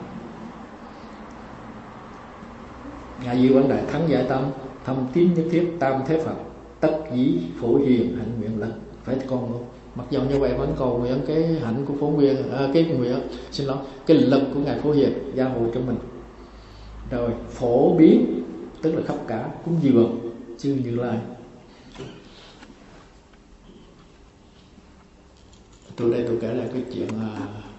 ngài Di Quảng Đại thắng giải tâm, thâm tín nhất thiết tam thế Phật, tất dĩ phổ hiền hạnh nguyện lần, phải con luôn. Mặc dù như vậy vẫn cầu nguyện cái hạnh của Phổ Nguyên, à, cái nguyện xin lỗi cái lực của Ngài Phổ Hiền gia hộ cho mình. Rồi phổ biến tức là khắp cả cúng dường chư Như Lai. Tôi đây tôi kể lại cái chuyện là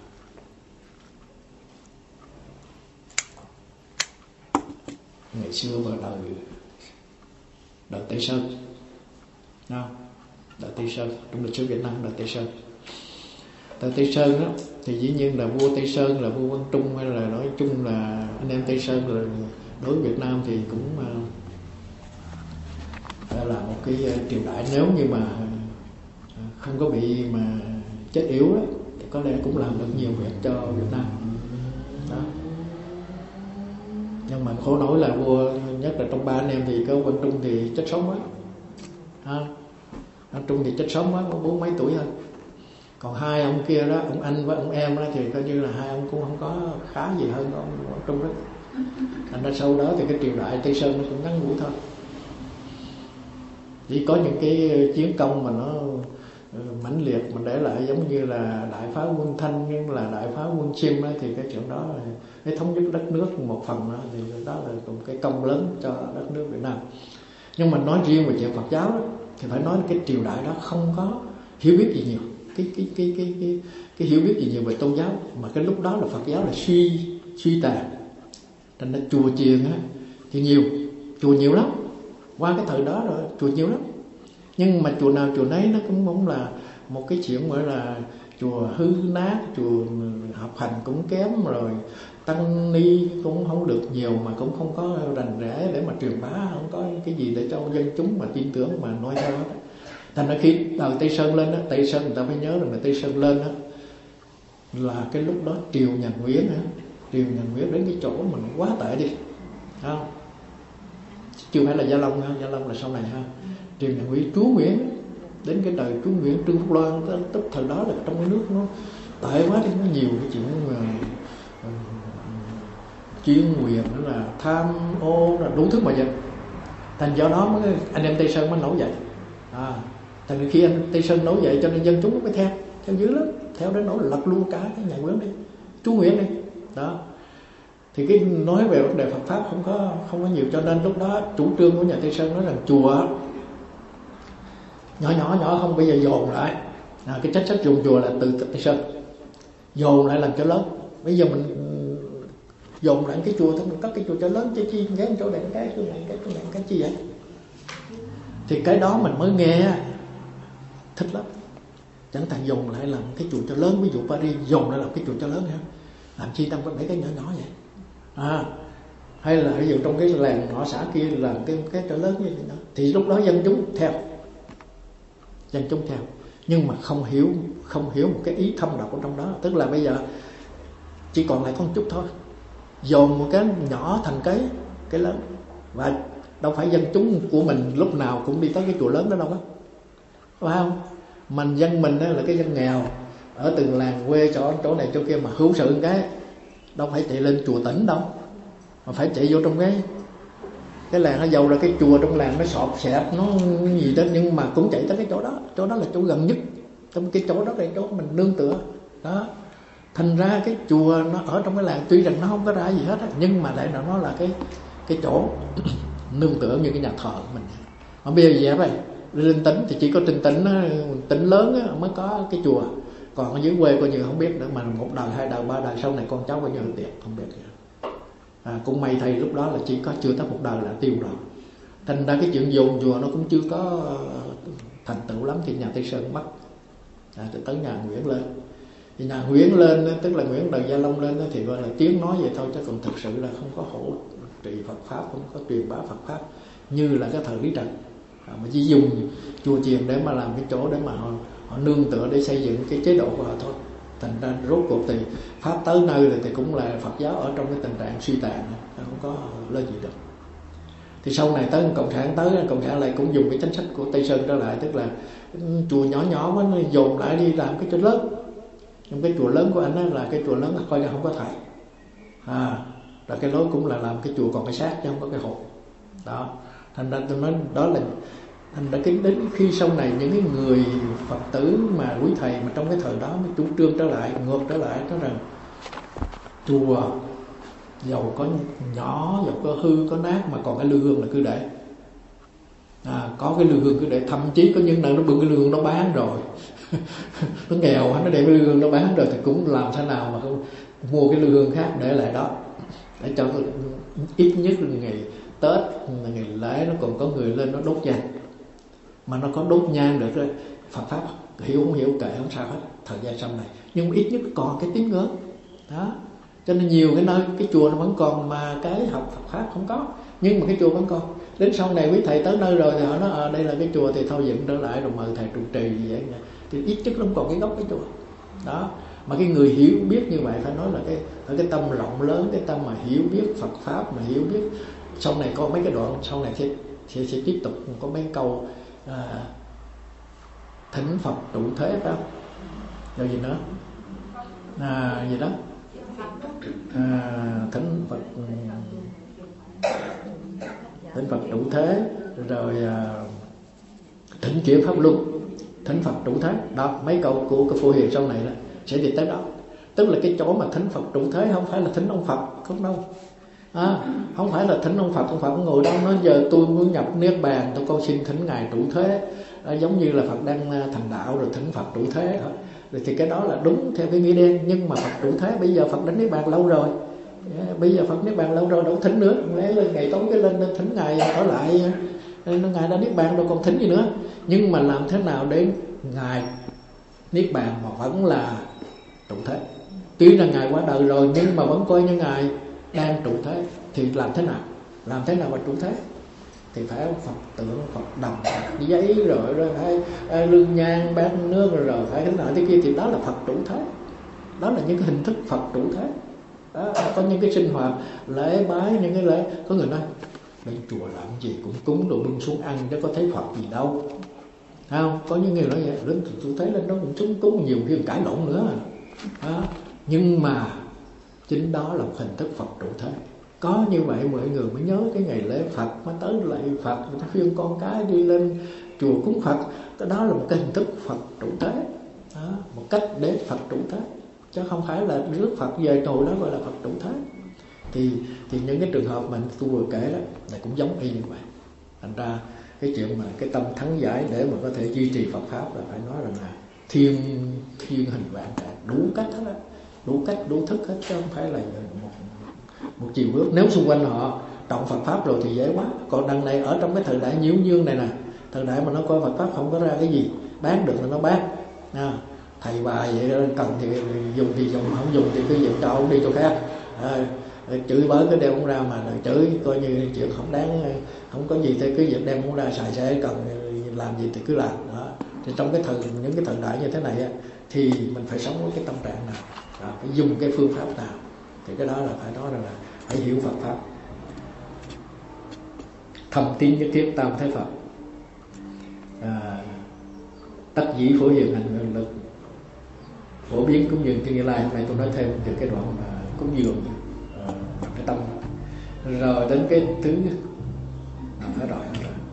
ngày xưa vào đời đời Tây Sơn, không? Đời Tây Sơn trong lịch sử Việt Nam, đời Tây Sơn. Đời Tây Sơn đó thì dĩ nhiên là vua Tây Sơn là vua Quang Trung, hay là nói chung là anh em Tây Sơn là đối với Việt Nam thì cũng uh, là một cái triều đại, nếu như mà không có bị mà chết yếu đó, thì có lẽ cũng làm được nhiều việc cho Việt Nam đó. Nhưng mà khổ nỗi là vua, nhất là trong ba anh em thì có Quang Trung thì chết sớm quá ha. Quang Trung thì chết sớm quá, có bốn mấy tuổi thôi. Còn hai ông kia đó, ông anh với ông em đó, thì coi như là hai ông cũng không có khá gì hơn ông Quang Trung đó. Thành ra sau đó thì cái triều đại Tây Sơn nó cũng ngắn ngủi thôi. Chỉ có những cái chiến công mà nó mãnh liệt mà để lại, giống như là đại phá quân Thanh, nhưng là đại phá quân Chiêm đó, thì cái chuyện đó là cái thống nhất đất nước một phần đó, thì đó là một cái công lớn cho đất nước Việt Nam. Nhưng mà nói riêng về chuyện Phật giáo đó, thì phải nói cái triều đại đó không có hiểu biết gì nhiều, cái cái cái cái cái, cái hiểu biết gì nhiều về tôn giáo, mà cái lúc đó là Phật giáo là suy suy tàn. Thành ra chùa chiền á thì nhiều, chùa nhiều lắm. Qua cái thời đó rồi chùa nhiều lắm. Nhưng mà chùa nào chùa nấy nó cũng cũng là một cái chuyện gọi là chùa hư nát, chùa học hành cũng kém, rồi tăng ni cũng không được nhiều, mà cũng không có rành rẽ để mà truyền bá, không có cái gì để cho dân chúng mà tin tưởng mà nói theo hết. Thành ra khi đời Tây Sơn lên đó, Tây Sơn người ta phải nhớ rằng là Tây Sơn lên đó là cái lúc đó triều nhà Nguyễn á, triều nhà Nguyễn đến cái chỗ mình quá tệ đi, không? Chưa phải là Gia Long ha, Gia Long là sau này ha. Triều nhà Nguyễn, chúa Nguyễn, đến cái đời chúa Nguyễn Trương Phúc Loan, tức thời đó là trong cái nước nó tệ quá, thì nó nhiều cái chuyện mà uh, chuyên quyền, đó là tham ô, là đủ thứ mà vậy. Thành do đó mới anh em Tây Sơn mới nổi dậy. À, thành khi anh Tây Sơn nổi dậy cho nên dân chúng mới theo, theo dữ lắm, theo đến nỗi lật luôn cả cái nhà Nguyễn đi, chúa Nguyễn đi. Đó. Thì cái nói về vấn đề Phật pháp không có không có nhiều, cho nên lúc đó chủ trương của nhà Tây Sơn nói rằng chùa nhỏ nhỏ nhỏ không, bây giờ dồn lại. À, cái trách sách dùng chùa là từ Tây Sơn dồn lại làm cho lớn. Bây giờ mình dồn lại cái chùa thôi, mình cất cái chùa cho lớn chứ chi ghé chỗ này cái chỗ này cái chỗ này cái chi vậy. Thì cái đó mình mới nghe thích lắm. Chẳng thà dồn lại làm cái chùa cho lớn, ví dụ Paris dồn lại làm cái chùa cho lớn ha, làm chi tâm có mấy cái nhỏ nhỏ vậy. À, hay là ví dụ trong cái làng họ xã kia làm cái cái trở lớn như vậy đó, thì lúc đó dân chúng theo, dân chúng theo, nhưng mà không hiểu không hiểu một cái ý thâm độc ở trong đó. Tức là bây giờ chỉ còn lại có một chút thôi, dồn một cái nhỏ thành cái cái lớn, và đâu phải dân chúng của mình lúc nào cũng đi tới cái chùa lớn đó đâu á, phải không? Mình dân mình là cái dân nghèo ở từng làng quê chỗ chỗ này chỗ kia, mà hữu sự cái đâu phải chạy lên chùa tỉnh đâu, mà phải chạy vô trong cái cái làng nó giàu, là cái chùa trong làng nó sọp xẹp nó gì đó, nhưng mà cũng chạy tới cái chỗ đó, chỗ đó là chỗ gần nhất, trong cái chỗ đó là chỗ mình nương tựa đó. Thành ra cái chùa nó ở trong cái làng tuy rằng nó không có ra gì hết á, nhưng mà lại nó là cái cái chỗ nương tựa như cái nhà thờ của mình. Mà bây giờ vậy vậy lên tỉnh thì chỉ có trên tỉnh tỉnh lớn á, mới có cái chùa, còn ở dưới quê coi như không biết nữa, mà một đời hai đời ba đời sau này con cháu coi như tiền không biết. À, cũng may thầy lúc đó là chỉ có chưa tới một đời là tiêu rồi. Thành ra cái chuyện dồn chùa nó cũng chưa có thành tựu lắm, thì nhà Tây Sơn mất. À, thì tới nhà Nguyễn lên, thì nhà Nguyễn lên tức là Nguyễn đời Gia Long lên thì gọi là tiếng nói vậy thôi, chứ còn thực sự là không có hỗ trì Phật pháp, không có truyền bá Phật pháp như là cái thời Lý Trần. À, mà chỉ dùng chùa chiền để mà làm cái chỗ để mà họ, họ nương tựa để xây dựng cái chế độ của họ thôi. Thành ra rốt cuộc thì pháp tới nơi rồi thì cũng là Phật giáo ở trong cái tình trạng suy tàn, không có lên gì được. Thì sau này tới cộng sản tới, cộng sản lại cũng dùng cái chính sách của Tây Sơn trở lại, tức là chùa nhỏ nhỏ mới dồn lại đi làm cái chỗ lớn. Nhưng cái chùa lớn của anh ấy là cái chùa lớn coi ra không có thầy, à, là cái lối cũng là làm cái chùa còn cái xác chứ không có cái hồn đó. Thành ra tôi nói đó là Thành ra cái đến khi sau này những cái người Phật tử mà quý thầy mà trong cái thời đó mới chủ trương trở lại, ngược trở lại, nói rằng chùa dầu có nhỏ, dầu có hư, có nát mà còn cái lư hương là cứ để. À, có cái lư hương cứ để, thậm chí có những nơi nó bưng cái lư hương nó bán rồi nó nghèo nó để cái lư hương nó bán rồi thì cũng làm thế nào mà không mua cái lư hương khác để lại đó, để cho ít nhất là ngày Tết, ngày lễ nó còn có người lên nó đốt nhang. Mà nó có đốt nhang được rồi, Phật pháp hiểu không hiểu kệ không sao hết, thời gian sau này nhưng ít nhất còn cái tín ngưỡng đó. Cho nên nhiều cái nơi cái chùa nó vẫn còn mà cái học Phật pháp không có, nhưng mà cái chùa vẫn còn. Đến sau này quý thầy tới nơi rồi thì họ nói à, đây là cái chùa thì thôi dựng trở lại rồi mời thầy trụ trì gì vậy, thì ít nhất nó còn cái gốc cái chùa đó. Mà cái người hiểu biết như vậy phải nói là cái cái tâm rộng lớn, cái tâm mà hiểu biết Phật pháp, mà hiểu biết. Sau này có mấy cái đoạn sau này sẽ sẽ, sẽ tiếp tục có mấy câu à, thỉnh Phật trụ thế phải không? Rồi gì nữa? À, gì đó? À, thỉnh Phật thỉnh Phật trụ thế, rồi à, thỉnh chuyển pháp luân, thỉnh Phật trụ thế. Đó, mấy câu của cái Phổ Hiền sau này đó sẽ đi tới đó. Tức là cái chỗ mà thỉnh Phật trụ thế không phải là thỉnh ông Phật, không đâu. À, không phải là thỉnh ông Phật, ông Phật ngồi đâu nói giờ tôi muốn nhập niết bàn, tôi con xin thỉnh ngài trụ thế. À, giống như là Phật đang thành đạo rồi thỉnh Phật trụ thế. Rồi thì cái đó là đúng theo cái nghĩa đen. Nhưng mà Phật trụ thế bây giờ Phật đến niết bàn lâu rồi, bây giờ Phật niết bàn lâu rồi đâu thỉnh nữa. Lẽ lên ngày tối cái lên thỉnh ngài ở lại, ngài đã niết bàn đâu còn thỉnh gì nữa. Nhưng mà làm thế nào để ngài niết bàn mà vẫn là trụ thế? Tuy là ngài qua đời rồi nhưng mà vẫn coi như ngài đang trụ thế. Thì làm thế nào? Làm thế nào mà trụ thế? Thì phải Phật tượng, Phật đồng, Phật giấy, rồi rồi phải lương nhang, bát nước, rồi, rồi phải cái nào thế kia. Thì đó là Phật trụ thế. Đó là những cái hình thức Phật trụ thế đó. Có những cái sinh hoạt lễ bái, những cái lễ. Có người nói bên chùa làm gì cũng cúng đồ bưng xuống ăn chứ có thấy Phật gì đâu, không? Có những người nói vậy, đến trụ thế lên đó cũng xuống cúng, nhiều khi cãi lộn nữa đó. Nhưng mà chính đó là một hình thức Phật trụ thế. Có như vậy mọi người mới nhớ cái ngày lễ Phật, mới tới lạy Phật, người ta khuyên con cái đi lên chùa cúng Phật. Đó là một cái hình thức Phật trụ thế đó, một cách để Phật trụ thế, chứ không phải là rước Phật về ngồi đó gọi là Phật trụ thế. Thì thì những cái trường hợp mà tôi vừa kể đó là cũng giống y như vậy. Thành ra cái chuyện mà cái tâm thắng giải để mà có thể duy trì Phật pháp là phải nói rằng là thiên thiên hình vạn trạng, đủ cách hết á, đủ cách đủ thức hết, chứ không phải là một một chiều bước. Nếu xung quanh họ trọng Phật pháp rồi thì dễ quá. Còn đằng này ở trong cái thời đại nhiễu nhương này nè, thời đại mà nó coi Phật pháp không có ra cái gì, bán được là nó bán à, thầy bà vậy cần thì dùng thì dùng, không dùng thì cứ dùng cho ông đi chỗ khác à, chửi bới cái đeo ông ra mà chửi coi như chuyện không đáng, không có gì thì cứ việc đem ông ra xài xe, cần làm gì thì cứ làm đó. Thì trong cái thời những cái thời đại như thế này á, thì mình phải sống với cái tâm trạng nào à, phải dùng cái phương pháp nào, thì cái đó là phải nói rằng là phải hiểu Phật pháp. Thầm tín nhất thiết tam thế Phật, à, tất dĩ phổ hiền hành nguyện lực, phổ biến cúng dường Thiên Như Lai. Hôm nay tôi nói thêm từ cái đoạn mà cúng dường uh, cái tâm. Rồi đến cái thứ à, phải rồi,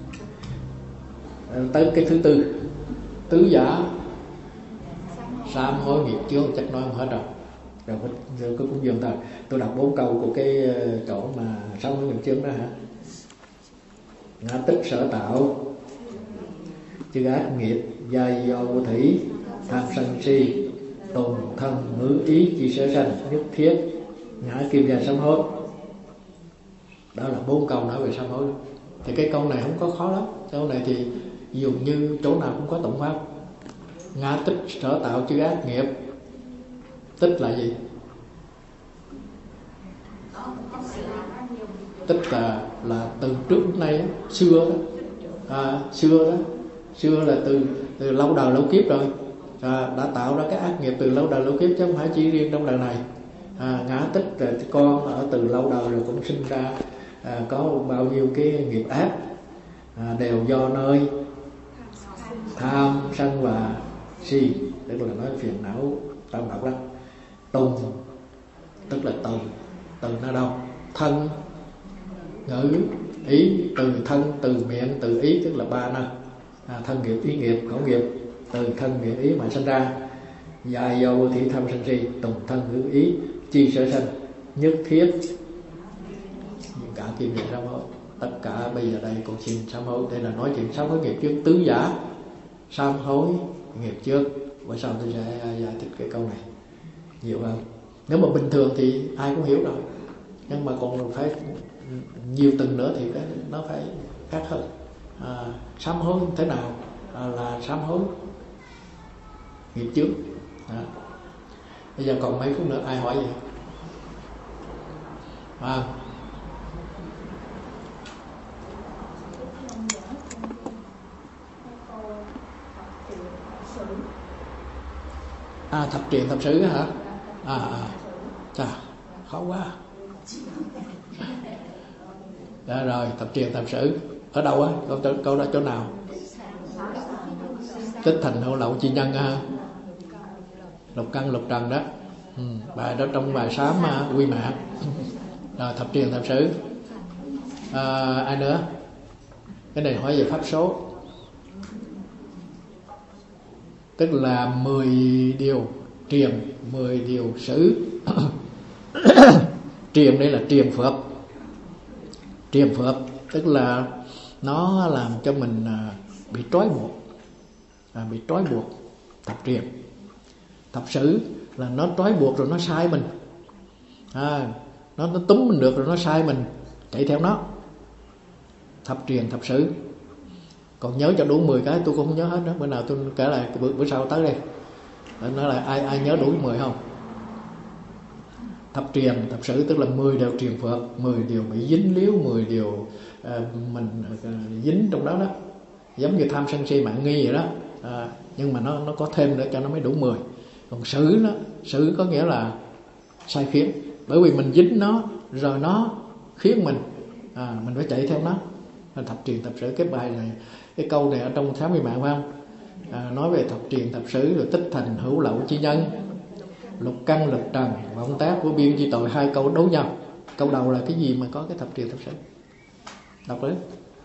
rồi tới cái thứ tư, tứ giả sám hối nghiệp chướng, chắc nói không hết rồi. Rồi có cúng dường thôi. Tôi đọc bốn câu của cái chỗ mà sám hối nghiệp chướng đó hả. Ngã tích sở tạo, chư ác nghiệp, giai do vô thủy, tham sân si, tồn thân ngữ ý chi sở sanh, nhất thiết ngã kim gia sám hối. Đó là bốn câu nói về sám hối. Thì cái câu này không có khó lắm. Câu này thì dường như chỗ nào cũng có tụng pháp. Ngã tích sở tạo chư ác nghiệp. Tích là gì? Tích là là từ trước đến nay, xưa đó. À, xưa đó, xưa là từ từ lâu đời lâu kiếp rồi. À, đã tạo ra cái ác nghiệp từ lâu đời lâu kiếp, chứ không phải chỉ riêng trong đời này. À, ngã tích là con ở từ lâu đời rồi cũng sinh ra à, có bao nhiêu cái nghiệp ác à, đều do nơi tham sân và si, tức là nói phiền não tam độc đó. Tùng tức là từ, từ nó đâu? Thân, ngữ, ý. Từ thân, từ miệng, từ ý, tức là ba nơi. à, thân nghiệp, ý nghiệp, khẩu nghiệp. Từ thân nghiệp ý mà sinh ra. Dạ do vô thủy tham sân si, tùng thân hữu ý, chi sở sanh, nhất thiết cả kim nghiệp sám hối. Tất cả bây giờ đây con xin sám hối. Đây là nói chuyện sám hối nghiệp trước, tứ giả sám hối nghiệp trước. Bữa sau tôi sẽ giải thích cái câu này nhiều hơn. Nếu mà bình thường thì ai cũng hiểu rồi, nhưng mà còn phải nhiều từng nữa thì cái nó phải khác hơn. À, sám hối thế nào à, là sám hối nghiệp trước. À. Bây giờ còn mấy phút nữa ai hỏi gì không? À. À, thập truyền thập sử hả? À, à. Chà, khó quá. Dạ rồi, thập truyền thập sử ở đâu á? Câu, câu đó chỗ nào? Tích thành hữu lậu chi nhân ha. Lục căn lục trần đó. Ừ, bài đó trong bài sám uh, quy mạng. Rồi thập truyền thập sử. À, ai nữa? Cái này hỏi về pháp số. Tức là mười điều truyền, mười điều sử. Truyền đây là truyền phược. Truyền phược tức là nó làm cho mình uh, bị trói buộc. À, bị trói buộc. Thập truyền. Thập sử là nó trói buộc rồi nó sai mình. À, nó, nó túm mình được rồi nó sai mình, chạy theo nó. Thập truyền thập sử. Còn nhớ cho đủ mười cái tôi cũng không nhớ hết đó. Bữa nào tôi kể lại, bữa, bữa sau tới đây nói là ai ai nhớ đủ mười không? Thập truyền thập sử tức là mười điều truyền phược, mười điều bị dính líu, mười điều à, mình à, dính trong đó đó. Giống như tham sân si mạng nghi vậy đó. À, nhưng mà nó nó có thêm nữa cho nó mới đủ mười. Còn sử nó, sử có nghĩa là sai khiến. Bởi vì mình dính nó rồi nó khiến mình à, mình phải chạy theo nó. Thập truyền thập sử. Cái bài này, cái câu này ở trong Sám Quy Mạng phải không? À, nói về thập truyền thập sử rồi tích thành hữu lậu chi nhân, lục căn lục trần, vọng tác của biên chi tội. Hai câu đấu nhau. Câu đầu là cái gì mà có cái thập truyền thập sử? Đọc đấy.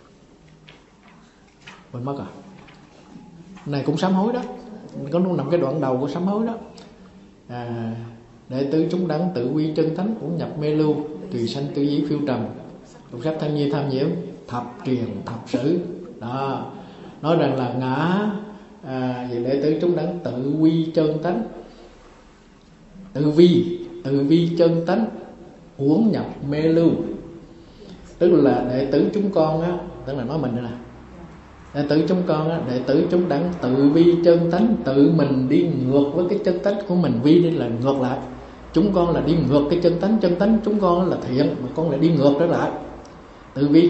Mình mất rồi. Này cũng sám hối đó. Có nằm cái đoạn đầu của sám hối đó. À, đệ tử chúng đắng tự quy chân thánh, cũng nhập mê lưu, tùy sanh tư dí phiêu trầm, lục sát tham nhi tham nhiễm, thập truyền thập sử. Đó. Nói rằng là ngã à, về đệ tử chúng đắng tự quy chân tánh, tự vi tự vi chân tánh, uổng nhập mê lưu. Tức là đệ tử chúng con á, tức là nói mình đây nè, đệ tử chúng con á, đệ tử chúng đắng tự vi chân tánh, tự mình đi ngược với cái chân tánh của mình. Vi đây là ngược lại, chúng con là đi ngược cái chân tánh, chân tánh chúng con là thiện mà con lại đi ngược trở lại. Tự vi